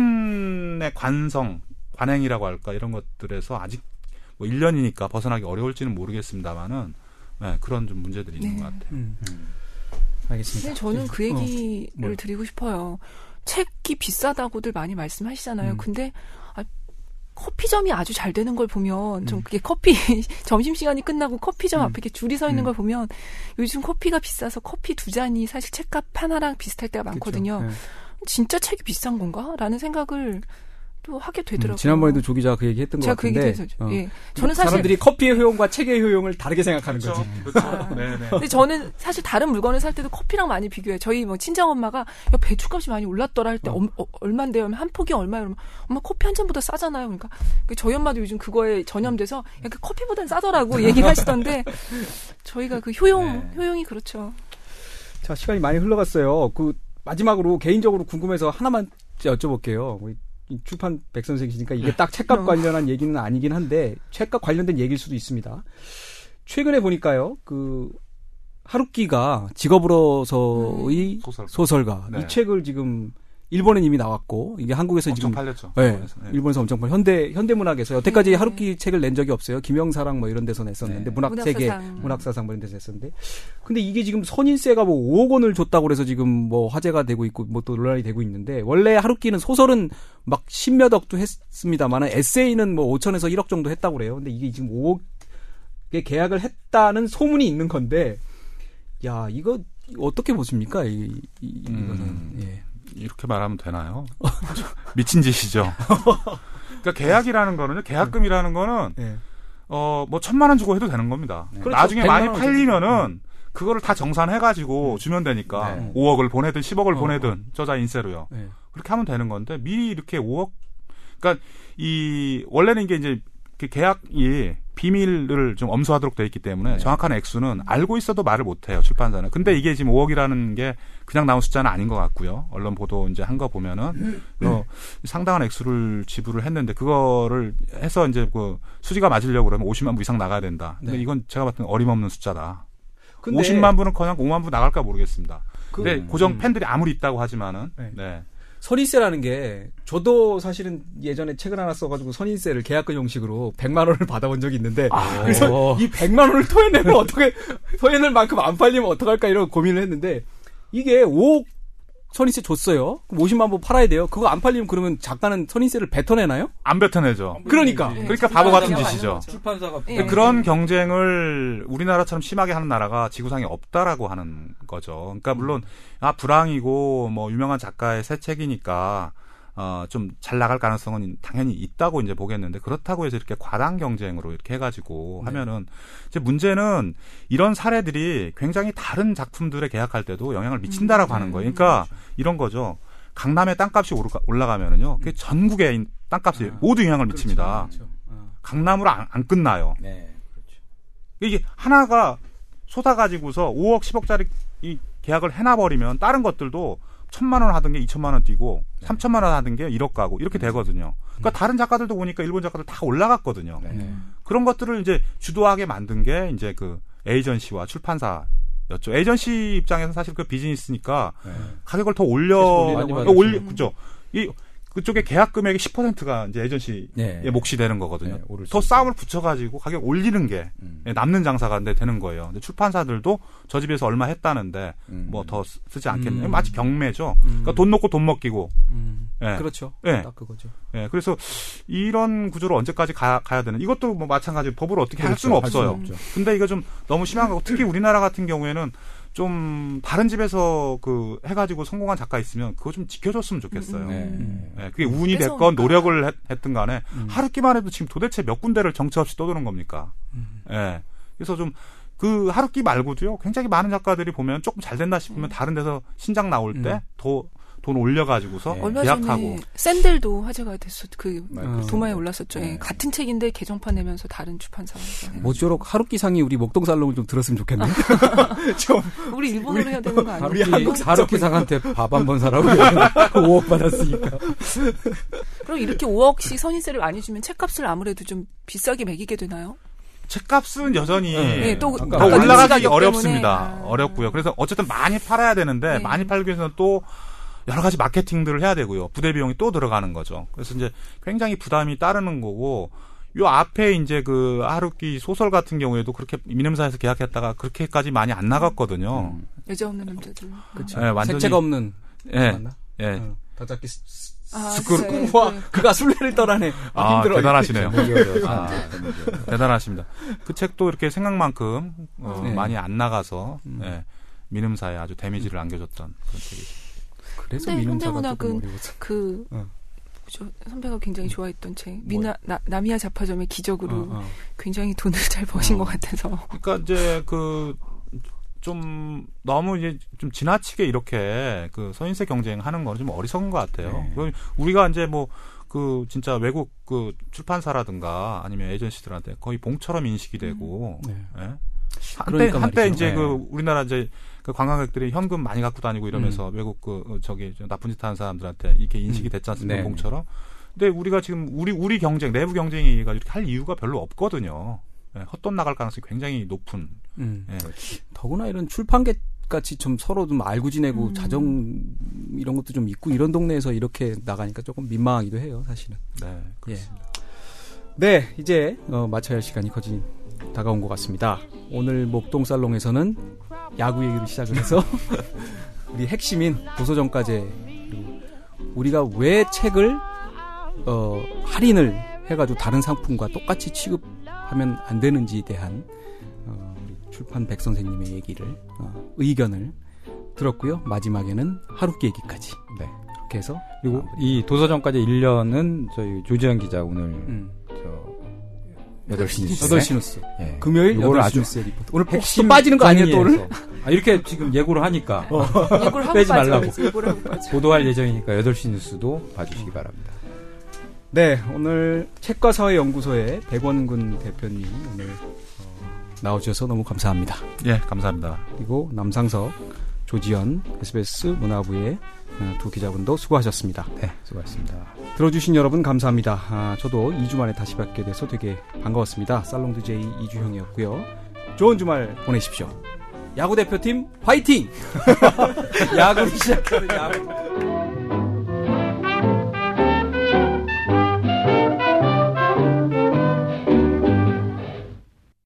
할인의 관성, 관행이라고 할까 이런 것들에서 아직 뭐 일 년이니까 벗어나기 어려울지는 모르겠습니다만은, 네, 그런 좀 문제들이 있는 네. 것 같아요. 음. 음. 알겠습니다. 근데 저는 그 얘기를 어, 뭐요? 드리고 싶어요. 책이 비싸다고들 많이 말씀하시잖아요. 음. 근데 아, 커피점이 아주 잘 되는 걸 보면 좀 음. 그게 커피 점심시간이 끝나고 커피점 음. 앞에 이렇게 줄이 서 있는 음. 걸 보면 요즘 커피가 비싸서 커피 두 잔이 사실 책값 하나랑 비슷할 때가 많거든요. 그렇죠. 네. 진짜 책이 비싼 건가? 라는 생각을 또 하게 되더라고요. 음, 지난번에도 조 기자가 그 얘기 했던 것 제가 그 얘기 같은데 해서 어. 예. 저는 사실 사람들이 커피의 효용과 책의 효용을 다르게 생각하는 거지. 아. 네네. 근데 저는 사실 다른 물건을 살 때도 커피랑 많이 비교해요. 저희 뭐 친정 엄마가 야, 배추값이 많이 올랐더라 할 때 어. 어. 얼마인데요? 하면 한 폭이 얼마예요? 그러면 엄마 커피 한 잔보다 싸잖아요. 그러니까 저희 엄마도 요즘 그거에 전염돼서 약간 커피보다는 싸더라고 얘기를 하시던데 저희가 그 효용 네. 효용이 그렇죠. 자, 시간이 많이 흘러갔어요. 그 마지막으로 개인적으로 궁금해서 하나만 여쭤볼게요. 우리 출판 백 선생이시니까 이게 딱 책값 관련한 얘기는 아니긴 한데 책값 관련된 얘기일 수도 있습니다. 최근에 보니까요, 그 하루키가 직업으로서의 음. 소설가. 소설가 네. 이 책을 지금 일본은 이미 나왔고 이게 한국에서 엄청 지금 팔렸죠. 네, 일본에서. 네. 일본에서 엄청 팔. 현대 현대문학에서 여태까지 네. 하루키 책을 낸 적이 없어요. 김영사랑 뭐 이런 데서 냈었는데 네. 문학세계, 문학사상. 문학사상 뭐 이런 데서 냈었는데, 근데 이게 지금 선인세가 뭐 오억 원을 줬다고 그래서 지금 뭐 화제가 되고 있고 뭐 또 논란이 되고 있는데, 원래 하루키는 소설은 막 십몇 억도 했습니다만 에세이는 뭐 오천에서 일억 정도 했다고 그래요. 근데 이게 지금 오억의 계약을 했다는 소문이 있는 건데, 야 이거 어떻게 보십니까? 이, 이 이거는 음. 예. 이렇게 말하면 되나요? 미친 짓이죠. 그러니까 계약이라는 거는요, 계약금이라는 거는 예. 어, 뭐 천만 원 주고 해도 되는 겁니다. 그렇죠. 나중에 많이 백만 원 팔리면은 그거를 다 정산해가지고 주면 되니까 네. 오억을 보내든 십억을 어, 보내든 저자 인세로요. 예. 그렇게 하면 되는 건데 미리 이렇게 오억, 그러니까 이 원래는 이게 이제 계약이 비밀을 좀 엄수하도록 돼 있기 때문에 네. 정확한 액수는 알고 있어도 말을 못 해요, 출판사는. 근데 이게 지금 오억이라는 게 그냥 나온 숫자는 아닌 것 같고요. 언론 보도 이제 한 거 보면은 어, 상당한 액수를 지불을 했는데 그거를 해서 이제 그 수지가 맞으려고 그러면 오십만 부 이상 나가야 된다. 근데 네. 이건 제가 봤을 때 어림없는 숫자다. 근데 오십만 부는커녕 오만 부 나갈까 모르겠습니다. 그, 근데 고정 음. 팬들이 아무리 있다고 하지만은 네. 네. 선인세라는 게 저도 사실은 예전에 책을 하나 써가지고 선인세를 계약금 형식으로 백만 원을 받아본 적이 있는데 아, 그래서 이 백만 원을 토해내면 어떻게 토해낼 만큼 안 팔리면 어떡할까 이런 고민을 했는데 이게 오억 선인세 줬어요. 그럼 오십만 부 팔아야 돼요. 그거 안 팔리면 그러면 작가는 선인세를 뱉어내나요? 안 뱉어내죠. 그러니까. 네. 그러니까 바보 같은 짓이죠. 출판사가 네. 그런 경쟁을 우리나라처럼 심하게 하는 나라가 지구상에 없다라고 하는 거죠. 그러니까 물론 아 불황이고 뭐 유명한 작가의 새 책이니까 어 좀 잘 나갈 가능성은 당연히 있다고 이제 보겠는데 그렇다고 해서 이렇게 과당 경쟁으로 이렇게 해가지고 네. 하면은 이제 문제는 이런 사례들이 굉장히 다른 작품들에 계약할 때도 영향을 미친다라고 음, 하는 네. 거예요. 그러니까 이런 거죠. 강남의 땅값이 오르가, 올라가면은요, 그게 전국의 땅값이 아, 모두 영향을 미칩니다. 그렇죠. 그렇죠. 어. 강남으로 안, 안 끝나요. 네, 그렇죠. 이게 하나가 쏟아가지고서 오억, 십억짜리 이 계약을 해놔버리면 다른 것들도 천만 원 하던 게 이천만 원 뛰고 네. 삼천만 원 하던 게 일억 가고 이렇게 되거든요. 그러니까 다른 작가들도 보니까 일본 작가들 다 올라갔거든요. 네. 네. 그런 것들을 이제 주도하게 만든 게 이제 그 에이전시와 출판사였죠. 에이전시 입장에서는 사실 그 비즈니스니까 네. 가격을 더 올려, 많이 올려, 받았죠. 올려 그죠. 이, 그쪽에 계약 금액의 십 퍼센트가 이제 에이전시의 네. 몫이 되는 거거든요. 네, 오를 수 더 있어요. 싸움을 붙여가지고 가격 올리는 게 음. 남는 장사가 근데 되는 거예요. 근데 출판사들도 저 집에서 얼마 했다는데 음. 뭐 더 쓰지 않겠네. 음. 마치 경매죠. 음. 그러니까 돈 놓고 돈 먹기고. 음. 예. 그렇죠. 예. 딱 그거죠. 예. 그래서 이런 구조로 언제까지 가, 가야 되는? 이것도 뭐 마찬가지로 법으로 어떻게 할 그렇죠. 수는 할 수는 없어요. 없죠. 근데 이거 좀 너무 심한 거고 특히 우리나라 같은 경우에는 좀 다른 집에서 그 해가지고 성공한 작가 있으면 그거 좀 지켜줬으면 좋겠어요. 네. 예, 그게 운이 뺏어오니까. 됐건 노력을 했, 했든 간에 음. 하루끼만 해도 지금 도대체 몇 군데를 정처 없이 떠도는 겁니까? 음. 예. 그래서 좀 그 하루끼 말고도요. 굉장히 많은 작가들이 보면 조금 잘 된다 싶으면 음. 다른 데서 신작 나올 음. 때 더 돈 올려가지고서 네. 얼마 계약하고. 전에 샌들도 화제가 됐었. 그 어. 도마에 올랐었죠. 네. 예, 같은 책인데 개정판 내면서 다른 출판사. 모쪼록 하루키상이 우리 목동살롱을 좀 들었으면 좋겠네. 좀 우리 일본어로 해야 되는 거 아니에요? 우리 한국 하루키상한테 밥 한 번 사라고 오억 받았으니까. 그럼 이렇게 오억씩 선인세를 많이 주면 책값을 아무래도 좀 비싸게 매기게 되나요? 책값은 여전히 네, 또 더 아까 올라가기 가격 어렵습니다. 때문에. 아. 어렵고요. 그래서 어쨌든 많이 팔아야 되는데 네. 많이 팔기 위해서는 또 여러 가지 마케팅들을 해야 되고요. 부대 비용이 또 들어가는 거죠. 그래서 이제 굉장히 부담이 따르는 거고 요 앞에 이제 그 하루키 소설 같은 경우에도 그렇게 미nem사에서 계약했다가 그렇게까지 많이 안 나갔거든요. 음. 여자 없는 남자들. 그렇죠. 네, 완전히 색채가 없는 예. 맞나? 예. 어, 다잡기 스- 아, 스쿠르 진짜, 와 네. 그가 술래를 떠나네. 아, 아, 힘들어. 대단하시네요. 아, 대단하십니다. 그 책도 이렇게 생각만큼 어, 네. 많이 안 나가서 음. 예, 미nem사에 아주 데미지를 안겨줬던 그런 책이죠. 그래서 근데 미nem사가 현대문학은 조금 어려워서. 그 어. 저 선배가 굉장히 좋아했던 책 미나 나, 나미야 자파점의 기적으로 어, 어. 굉장히 돈을 잘 버신 어. 것 같아서. 그러니까 이제 그 좀 너무 이제 좀 지나치게 이렇게 그 선인세 경쟁하는 건 좀 어리석은 것 같아요. 네. 그 우리가 이제 뭐 그 진짜 외국 그 출판사라든가 아니면 에이전시들한테 거의 봉처럼 인식이 되고 네. 예? 한때 그러니까 한때 말이죠. 이제 네. 그 우리나라 이제 그 관광객들이 현금 많이 갖고 다니고 이러면서 외국 그 어, 저기 저 나쁜 짓 하는 사람들한테 이렇게 인식이 음. 됐지 않습니까? 네. 봉처럼. 근데 우리가 지금 우리 우리 경쟁 내부 경쟁이가 이렇게 할 이유가 별로 없거든요. 예, 헛돈 나갈 가능성이 굉장히 높은. 음. 예. 더구나 이런 출판계 같이 좀 서로 좀 알고 지내고 음. 자정 이런 것도 좀 있고 이런 동네에서 이렇게 나가니까 조금 민망하기도 해요, 사실은. 네, 그렇습니다. 네, 이제 어, 마쳐야 할 시간이 거진 다가온 것 같습니다. 오늘 목동살롱에서는 야구 얘기를 시작을 해서 우리 핵심인 도서정가제 그리고 우리가 왜 책을 어, 할인을 해가지고 다른 상품과 똑같이 취급하면 안 되는지에 대한 어, 우리 출판 백 선생님의 얘기를 어, 의견을 들었고요. 마지막에는 하루키 얘기까지. 네. 그렇게 해서 그리고 이 도서전까지 일 년은 저희 조지현 기자 오늘 음. 저 여덟 시 뉴스. 여덟 시 뉴스. 예. 금요일 이거를 여덟 시 아주 뉴스에 리포트. 오늘 핵심 또 빠지는 거 아니에요, 또 오늘? 정리해서. 아, 이렇게 지금 예고를 하니까 예고를 하고 빼지 빠져. 말라고. 예고를 하고 빠져. 보도할 예정이니까 여덟 시 뉴스도 봐주시기 바랍니다. 네, 오늘 책과 사회 연구소의 백원근 대표님 오늘 어, 나와주셔서 너무 감사합니다. 예, 감사합니다. 그리고 남상석, 조지현, 에스비에스 문화부의 어, 두 기자분도 수고하셨습니다. 네, 수고하셨습니다. 들어주신 여러분 감사합니다. 아, 저도 이 주 만에 다시 뵙게 돼서 되게 반가웠습니다. 살롱 디제이 이주형이었고요. 좋은 주말 보내십시오. 야구 대표팀 화이팅! 야구를 시작하는 야구.